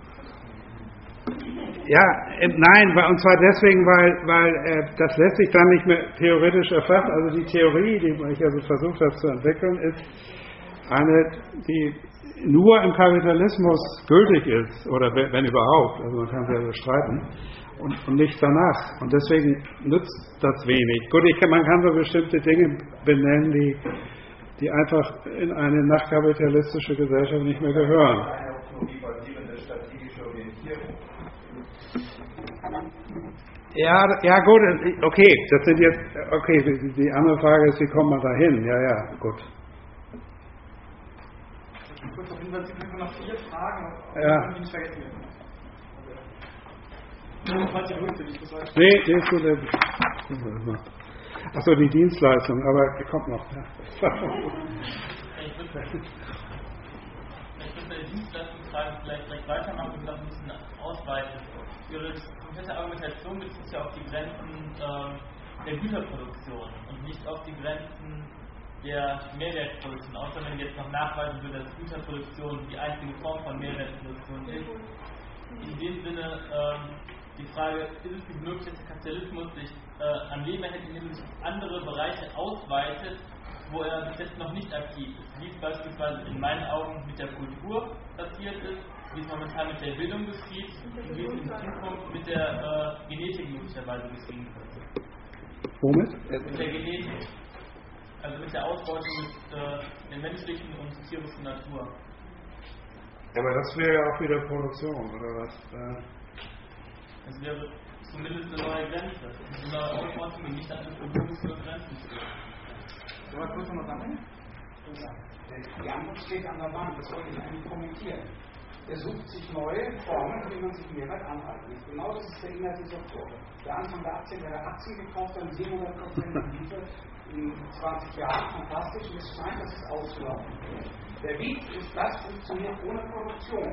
Ja, nein, und zwar deswegen, weil das lässt sich dann nicht mehr theoretisch erfassen. Also die Theorie, die ich also versucht habe zu entwickeln, ist eine, die nur im Kapitalismus gültig ist, oder wenn überhaupt, also man kann es ja so streiten, und nicht danach. Und deswegen nützt das wenig. Gut, man kann so bestimmte Dinge benennen, die einfach in eine nachkapitalistische Gesellschaft nicht mehr gehören. Ja gut, okay, das sind jetzt, okay, die andere Frage ist, wie kommt man da hin? Ja, gut. Kurz auf jeden Fall, Sie können noch 4 Fragen, die nicht vergessen werden. Nee, ist gut. Achso, die Dienstleistung, aber die kommt noch. Ja. Ich würde die Dienstleistungsfrage vielleicht direkt weitermachen und das ein bisschen ausweiten. Ihre komplette Argumentation bezieht sich auf die Grenzen der Güterproduktion und nicht auf die Grenzen der Mehrwertproduktion, außer wenn jetzt noch nachweisen will, dass Güterproduktion die einzige Form von Mehrwertproduktion ist. In dem Sinne die Frage, ist es die Möglichkeit, dass der Kapitalismus sich am Leben erhält, indem er sich auf andere Bereiche ausweitet, wo er bis jetzt noch nicht aktiv ist, wie es beispielsweise in meinen Augen mit der Kultur passiert ist, wie es momentan mit der Bildung geschieht und wie es in Zukunft mit der Genetik möglicherweise geschehen wird. Womit? Mit der Genetik. Also mit der Ausbeutung der menschlichen und tierischen Natur. Aber das wäre ja auch wieder Produktion, oder was? Das wäre zumindest eine neue Grenze. Eine neue Ausbeutung und nicht an ökonomische Grenzen führen. Soll ich kurz noch sagen? Die Antwort steht an der Wand, das wollte ich eigentlich kommentieren. Er sucht sich neue Formen, wie man sich Mehrwert aneignet. Genau das ist der Inhalt dieser Kurve. Der Anfang der Aktien, der Aktien gekauft hat, 700% Rendite in 20 Jahren, fantastisch, und es scheint, dass es auszulaufen. Der Witz ist, das funktioniert ohne Produktion.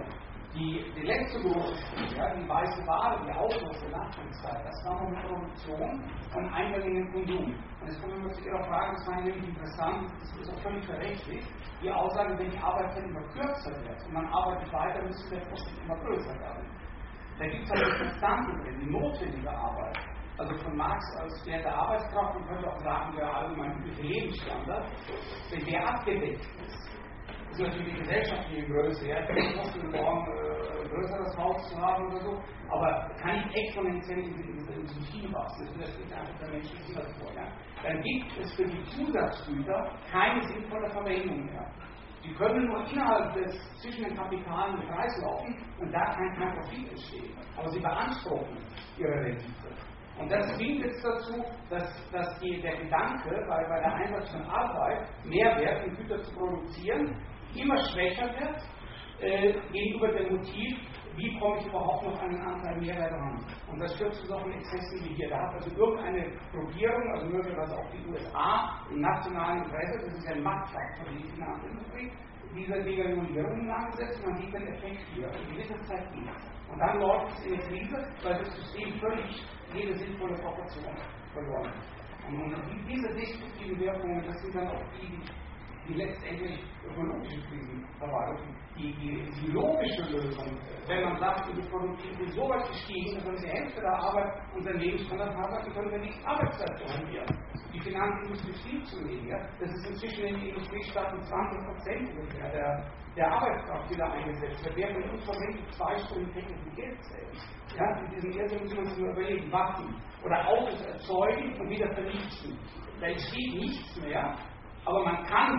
Die letzte große Studie, die weiße Ware, die Autos der Nachkriegszeit, das war eine Produktion von einjährigen Konsum. Und jetzt kommen wir zu Ihrer Frage, das war nämlich interessant, das ist auch völlig berechtigt, die Aussage, wenn die Arbeitszeit immer kürzer wird und man arbeitet weiter, müsste der Profit immer größer werden. Da gibt es halt eine Konstante drin, die notwendige Arbeit. Also von Marx als Wert der Arbeitskraft, man könnte auch sagen, der allgemein übliche Lebensstandard, wenn der abgedeckt ist natürlich die gesellschaftliche Größe, ja, ich muss morgen ein größeres Haus zu haben oder so, aber kann ich exponentiell in diesem Team wachsen, das steht einfach der menschliche Natur. Ja. Dann gibt es für die Zusatzgüter keine sinnvolle Verwendung mehr. Die können nur innerhalb des zwischen den Kapitalen im Kreis laufen und da kann kein Profit entstehen. Aber sie beanspruchen ihre Rendite. Und das zwingt jetzt dazu, dass der Gedanke, bei der Einsatz von Arbeit, Mehrwert und Güter zu produzieren, immer schwächer wird gegenüber dem Motiv, wie komme ich überhaupt noch an den Anteil Mehrwert ran. Und das führt zu solchen Exzessen wie hier. Da hat also irgendeine Gruppierung, also möglicherweise auch die USA, im nationalen Interesse, das ist ja ein Machtfaktor für die Finanzindustrie, diese Deregulierung angesetzt und man sieht den Effekt hier. In gewisser Zeit geht es. Und dann läuft es in die Krise, weil das System völlig jede sinnvolle Proportion verloren hat. Und diese destruktiven Wirkungen, das sind dann auch die letztendlich ökologische Krisen verwalten. Die logische Lösung, wenn man sagt, die Produktivität ist so weit gestiegen, dass wir die Hälfte der Arbeit unseren Lebensstandard haben, dann können wir nicht Arbeitszeit verlieren. Die Finanzindustrie viel zu nehmen. Ja? Das ist inzwischen in den Industriestaaten 20% ungefähr der Arbeitskraft, die da eingesetzt wird. Wer von uns verwendet 2 Stunden täglich Geld zählt? Ja, mit diesem Irrsinn müssen wir uns nur überlegen, Waffen oder Autos erzeugen und wieder vernichten. Da entsteht nichts mehr, aber man kann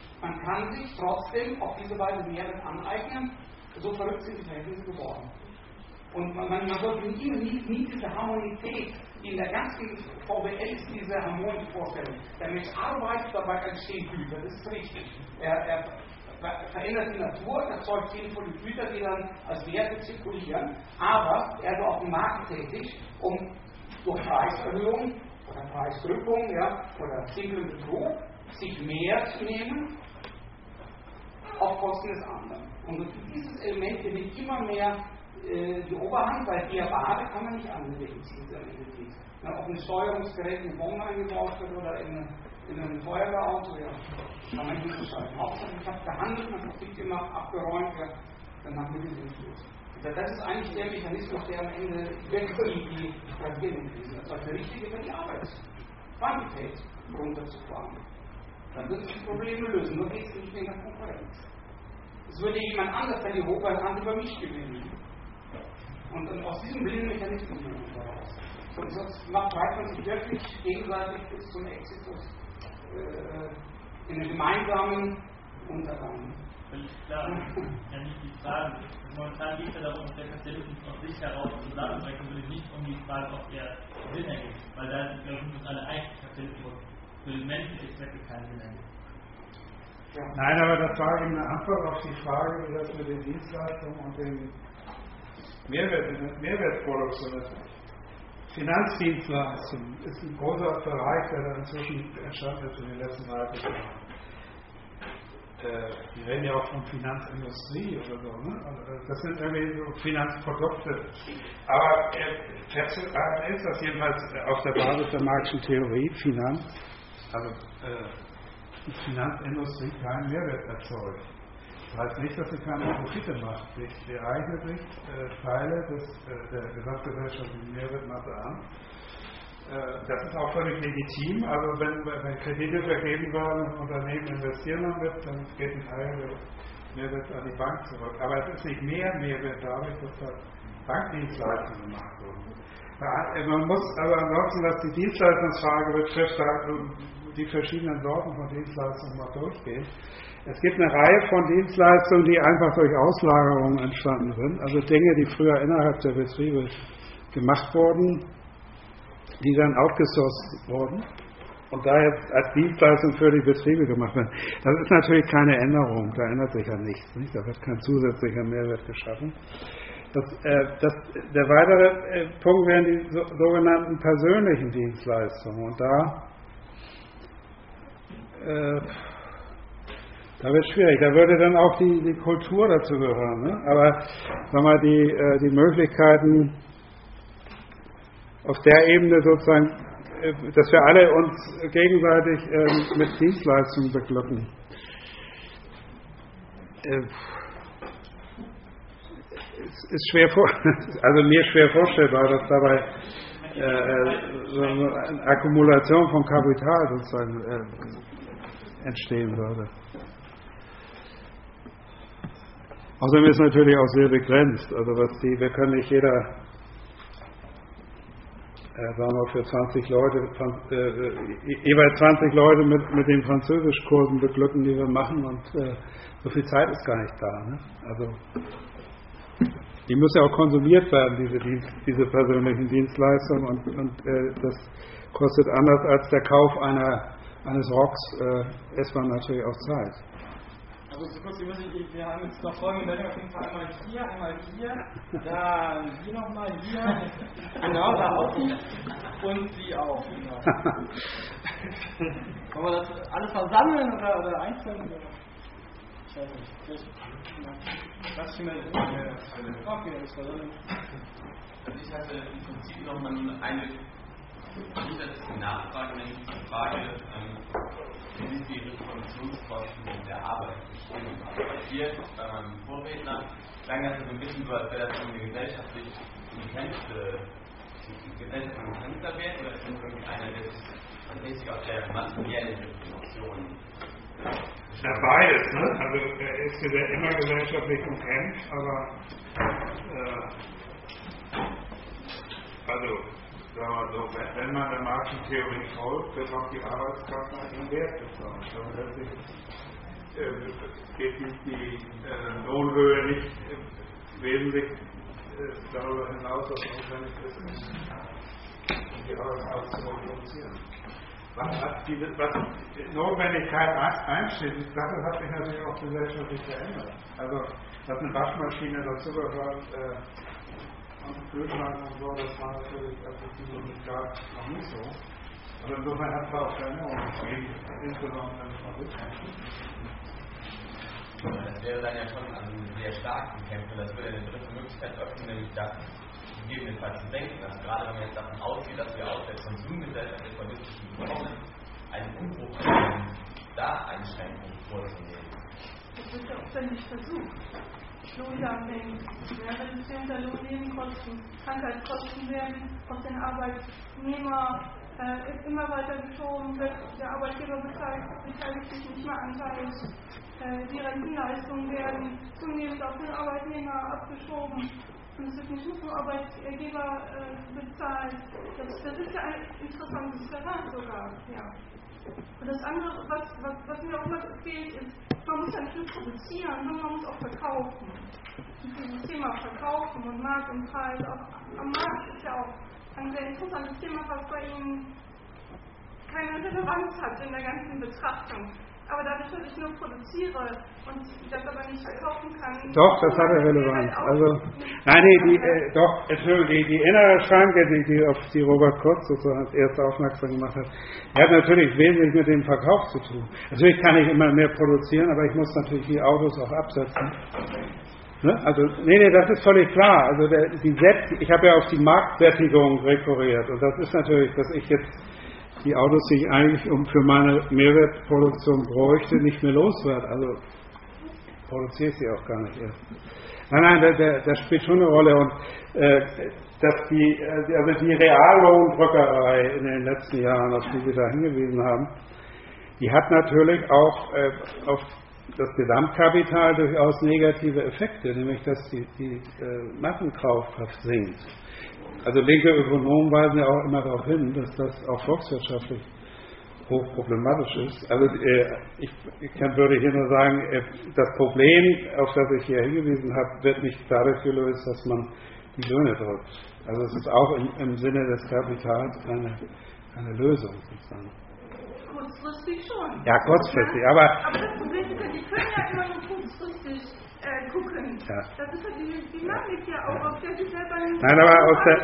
sich trotzdem auf diese Weise Mehrwert aneignen. So verrückt sind die Verhältnisse geworden. Und man sollte nie diese Harmonität, die in der ganzen VWL ist, diese harmonische Vorstellung. Der Mensch arbeitet, dabei entstehen Güter, das ist richtig. Er verändert die Natur, erzeugt sinnvolle Güter, die dann als Werte zirkulieren, aber er ist auch im Markt tätig, um durch Preiserhöhung oder Preisdrückung, ja, oder simplen Betrug sich mehr zu nehmen auf Kosten des anderen. Und dieses Element gewinnt immer mehr die Oberhand, weil die Ware kann man nicht anlegen, diese Identität. Ob ein Steuerungsgerät in Bonn eingebaut wird oder in einem Feuerwehrauto, ja, kann man nicht entscheiden. Hauptsache, ich habe gehandelt, man Profit gemacht, abgeräumt, ja, dann haben wir den Influss. Das ist eigentlich der Mechanismus, der am Ende die Tragödien ist. Das ist der richtige für die Arbeitsquantität runterzufahren. Dann wird es die Probleme lösen, nur geht es nicht in der Konkurrenz. Es würde jemand anders, wenn die Hochhand über mich gewinnen. Und aus diesem blinden Mechanismus heraus. Und sonst treibt man sich wirklich gegenseitig bis zum Exitus in einem gemeinsamen Untergang. Völlig klar. Ja, nicht die Frage. Momentan geht es ja darum, dass der Kapitalismus aus sich heraus zusammenbrechen würde, nicht um die Frage, ob der Sinn ergibt. Weil da sind wir uns alle einig, Kapitalismus für menschliche Zwecke keinen Sinn ergibt. Ja. Nein, aber das war eben eine Antwort auf die Frage, wie das mit den Dienstleistungen und den Mehrwertproduktion ist. Finanzdienstleistungen ist ein großer Bereich, der da inzwischen entstanden ist in den letzten 30 Jahren. Wir reden ja auch von Finanzindustrie oder so, ne? Das sind irgendwie so Finanzprodukte. Aber ist das jedenfalls auf der Basis der Marxischen Theorie, die Finanzindustrie keinen Mehrwert erzeugt. Das heißt nicht, dass sie keine Profite macht. Sie eignet sich Teile der gesamtgesellschaftlichen Mehrwertmasse an. Das ist auch völlig legitim. Also wenn Kredite vergeben werden und Unternehmen investieren damit, dann geht ein Teil der Mehrwert an die Bank zurück. Aber es ist nicht mehr Mehrwert dadurch, dass da Bankdienstleistungen gemacht wurden. Man muss aber ansonsten, was die Dienstleistungsfrage betrifft, die verschiedenen Sorten von Dienstleistungen mal durchgehen. Es gibt eine Reihe von Dienstleistungen, die einfach durch Auslagerungen entstanden sind. Also Dinge, die früher innerhalb der Betriebe gemacht wurden, die dann outgesourced wurden und daher als Dienstleistung für die Betriebe gemacht werden. Das ist natürlich keine Änderung, da ändert sich ja nichts. Nicht? Da wird kein zusätzlicher Mehrwert geschaffen. Der weitere Punkt wären die sogenannten persönlichen Dienstleistungen. Und da Da wird es schwierig. Da würde dann auch die Kultur dazu gehören. Ne? Aber sag mal, die Möglichkeiten auf der Ebene sozusagen, dass wir alle uns gegenseitig mit Dienstleistungen beglücken. Es ist mir schwer vorstellbar, dass dabei so eine Akkumulation von Kapital sozusagen entstehen würde. Außerdem ist es natürlich auch sehr begrenzt. Also wir können nicht jeder, sagen wir für 20 Leute, jeweils 20 Leute mit den Französischkursen beglücken, die wir machen, und so viel Zeit ist gar nicht da. Ne? Also die müssen ja auch konsumiert werden, diese persönlichen Dienstleistungen, und das kostet anders als der Kauf eines Rocks erstmal natürlich auch Zeit. Also so kurz, wir haben jetzt noch folgende Meldung, auf jeden Fall einmal hier, dann hier nochmal, hier, genau, da auch und Sie auch. Genau. Wollen wir das alles versammeln oder einzeln? Oder? Ich weiß nicht. Was für eine Okay, das versammeln. Also ich hatte im Prinzip nochmal eine zusätzliche Nachfrage, nämlich die Frage, wie sind die Reproduktionskosten der Arbeit bestimmt? Weil hier bei meinem Vorredner klang das so ein bisschen so, als wäre das eine gesellschaftlich begrenzter Wert, oder ist das irgendwie einer, der sich tatsächlich auf der materiellen Reproduktion? Ja, beides, ne? Also er ist immer gesellschaftlich begrenzt, aber also sagen wir so, wenn man der Markentheorie folgt, wird auch die Arbeitskraft nach dem Wert bezahlt. Also letztlich geht die Lohnhöhe nicht wesentlich darüber hinaus, was notwendig ist, um die Arbeitskraft zu produzieren. Was Notwendigkeit einsteht, das hat sich natürlich auch gesellschaftlich verändert. Also, dass eine Waschmaschine dazugehört, und Kühlschrank und so, das war natürlich, als es die so nicht gab, noch nicht so. Aber insofern hat es auch Veränderungen gegeben, insbesondere wenn es noch ist. Das wäre dann ja schon ein sehr starken Kämpfer. Das würde eine dritte Möglichkeit öffnen, nämlich das gegebenenfalls zu denken, dass gerade wenn man jetzt davon ausgeht, dass wir aus der Konsumgesellschaft der politischen bekommen, einen Umbruch haben, da Einschränkungen vorzunehmen. Das wird ja auch ständig versucht. Lohndumping, Reduzierung der Lohnnebenkosten, Krankheitskosten werden aus den Arbeitnehmern immer weiter geschoben, der Arbeitgeber beteiligt sich nicht mehr anteilig, die Rentenleistungen werden zunehmend auf den Arbeitnehmer abgeschoben und es wird nicht nur vom Arbeitgeber bezahlt. Das ist ja ein interessantes Verrat sogar. Ja. Und das andere, was mir auch noch fehlt, ist, man muss ja nicht nur produzieren, sondern man muss auch verkaufen. Und dieses Thema Verkaufen und Markt und Preis, auch am Markt ist ja auch ein sehr interessantes Thema, was bei Ihnen keine Relevanz hat in der ganzen Betrachtung. Aber dadurch, dass ich nur produziere und das aber nicht verkaufen kann... Doch, das hat eine Relevanz. Also, nein, doch, Entschuldigung, die innere Schranke, auf die Robert Kurz sozusagen als erste aufmerksam gemacht hat, die hat natürlich wesentlich mit dem Verkauf zu tun. Natürlich kann ich immer mehr produzieren, aber ich muss natürlich die Autos auch absetzen. Ne? Also, nee, das ist völlig klar. Also, ich habe ja auf die Marktsättigung rekurriert, und das ist natürlich, dass ich jetzt die Autos, die ich eigentlich für meine Mehrwertproduktion bräuchte, nicht mehr loswerde. Also produziere ich sie auch gar nicht erst. Nein, das spielt schon eine Rolle. Und dass die Reallohndrückerei in den letzten Jahren, auf die Sie da hingewiesen haben, die hat natürlich auch auf das Gesamtkapital durchaus negative Effekte, nämlich dass die Massenkaufkraft sinkt. Also linke Ökonomen weisen ja auch immer darauf hin, dass das auch volkswirtschaftlich hochproblematisch ist. Also ich würde hier nur sagen, das Problem, auf das ich hier hingewiesen habe, wird nicht dadurch gelöst, dass man die Löhne drückt. Also es ist auch im Sinne des Kapitals eine Lösung sozusagen. Kurzfristig schon. Ja, kurzfristig, aber das Problem ist ja, die können ja immer nur kurzfristig gucken. Ja. Das ist ja die Dynamik ja auch, auf der sie selber nicht... Nein, aber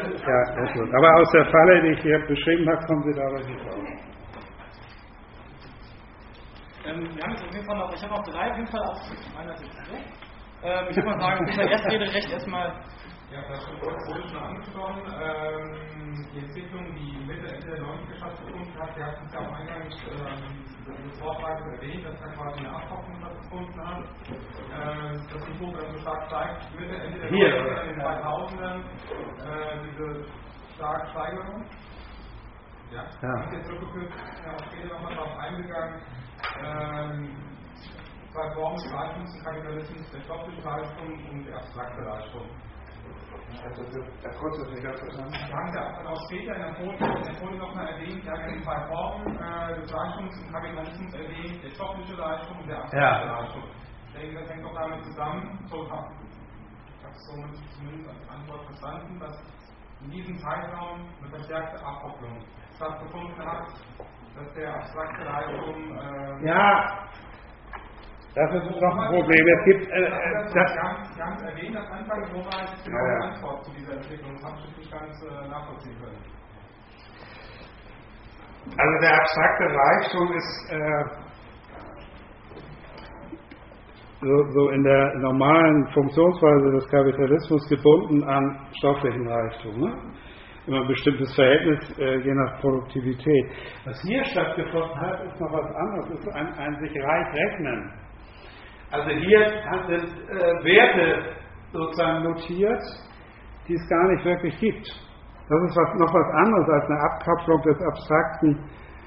aus der Falle, die ich hier beschrieben habe, kommen Sie dabei nicht raus. wir haben jetzt auf jeden Fall noch, ich habe noch 3 auf jeden Fall auf meiner Seite. Ich würde mal sagen, unser Erstrederecht erstmal. Ja, das schon schon angesprochen. Die Entwicklung, die Mitte, Ende der 90er stattgefunden hat, wir hatten es ja auch eingangs des Vortrages erwähnt, dass da quasi eine Abkopplung stattgefunden hat. Dass die Kurve so stark steigt, Mitte, Ende der 90er, in den 2000ern, diese starke Steigerung. Ja, ich jetzt zurückgeführt, ja, auch später nochmal darauf eingegangen. 2 Formen des Reichtums, des Kapitalismus, der stoffliche Reichtum und der abstrakte Reichtum. Also der kurze ist nicht ganz verstanden. Wir haben ja auch später in der Folie nochmal erwähnt, wir haben 2 Formen des Reichtums im Kapitalismus erwähnt, der stoffliche Reichtum und der abstrakte Reichtum. Ich denke, das hängt doch damit zusammen, ich habe es zumindest als Antwort verstanden, dass in diesem Zeitraum eine verstärkte Abkopplung stattgefunden hat, dass der abstrakte Reichtum... Das ist noch ein Problem. Es gibt. Sie haben es erwähnt am Anfang, wo war jetzt genau die Antwort zu dieser Entwicklung? Das habe ich nicht ganz nachvollziehen können. Also der abstrakte Reichtum ist so in der normalen Funktionsweise des Kapitalismus gebunden an stofflichen Reichtum. Ne? Immer ein bestimmtes Verhältnis je nach Produktivität. Was hier stattgefunden hat, ist noch was anderes. Es ist ein sich reich rechnen. Also hier sind Werte sozusagen notiert, die es gar nicht wirklich gibt. Das ist noch was anderes als eine Abkopplung des Abstrakten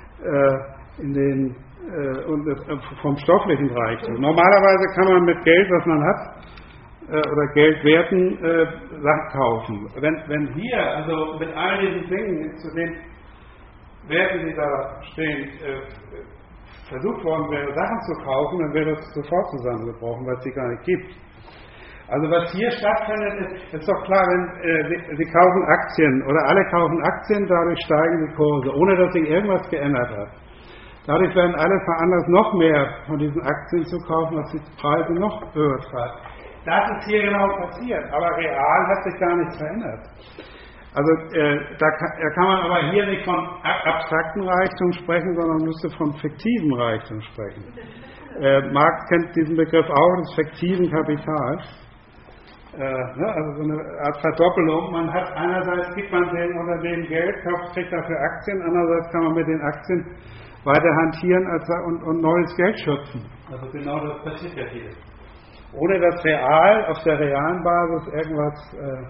vom stofflichen Reichtum. Normalerweise kann man mit Geld, was man hat, oder Geldwerten Sachen kaufen. Wenn hier, also mit all diesen Dingen, zu den Werten, die da stehen, versucht worden wäre, Sachen zu kaufen, dann wäre das sofort zusammengebrochen, weil es sie gar nicht gibt. Also was hier stattfindet, ist doch klar, wenn Sie kaufen Aktien oder alle kaufen Aktien, dadurch steigen die Kurse, ohne dass sich irgendwas geändert hat. Dadurch werden alle veranlasst, noch mehr von diesen Aktien zu kaufen, was die Preise noch höher treibt. Das ist hier genau passiert, aber real hat sich gar nichts verändert. Also da kann man aber hier nicht von abstrakten Reichtum sprechen, sondern müsste von fiktivem Reichtum sprechen. Marx kennt diesen Begriff auch, des fiktiven Kapitals. Also so eine Art Verdoppelung. Man hat einerseits gibt man den Unternehmen Geld, kriegt dafür Aktien, andererseits kann man mit den Aktien weiter hantieren und neues Geld schöpfen. Also genau das passiert ja hier. Ohne dass real, auf der realen Basis irgendwas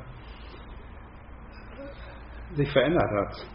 sich verändert hat.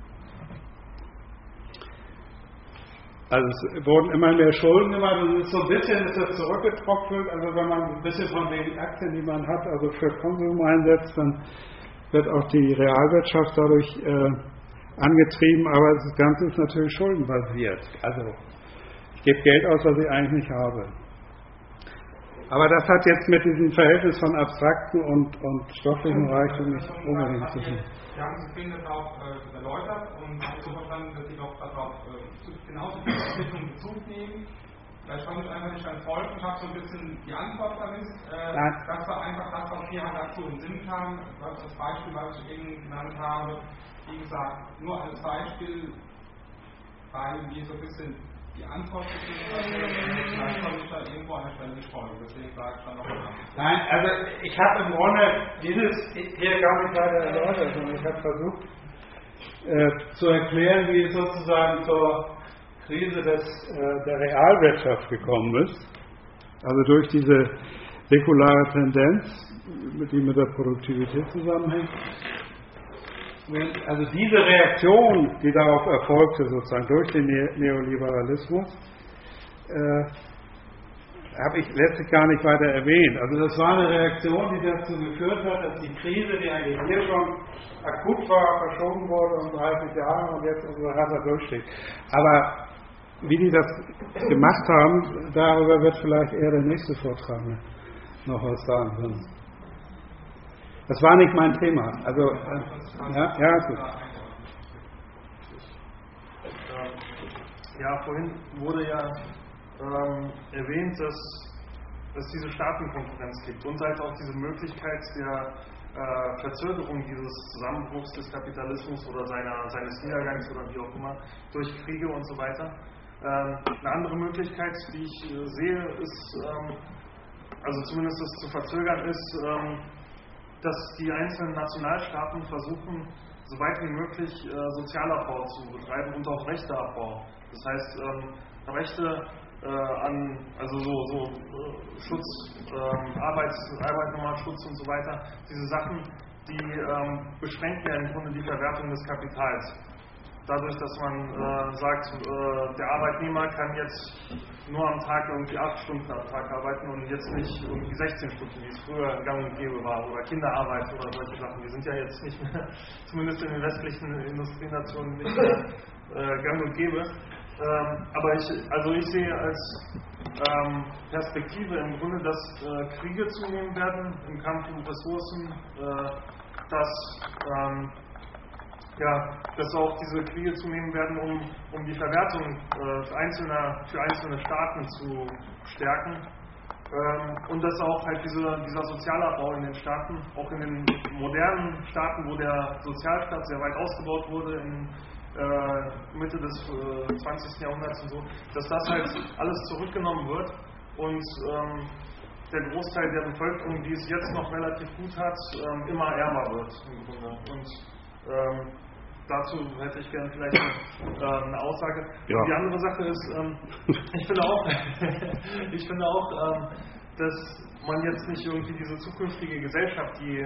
Also es wurden immer mehr Schulden gemacht und es ist so ein bisschen ist das zurückgetrocknet. Also wenn man ein bisschen von den Aktien, die man hat, also für Konsum einsetzt, dann wird auch die Realwirtschaft dadurch angetrieben, aber das Ganze ist natürlich schuldenbasiert. Also ich gebe Geld aus, was ich eigentlich nicht habe. Aber das hat jetzt mit diesem Verhältnis von abstrakten und stofflichen Reichtum nicht unbedingt zu tun. Wir haben das Ding auch erläutert und haben so verstanden, dass Sie doch darauf genauso die Entwicklung Bezug nehmen. Vielleicht konnte ich einfach nicht ganz folgen. Ich habe so ein bisschen die Antwort vermisst. Das war einfach das, was mir halt dazu im Sinn kam. Das Beispiel, was ich eben genannt habe, wie gesagt, nur als Beispiel, weil wir so ein bisschen die Antwort vielleicht konnte ich da irgendwo an der Stelle nicht folgen. Deswegen sage ich dann nochmal. Nein, also ich habe im Grunde dieses hier gar nicht weiter erläutert, sondern ich habe versucht zu erklären, wie es sozusagen zur Krise der Realwirtschaft gekommen ist. Also durch diese säkulare Tendenz, die mit der Produktivität zusammenhängt. Also diese Reaktion, die darauf erfolgte, sozusagen durch den Neoliberalismus, habe ich letztlich gar nicht weiter erwähnt. Also das war eine Reaktion, die dazu geführt hat, dass die Krise, die eigentlich hier schon akut war, verschoben wurde um 30 Jahre und jetzt unsere Hasser durchsteht. Aber wie die das gemacht haben, darüber wird vielleicht eher der nächste Vortrag noch was sagen können. Das war nicht mein Thema. Also, gut. Ja, vorhin wurde ja erwähnt, dass es diese Staatenkonkurrenz gibt und halt auch diese Möglichkeit der Verzögerung dieses Zusammenbruchs des Kapitalismus oder seines Niedergangs oder wie auch immer durch Kriege und so weiter. Eine andere Möglichkeit, die ich sehe, ist, also zumindest das zu verzögern, ist, dass die einzelnen Nationalstaaten versuchen, so weit wie möglich Sozialabbau zu betreiben und auch Rechteabbau. Das heißt, Rechte also Schutz, Arbeitnehmerschutz und so weiter, diese Sachen, die beschränken ja im Grunde die Verwertung des Kapitals. Dadurch, dass man sagt, der Arbeitnehmer kann jetzt nur am Tag irgendwie 8 Stunden am Tag arbeiten und jetzt nicht irgendwie 16 Stunden, wie es früher gang und gäbe war, oder Kinderarbeit oder solche Sachen. Die sind ja jetzt nicht mehr, zumindest in den westlichen Industrienationen, nicht mehr gang und gäbe. Aber ich sehe als Perspektive im Grunde, dass Kriege zunehmen werden im Kampf um Ressourcen, dass auch diese Kriege zunehmen werden, um die Verwertung für einzelne Staaten zu stärken. Und dass auch halt dieser Sozialabbau in den Staaten, auch in den modernen Staaten, wo der Sozialstaat sehr weit ausgebaut wurde, in Mitte des 20. Jahrhunderts und so, dass das halt alles zurückgenommen wird und der Großteil der Bevölkerung, die es jetzt noch relativ gut hat, immer ärmer wird im Grunde. Und dazu hätte ich gerne vielleicht eine Aussage. Ja. Die andere Sache ist, ich finde auch, dass man jetzt nicht irgendwie diese zukünftige Gesellschaft, die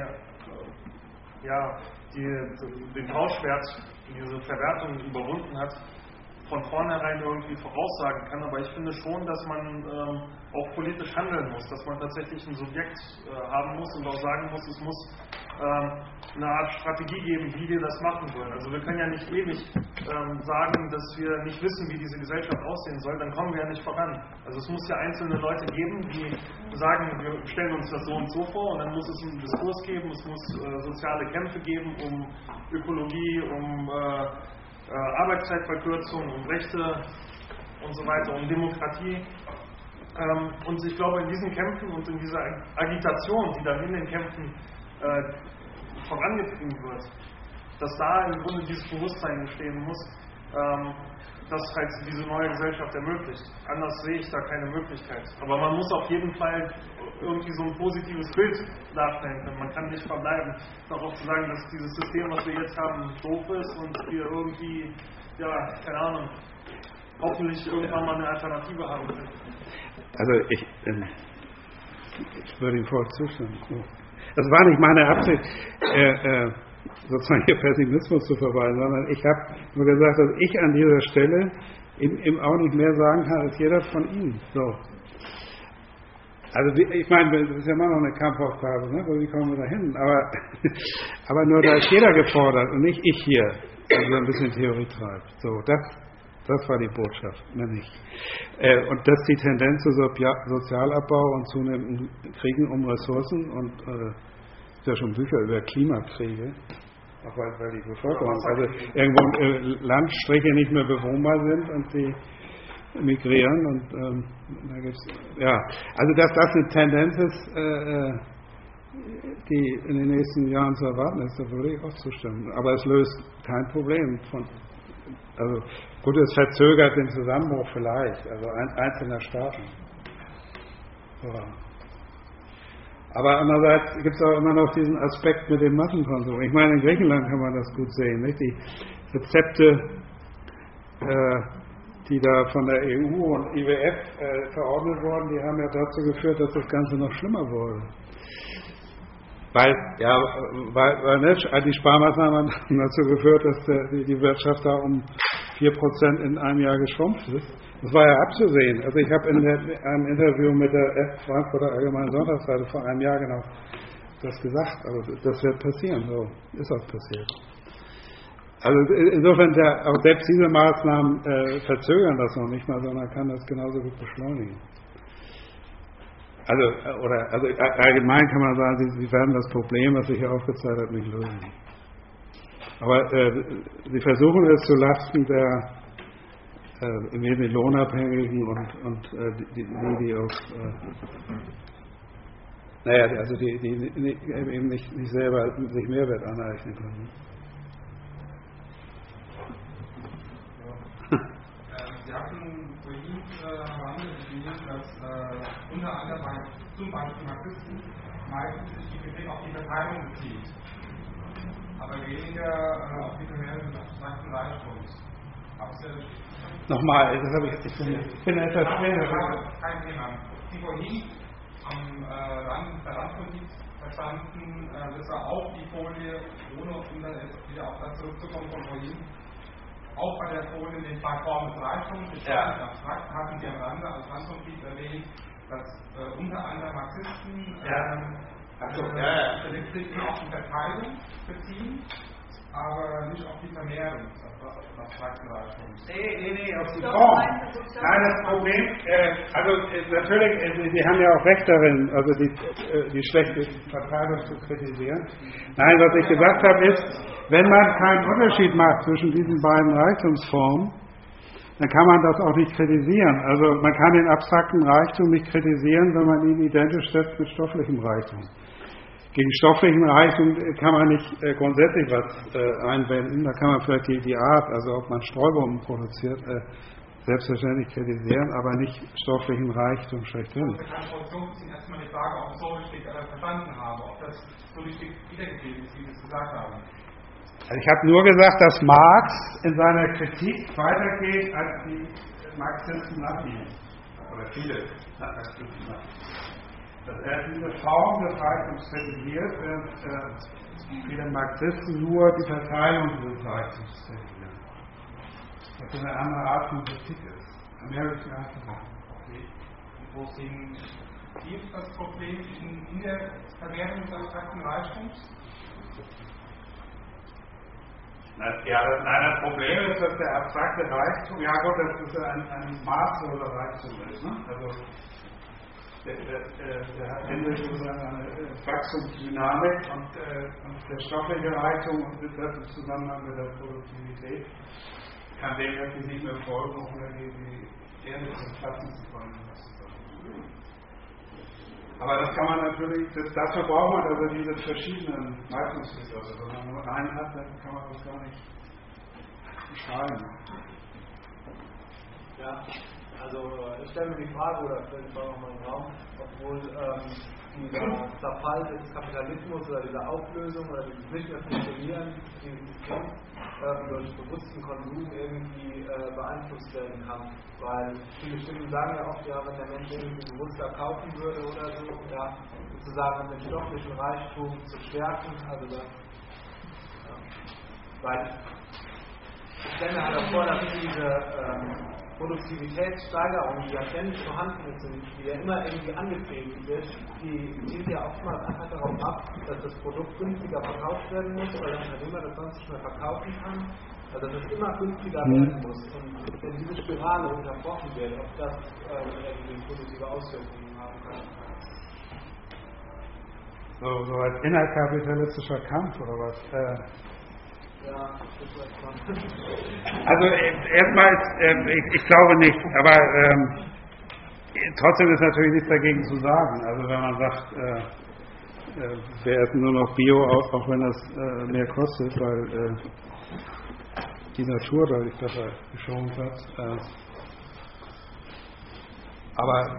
den Tauschwert, diese Verwertung überwunden hat, von vornherein irgendwie voraussagen kann, aber ich finde schon, dass man auch politisch handeln muss, dass man tatsächlich ein Subjekt haben muss und auch sagen muss, es muss eine Art Strategie geben, wie wir das machen wollen. Also wir können ja nicht ewig sagen, dass wir nicht wissen, wie diese Gesellschaft aussehen soll, dann kommen wir ja nicht voran. Also es muss ja einzelne Leute geben, die sagen, wir stellen uns das so und so vor, und dann muss es einen Diskurs geben, es muss soziale Kämpfe geben um Ökologie, um Arbeitszeitverkürzung, um Rechte und so weiter, um Demokratie. Und ich glaube, in diesen Kämpfen und in dieser Agitation, die dann in den Kämpfen vorangetrieben wird, dass da im Grunde dieses Bewusstsein entstehen muss, das halt diese neue Gesellschaft ermöglicht. Anders sehe ich da keine Möglichkeit. Aber man muss auf jeden Fall irgendwie so ein positives Bild darstellen können. Man kann nicht verbleiben, darauf zu sagen, dass dieses System, was wir jetzt haben, doof ist und wir irgendwie, keine Ahnung, hoffentlich irgendwann mal eine Alternative haben können. Also ich würde Ihnen voll zustimmen. Das war nicht meine Absicht, sozusagen hier Pessimismus zu verweisen, sondern ich habe nur gesagt, dass ich an dieser Stelle eben auch nicht mehr sagen kann als jeder von Ihnen. So. Also ich meine, das ist ja immer noch eine Kampfaufgabe, ne? Wie kommen wir da hin? Aber nur da ist jeder gefordert und nicht ich hier, der so ein bisschen Theorie treibt. So, das war die Botschaft, mehr nicht. Und dass die Tendenz zu Sozialabbau und zunehmenden Kriegen um Ressourcen und es gibt ja schon Bücher über Klimakriege, auch weil die Bevölkerung, also irgendwo Landstriche nicht mehr bewohnbar sind und sie migrieren und da gibt's also dass das eine Tendenz ist, die in den nächsten Jahren zu erwarten ist, da würde ich auch zustimmen. Aber es löst kein Problem also gut, es verzögert den Zusammenbruch vielleicht, also einzelner Staaten. Ja. Aber andererseits gibt es auch immer noch diesen Aspekt mit dem Massenkonsum. Ich meine, in Griechenland kann man das gut sehen. Nicht? Die Rezepte, die da von der EU und IWF verordnet wurden, die haben ja dazu geführt, dass das Ganze noch schlimmer wurde. Weil die Sparmaßnahmen haben dazu geführt, dass die Wirtschaft da um 4% in einem Jahr geschrumpft ist. Das war ja abzusehen. Also ich habe in einem Interview mit der Frankfurter Allgemeinen Sonntagszeitung vor einem Jahr genau das gesagt. Also das wird passieren. So ist auch passiert. Also insofern, auch selbst diese Maßnahmen verzögern das noch nicht mal, sondern kann das genauso gut beschleunigen. Also allgemein kann man sagen, sie werden das Problem, was sich hier aufgezeigt hat, nicht lösen. Aber sie versuchen es zu Lasten der im Wesentlichen Lohnabhängigen und die auf die eben nicht selber sich Mehrwert aneignen können. Sie hatten zum Beispiel Marxisten, meistens sich die Kritik auf die Verteilung bezieht, aber weniger auf die Vermehrung des abstrakten Reichtums. Nochmal, das habe ich bin etwas schwer. Kein Thema. Die vorhin am Rand der Randpolitik verstanden, das war auch die Folie, ohne um dann wieder auf das zurückzukommen von vorhin, auch bei der Folie den zwei Formen des Reichtums, beschreibend abstrakt, hatten Sie am Rande als Randpolitik erwähnt, dass unter anderem Marxisten sich auf die Verteilung beziehen, aber nicht auf die Vermehrung des abstrakten Reichtums. Nee, auf die Form. Nein, das Problem, natürlich, Sie haben ja auch recht darin, also die schlechte Verteilung zu kritisieren. Nein, was ich gesagt habe ist, wenn man keinen Unterschied macht zwischen diesen beiden Reichtumsformen, dann kann man das auch nicht kritisieren. Also man kann den abstrakten Reichtum nicht kritisieren, wenn man ihn identisch setzt mit stofflichem Reichtum. Gegen stofflichen Reichtum kann man nicht grundsätzlich was einwenden. Da kann man vielleicht die Art, also ob man Streubomben produziert, selbstverständlich kritisieren, aber nicht stofflichen Reichtum schlechthin. Ich kann erstmal die Frage, ob ich so richtig verstanden habe, ob das so richtig wiedergegeben ist, wie Sie es gesagt haben. Also ich habe nur gesagt, dass Marx in seiner Kritik weitergeht als die Marxisten nach ihm. Oder viele Marxisten nach ihm. Dass er diese Form des Reichtums kritisiert, während viele Marxisten nur die Verteilung des Reichtums kritisieren. Was eine andere Art von Kritik ist. Mehr habe ich gar nicht gesagt. Wo sehen Sie das Problem in der Verwertung des abstrakten Reichtums? Das Problem ist, dass der abstrakte Reichtum, ja gut, das ist ein maßloser Reichtum ist. Ne? Also der hat endlich eine Wachstumsdynamik und der stoffliche Reichtum und das im Zusammenhang mit der Produktivität kann dem wirklich nicht mehr folgen, ohne die Erde zum Platzen zu bringen. Aber das kann man natürlich, dafür braucht man also diese verschiedenen Leistungsbegriffe. Wenn man nur einen hat, dann kann man das gar nicht beschreiben. Ja, also ich stelle mir die Frage, oder stelle die Frage nochmal in den Raum, obwohl dieser Zerfall des Kapitalismus oder diese Auflösung oder dieses nicht mehr Funktionieren dieses Systems durch bewussten Konsum irgendwie beeinflusst werden kann. Weil viele Stimmen sagen ja oft, ja, wenn der Mensch irgendwie bewusster kaufen würde oder so, ja, sozusagen den stofflichen Reichtum zu stärken, also das, weil ich stelle mir halt auch vor, dass diese Produktivitätssteigerung, die ja ständig vorhanden ist und die ja immer irgendwie angetrieben wird, die zielt ja oftmals einfach darauf ab, dass das Produkt günstiger verkauft werden muss, weil der Unternehmer das sonst nicht mehr verkaufen kann. Also dass es immer günstiger werden muss. Und wenn diese Spirale unterbrochen wird, ob das irgendwie positive Auswirkungen haben kann. So als innerkapitalistischer Kampf oder was? Ja, also erstmal, ich glaube nicht, aber trotzdem ist natürlich nichts dagegen zu sagen. Also wenn man sagt, wir essen nur noch Bio, auch wenn das mehr kostet, weil die Natur dadurch besser geschont hat. Aber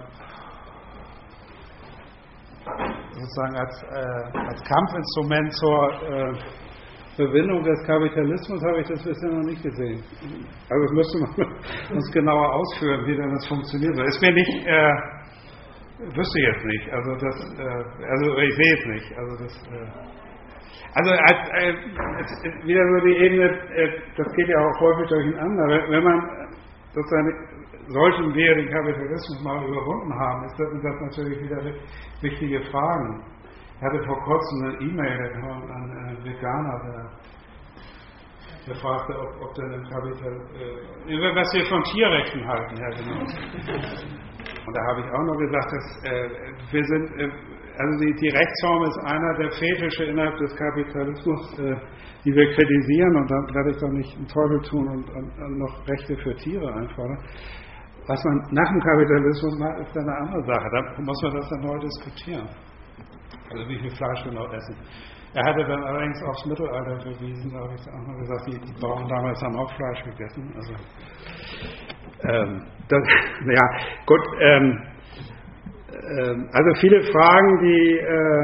sozusagen als Kampfinstrument zur Überwindung des Kapitalismus habe ich das bisher noch nicht gesehen. Also das müsste man uns genauer ausführen, wie denn das funktioniert. Ist mir nicht, wüsste ich jetzt nicht. Also ich sehe es nicht. Also wieder nur die Ebene, das geht ja auch häufig durcheinander. Wenn man sozusagen sollten wir den Kapitalismus mal überwunden haben, ist das natürlich wieder wichtige Fragen. Ich hatte vor kurzem eine E-Mail an einen Veganer, der fragte, ob der den Kapital, was wir von Tierrechten halten, ja genau. Und da habe ich auch noch gesagt, dass wir sind, also die Rechtsform ist einer der Fetische innerhalb des Kapitalismus, die wir kritisieren, und dann werde ich doch nicht einen Teufel tun und noch Rechte für Tiere einfordern. Was man nach dem Kapitalismus macht, ist dann eine andere Sache. Da muss man das dann neu diskutieren. Also wie viel Fleisch wir noch essen. Er hatte dann allerdings aufs Mittelalter verwiesen, da habe ich auch mal gesagt, die Bauern damals haben auch Fleisch gegessen. Also, ja, gut. Also viele Fragen, die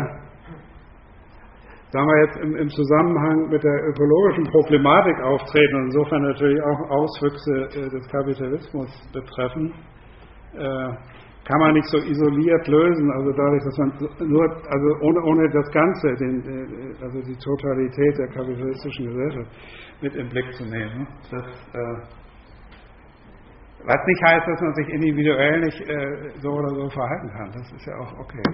sagen wir jetzt im Zusammenhang mit der ökologischen Problematik auftreten und insofern natürlich auch Auswüchse des Kapitalismus betreffen, kann man nicht so isoliert lösen, also dadurch, dass man nur, also ohne das Ganze, also die Totalität der kapitalistischen Gesellschaft mit im Blick zu nehmen. Was nicht heißt, dass man sich individuell nicht so oder so verhalten kann. Das ist ja auch okay.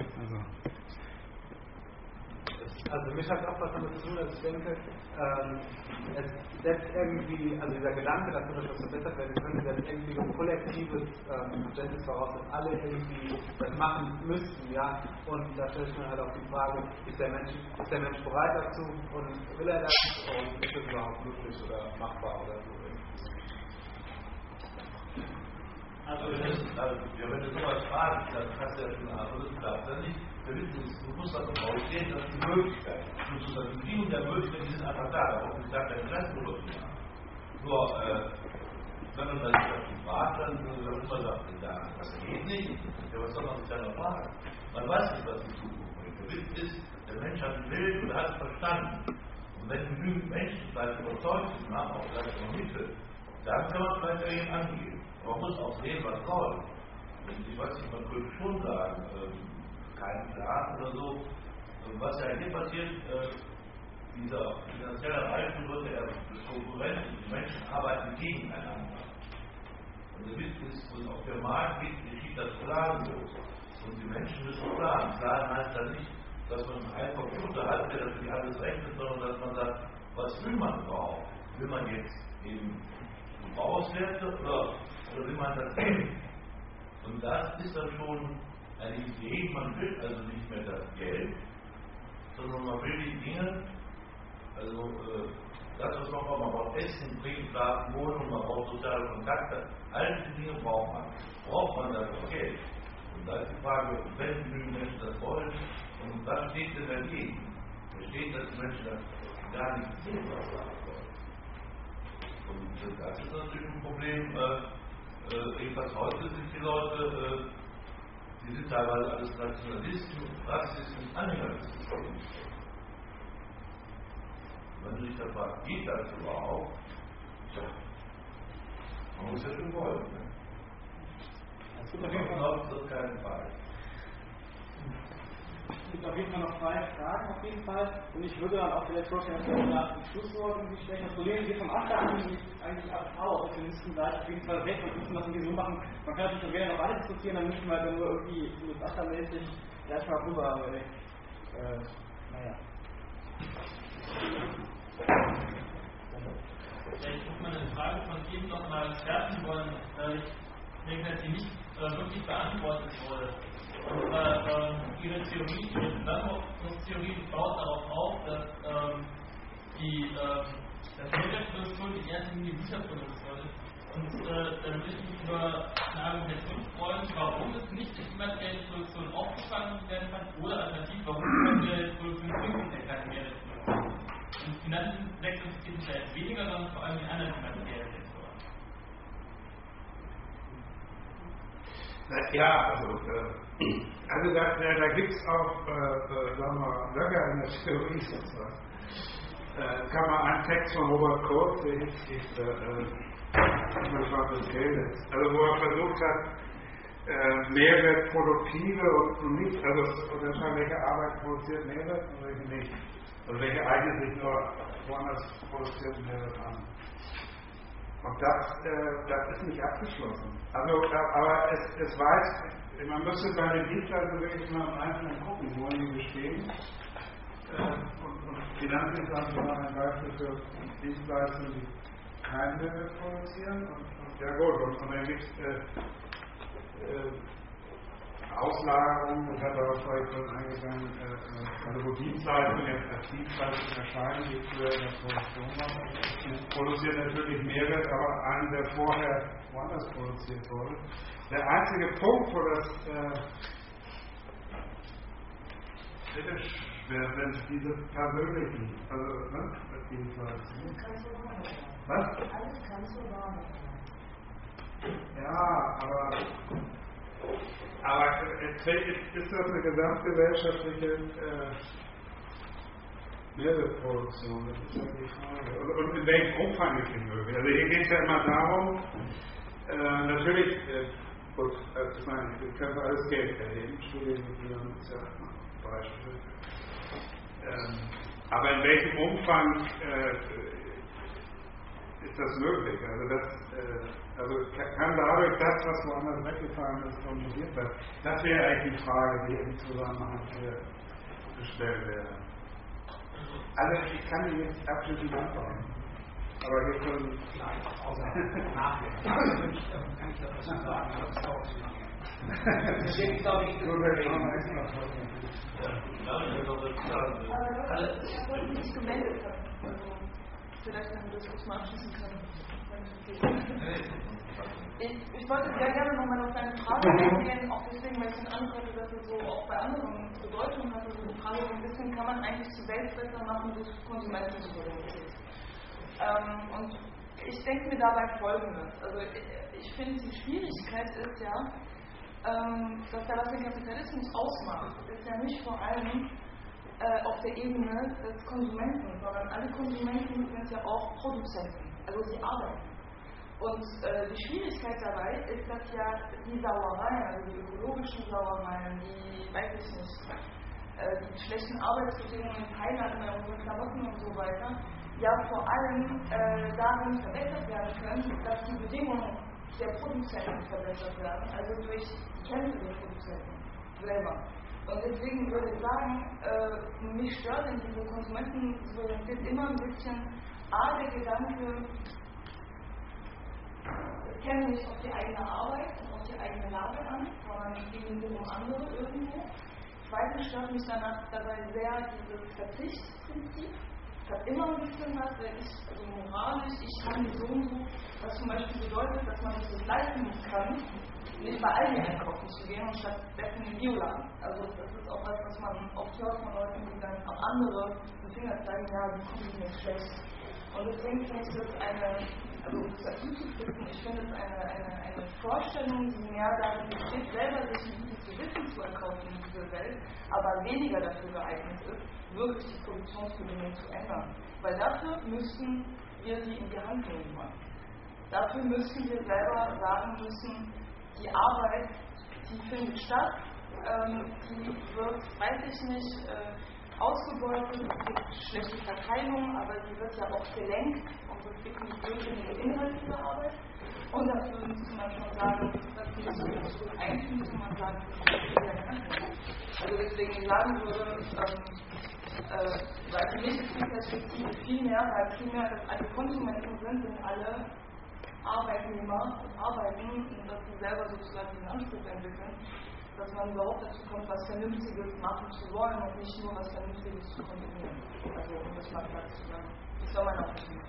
Also mich hat auch was damit zu tun, dass ich denke, es setzt irgendwie, also dieser Gedanke, dass man das verbessert werden könnte, setzt irgendwie so ein kollektives Verständnis voraus, dass alle irgendwie das machen müssten, ja. Und da stelle ich mir halt auch die Frage, ist der Mensch bereit dazu und will er das und ist es überhaupt möglich oder machbar oder so. Also wenn du sowas fragst, dann hast du ja schon eine andere Klasse nicht. Du musst davon ausgehen, dass die Möglichkeit, sozusagen die Bedienung der Möglichkeit, die sind einfach da, auch gesagt, eine Klassenproduktion haben. Nur, wenn man das fragt, dann muss man sagen, das geht nicht. Ja, was soll man sich da noch fragen? Man weiß nicht, was die Zukunft bringt. Der Witz ist, der Mensch hat einen Willen und er hat es verstanden. Und wenn genügend Menschen vielleicht überzeugt sind, haben auch vielleicht noch Mitte, dann kann man vielleicht irgendwann angehen. Man muss auch sehen, was soll. Ich weiß nicht, man könnte schon sagen, keinen Plan oder so. Was ja hier passiert, dieser finanzielle Reichtum wird ja durch Konkurrenz und die Menschen arbeiten gegeneinander. Und der Witz ist, und auf der Markt geschieht das planlos. Und die Menschen müssen planen. Planen heißt dann nicht, dass man einen Computer hat, der das nicht alles rechnet, sondern dass man sagt, was will man überhaupt? Will man jetzt eben Bauwerte oder will man das Geld? Und das ist dann schon eine Idee, man will also nicht mehr das Geld, sondern man will die Dinge, also das, was man braucht, man braucht Essen, Trinken, Schlafen, Wohnung, man braucht soziale Kontakte, all diese Dinge braucht man. Braucht man dafür Geld? Und da ist die Frage, wenn genügend Menschen das wollen, und was steht denn dagegen? Da steht, dass die Menschen das gar nicht sehen, was sagen wollen. Und das ist natürlich ein Problem, jedenfalls heute sind die Leute, die sind teilweise alles Nationalisten, Rassisten, Anhängeristen. Wenn du dich da fragst, geht das überhaupt? Tja, man muss ja schon wollen. Ne? Es gibt auf jeden Fall keinen Fall. Es gibt auf jeden Fall noch 2 Fragen auf jeden Fall. Und ich würde dann auch vielleicht vorstellen, dass wir nach dem Schlusswort irgendwie sprechen. Das Problem ist, vom Anfang an eigentlich auf den nächsten Seite auf jeden Fall recht und wissen, was wir so machen. Man kann natürlich gerne noch alles diskutieren, dann müssen wir halt nur irgendwie mit Wassermäßig gleich mal rüber. Aber naja. Ja, ich würde mal eine Frage von eben noch mal schärfen wollen. Ich denke, dass sie nicht wirklich beantwortet wurde. Und zwar Ihre Theorie, Ihre Zusammenfassungstheorie baut darauf auf, dass das Mehrwertproduktion in erster Linie Güterproduktion ist. Und dann würde ich mich über eine Argumentation freuen, warum es nicht in immaterielle Produktion aufgefangen werden kann oder alternativ, warum immaterielle Produktion nicht keine Mehrwertproduktion. Und Finanzsektor interessiert sich ja jetzt weniger, sondern vor allem die anderen immateriellen Sektoren. Ja, also da gibt es auch, sagen wir, Löcher in der Theorie sozusagen. Kann man einen Text von Robert Coates, der hieß manchmal des Geldes, also wo er versucht hat, Mehrwertproduktive und nicht, also unterscheiden, welche Arbeit produziert Mehrwert und welche nicht. Also welche eignet sich nur woanders produzierten Mehrwert an. Und das ist nicht abgeschlossen. Also, aber es weiß, man müsste bei den Dienstleistungen wirklich mal im Einzelnen gucken, wo die bestehen. Und Finanzinstitute sind ein Beispiel für Dienstleistungen, die keinen Mehrwert produzieren. Und ja gut, und dann gibt es Auslagerung, das hat darauf vorhin eingegangen, also wo Dienstleistungen jetzt als Dienstleistung erscheinen, die früher in der Produktion waren, die produzieren natürlich Mehrwert, aber einen, der vorher woanders produziert wurde. Der einzige Punkt, wo das kritisch wäre, wenn diese persönlichen, also Dienstleistungen. Was? Alles kannst du wahr. Ja, aber Aber ist das eine gesamtgesellschaftliche Mehrwertproduktion? Das ist ja die Frage. Und in welchem Umfang ist die möglich? Also hier geht es ja immer darum, natürlich, gut, also ich meine, wir können für alles Geld erheben, Studiengebühren ist ja ein Beispiel. Aber in welchem Umfang ist das möglich? Also kann dadurch das, was woanders weggefallen ist, kompensiert werden? Das wäre eigentlich die Frage, die im Zusammenhang hier gestellt wäre. Also ich kann die jetzt absolut nicht antworten. Aber hier können nachdenken. Kann ich das sagen? Das dauert zu lange. Deswegen glaube ich, nicht gemeldet haben. Vielleicht können wir das kurz mal abschließen können. Ich wollte sehr gerne nochmal auf deine Frage eingehen, auch deswegen, weil ich den Eindruck hatte, dass es so auch bei anderen Bedeutung hatte, so die Frage, so ein bisschen kann man eigentlich die Welt besser machen durch Konsumentensouveränität. Und ich denke mir dabei Folgendes. Also ich finde, die Schwierigkeit ist ja, dass was den Kapitalismus ausmacht, ist ja nicht vor allem auf der Ebene des Konsumenten, sondern alle Konsumenten sind ja auch Produzenten, also sie arbeiten. Und die Schwierigkeit dabei ist, dass ja die Sauereien, also die ökologischen Sauereien, die, weiß ich nicht, die schlechten Arbeitsbedingungen in Thailand, bei unseren Klamotten und so weiter, ja vor allem darin verbessert werden können, dass die Bedingungen der Produzenten verbessert werden, also durch die Kämpfe der Produzenten selber. Und deswegen würde ich sagen, mich stört in dieser Konsumentensouveränität immer ein bisschen der Gedanke, käme nicht auf die eigene Arbeit und auf die eigene Lage an, sondern gegen um andere irgendwo. Zweitens stört mich dabei sehr dieses Verzichtsprinzip. Das hat immer ein bisschen was, weil also moralisch, ich kann die so und so, was zum Beispiel bedeutet, dass man es leisten kann, nicht bei Aldi einkaufen zu gehen und stattdessen in den Bioladen. Also das ist auch was man oft hört von Leuten, die dann auf andere den Finger zeigen, ja, die kommen nicht schlecht. Und deswegen finde ich das also um das dazu zu finden, ich finde es eine Vorstellung, die mehr darin besteht, selber sich ein gutes Gewissen zu erkaufen in dieser Welt, aber weniger dafür geeignet ist, wirklich die Produktionsbedingungen zu ändern. Weil dafür müssten wir sie in die Hand nehmen. Dafür müssten wir selber sagen müssen, die Arbeit, die findet statt, die wird, weiß ich nicht, ausgebeutet, es gibt schlechte Verteilung, aber sie wird ja auch gelenkt und es gibt nicht durchgängige Inhalte dieser Arbeit. Und dafür müsste man schon sagen, dass die das eigentlich müsste man sagen, das ist sehr ernst. Also deswegen sagen würde, weil für mich ist die Perspektive viel mehr, weil primär, dass alle Konsumenten sind alle Arbeitnehmer und arbeiten und dass sie selber sozusagen den Anspruch entwickeln, dass man überhaupt dazu kommt, was Vernünftiges machen zu wollen und nicht nur was Vernünftiges zu konsumieren. Also um das mal klar zu sagen. Das war meine Auffassung.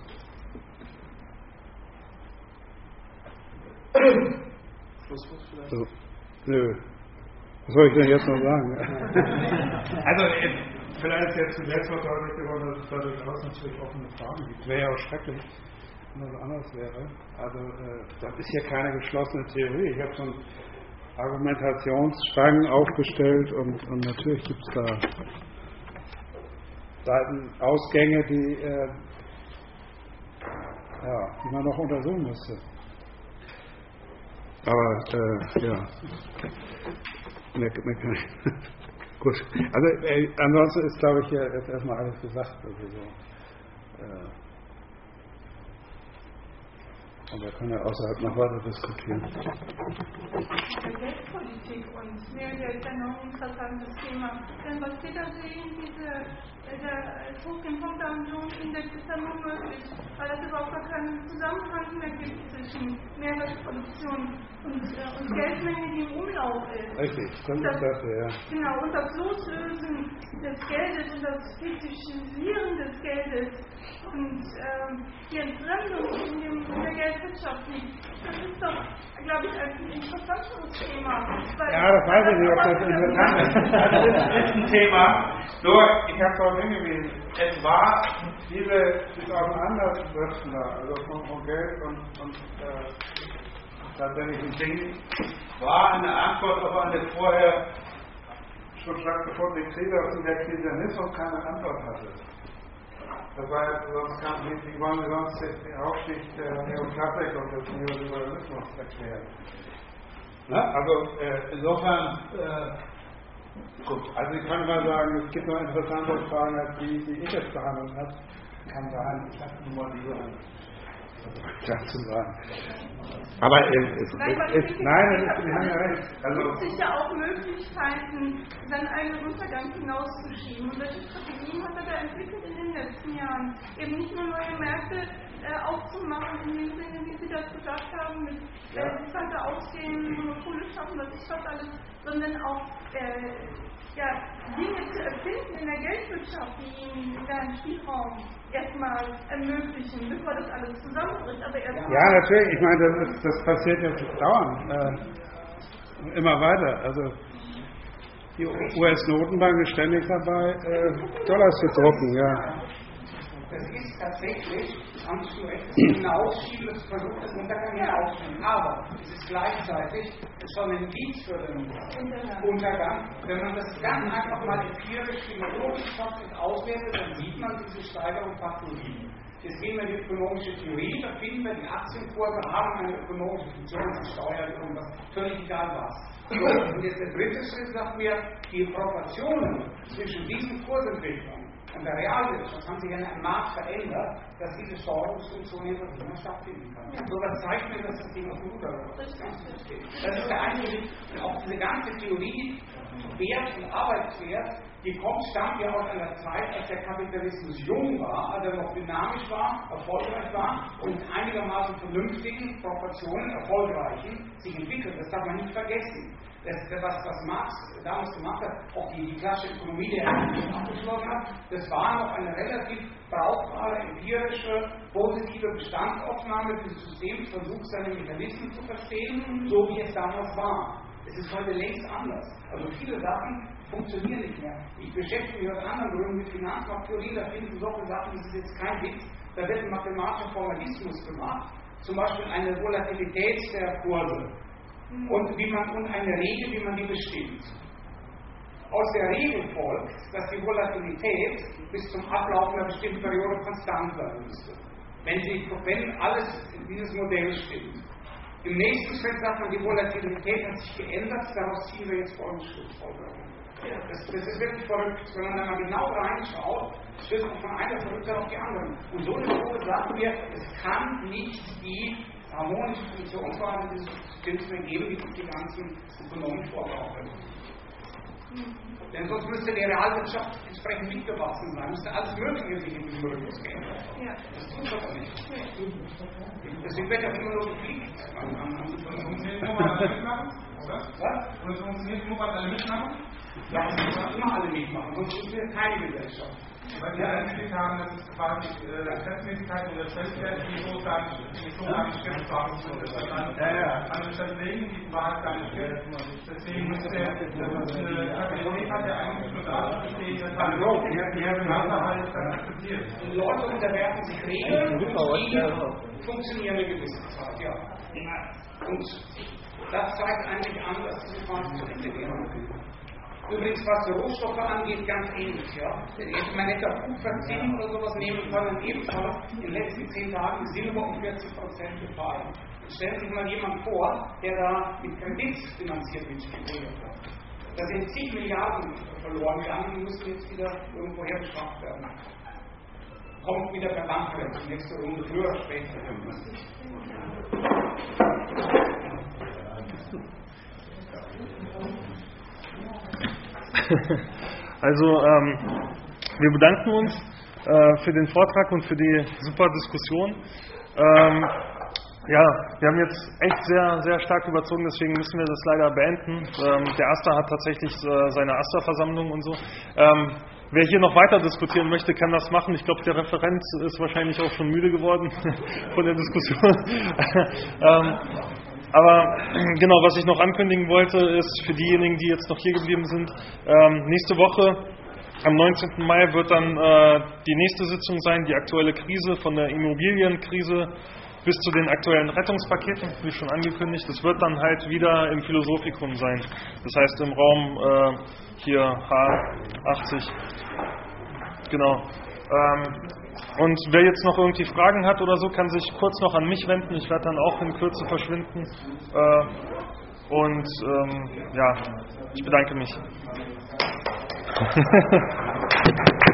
Schlusswort vielleicht? So. Nö. Was soll ich denn jetzt noch sagen? Also vielleicht ist jetzt zuletzt mal deutlich geworden, dass es da durchaus natürlich offene Fragen gibt. Wäre ja auch schrecklich, wenn das anders wäre. Also das ist ja keine geschlossene Theorie. Ich habe so einen Argumentationsstrang aufgestellt und natürlich gibt es da Seitenausgänge, die man noch untersuchen müsste. Aber ja. Gut. Also ansonsten ist, glaube ich, hier jetzt erstmal alles gesagt. Also so. Und wir können ja außerhalb noch weiter diskutieren. Geldpolitik und Mehrgeld ist ein interessantes Thema. Denn was Peter sehen, der Druck im Punkt der Unionsindex ist ja nur möglich, weil es überhaupt gar keinen Zusammenhang mehr gibt zwischen Mehrwertproduktion und Geldmenge, die im Umlauf ist. Richtig, das ist das, ja. Genau, und das Loslösen des Geldes und das Fetischisieren des Geldes und die Entfremdung in der Geldwirtschaft liegt. Das ist doch, glaube ich, ein interessanteres Thema. Ja, das weiß ich nicht, ob das interessant ist. Also das ist ein Thema. Nur, ich habe darauf hingewiesen, es war dieses Auseinanderdriften da, also von Geld und tatsächlich ein Ding war, eine Antwort auf eine vorher schon stattgefundene Krise, auf die der Keynesianismus keine Antwort hatte. Das war ja sonst ganz wichtig, wie wollen wir sonst den Aufstieg der Neoklassik und des Neoliberalismus erklären. Also insofern, gut, also ich kann mal sagen, es gibt noch interessante Fragen, als die ich jetzt behandelt habe. Kann sein, ich habe nur mal lieber dazu sagen. Aber wir haben ja recht. Also, es gibt ja auch Möglichkeiten, seinen eigenen Untergang hinauszuschieben. Und welche Strategien hat er da entwickelt in den letzten Jahren? Eben nicht nur neue Märkte aufzumachen, in dem Sinne, wie Sie das gesagt haben, mit Discounter ausgehen, Monopole schaffen, was ist das alles, sondern auch Dinge zu erfinden in der Geldwirtschaft, die ihnen einen Spielraum erstmal ermöglichen, bevor das alles zusammenbricht. Aber ja, natürlich, ich meine, das passiert jetzt dauernd, immer weiter. Also die US-Notenbank ist ständig dabei, Dollars zu drucken, ja. Das ist tatsächlich, haben Sie recht, das ist ein Ausschieben, das versucht das Untergang hinauszuschieben. Aber es ist gleichzeitig schon ein Indiz für den Untergang. Wenn man das ganz einfach mal empirisch, philologisch auswertet, dann sieht man diese Steigerung Pathologien. Jetzt gehen wir in die ökonomische Theorie, da finden wir, die Aktienkurse haben eine ökonomische Funktion, sie steuern irgendwas, völlig egal was. Und jetzt der dritte Schritt sagt mir, die Proportionen zwischen diesen Kursentwicklungen und der Realwirtschaft haben sich in einem Markt verändert, dass diese Steuerungsfunktion jetzt nicht mehr stattfinden kann. So was zeigt mir, dass das Ding auf dem Untergrund ist. Das ist der einzige, und auch diese ganze Theorie, Wert und Arbeitswert, die stammt ja aus einer Zeit, als der Kapitalismus jung war, als er noch dynamisch war, erfolgreich war und in einigermaßen vernünftigen Proportionen, erfolgreichen, sich entwickelt. Das darf man nicht vergessen. Was Marx damals gemacht hat, auch die klassische Ökonomie, die er abgeschlossen hat, das war noch eine relativ brauchbare, empirische, positive Bestandsaufnahme dieses Systems, versucht seine Mechanismen zu verstehen, so wie es damals war. Es ist heute längst anders. Also viele Sachen funktionieren nicht mehr. Ich beschäftige mich aus anderen Gründen mit Finanzmarkttheorie, da finden Sie solche Sachen, das ist jetzt kein Witz, da wird ein mathematischer Formalismus gemacht, zum Beispiel eine Volatilität der Kurse. Und eine Regel, wie man die bestimmt. Aus der Regel folgt, dass die Volatilität bis zum Ablauf einer bestimmten Periode konstant sein müsste. Wenn alles in dieses Modell stimmt. Im nächsten Schritt sagt man, die Volatilität hat sich geändert, daraus ziehen wir jetzt folgende Schlussfolgerung. Das ist wirklich verrückt, wenn man da mal genau reinschaut, stößt man von einer Verrücktheit auf die andere. Und so eine Probe sagen wir, es kann nicht die harmonische Funktionsweise dieses Systems mehr geben, die ganzen Ökonomen vorbehalten. Denn sonst müsste die Realwirtschaft entsprechend mitgewachsen sein, müsste alles Mögliche sich in diesem Rhythmus geändert haben. Ja. Das tut aber nicht. Deswegen wird ja immer nur gefliegt. Und funktioniert nur, weil alle mitmachen? Was? Und es funktioniert nur, weil alle mitmachen? Ja, es müssen immer alle mitmachen, sonst funktioniert keine Gesellschaft. Weil wir entwickelt haben, dass es quasi Testmäßigkeit oder Testwert, die so gar nicht stimmt, anstatt Regen, die Wahrheit gar nicht stimmt. Deswegen muss der Kapitalismus hat ja eigentlich nur dazu bestehen, dass man halt akzeptiert. Die Leute unterwerfen sich Regeln, die funktionieren eine gewisse Zeit, ja. Und das zeigt eigentlich an, dass diese Phase zu Ende gehen. Übrigens, was die Rohstoffe angeht, ganz ähnlich. Ja? Man hätte auch Kupferzinn oder sowas nehmen können, ebenfalls in den letzten 10 Tagen Silber um 40% gefallen. Stellen Sie sich mal jemand vor, der da mit Kredit finanziert mitspekuliert hat. Da sind 10 Milliarden verloren gegangen und müssen jetzt wieder irgendwo her bestraft werden. Kommt wieder per Bankgrenze, nächste Runde, früher oder später. Also, wir bedanken uns für den Vortrag und für die super Diskussion. Ja, wir haben jetzt echt sehr, sehr stark überzogen, deswegen müssen wir das leider beenden. Der AStA hat tatsächlich seine AStA-Versammlung und so. Wer hier noch weiter diskutieren möchte, kann das machen. Ich glaube, der Referent ist wahrscheinlich auch schon müde geworden von der Diskussion. Aber genau, was ich noch ankündigen wollte, ist für diejenigen, die jetzt noch hier geblieben sind, nächste Woche, am 19. Mai, wird dann die nächste Sitzung sein, die aktuelle Krise von der Immobilienkrise bis zu den aktuellen Rettungspaketen, wie schon angekündigt. Das wird dann halt wieder im Philosophikum sein. Das heißt im Raum hier H80. Genau. Und wer jetzt noch irgendwie Fragen hat oder so, kann sich kurz noch an mich wenden. Ich werde dann auch in Kürze verschwinden. Ja, ich bedanke mich.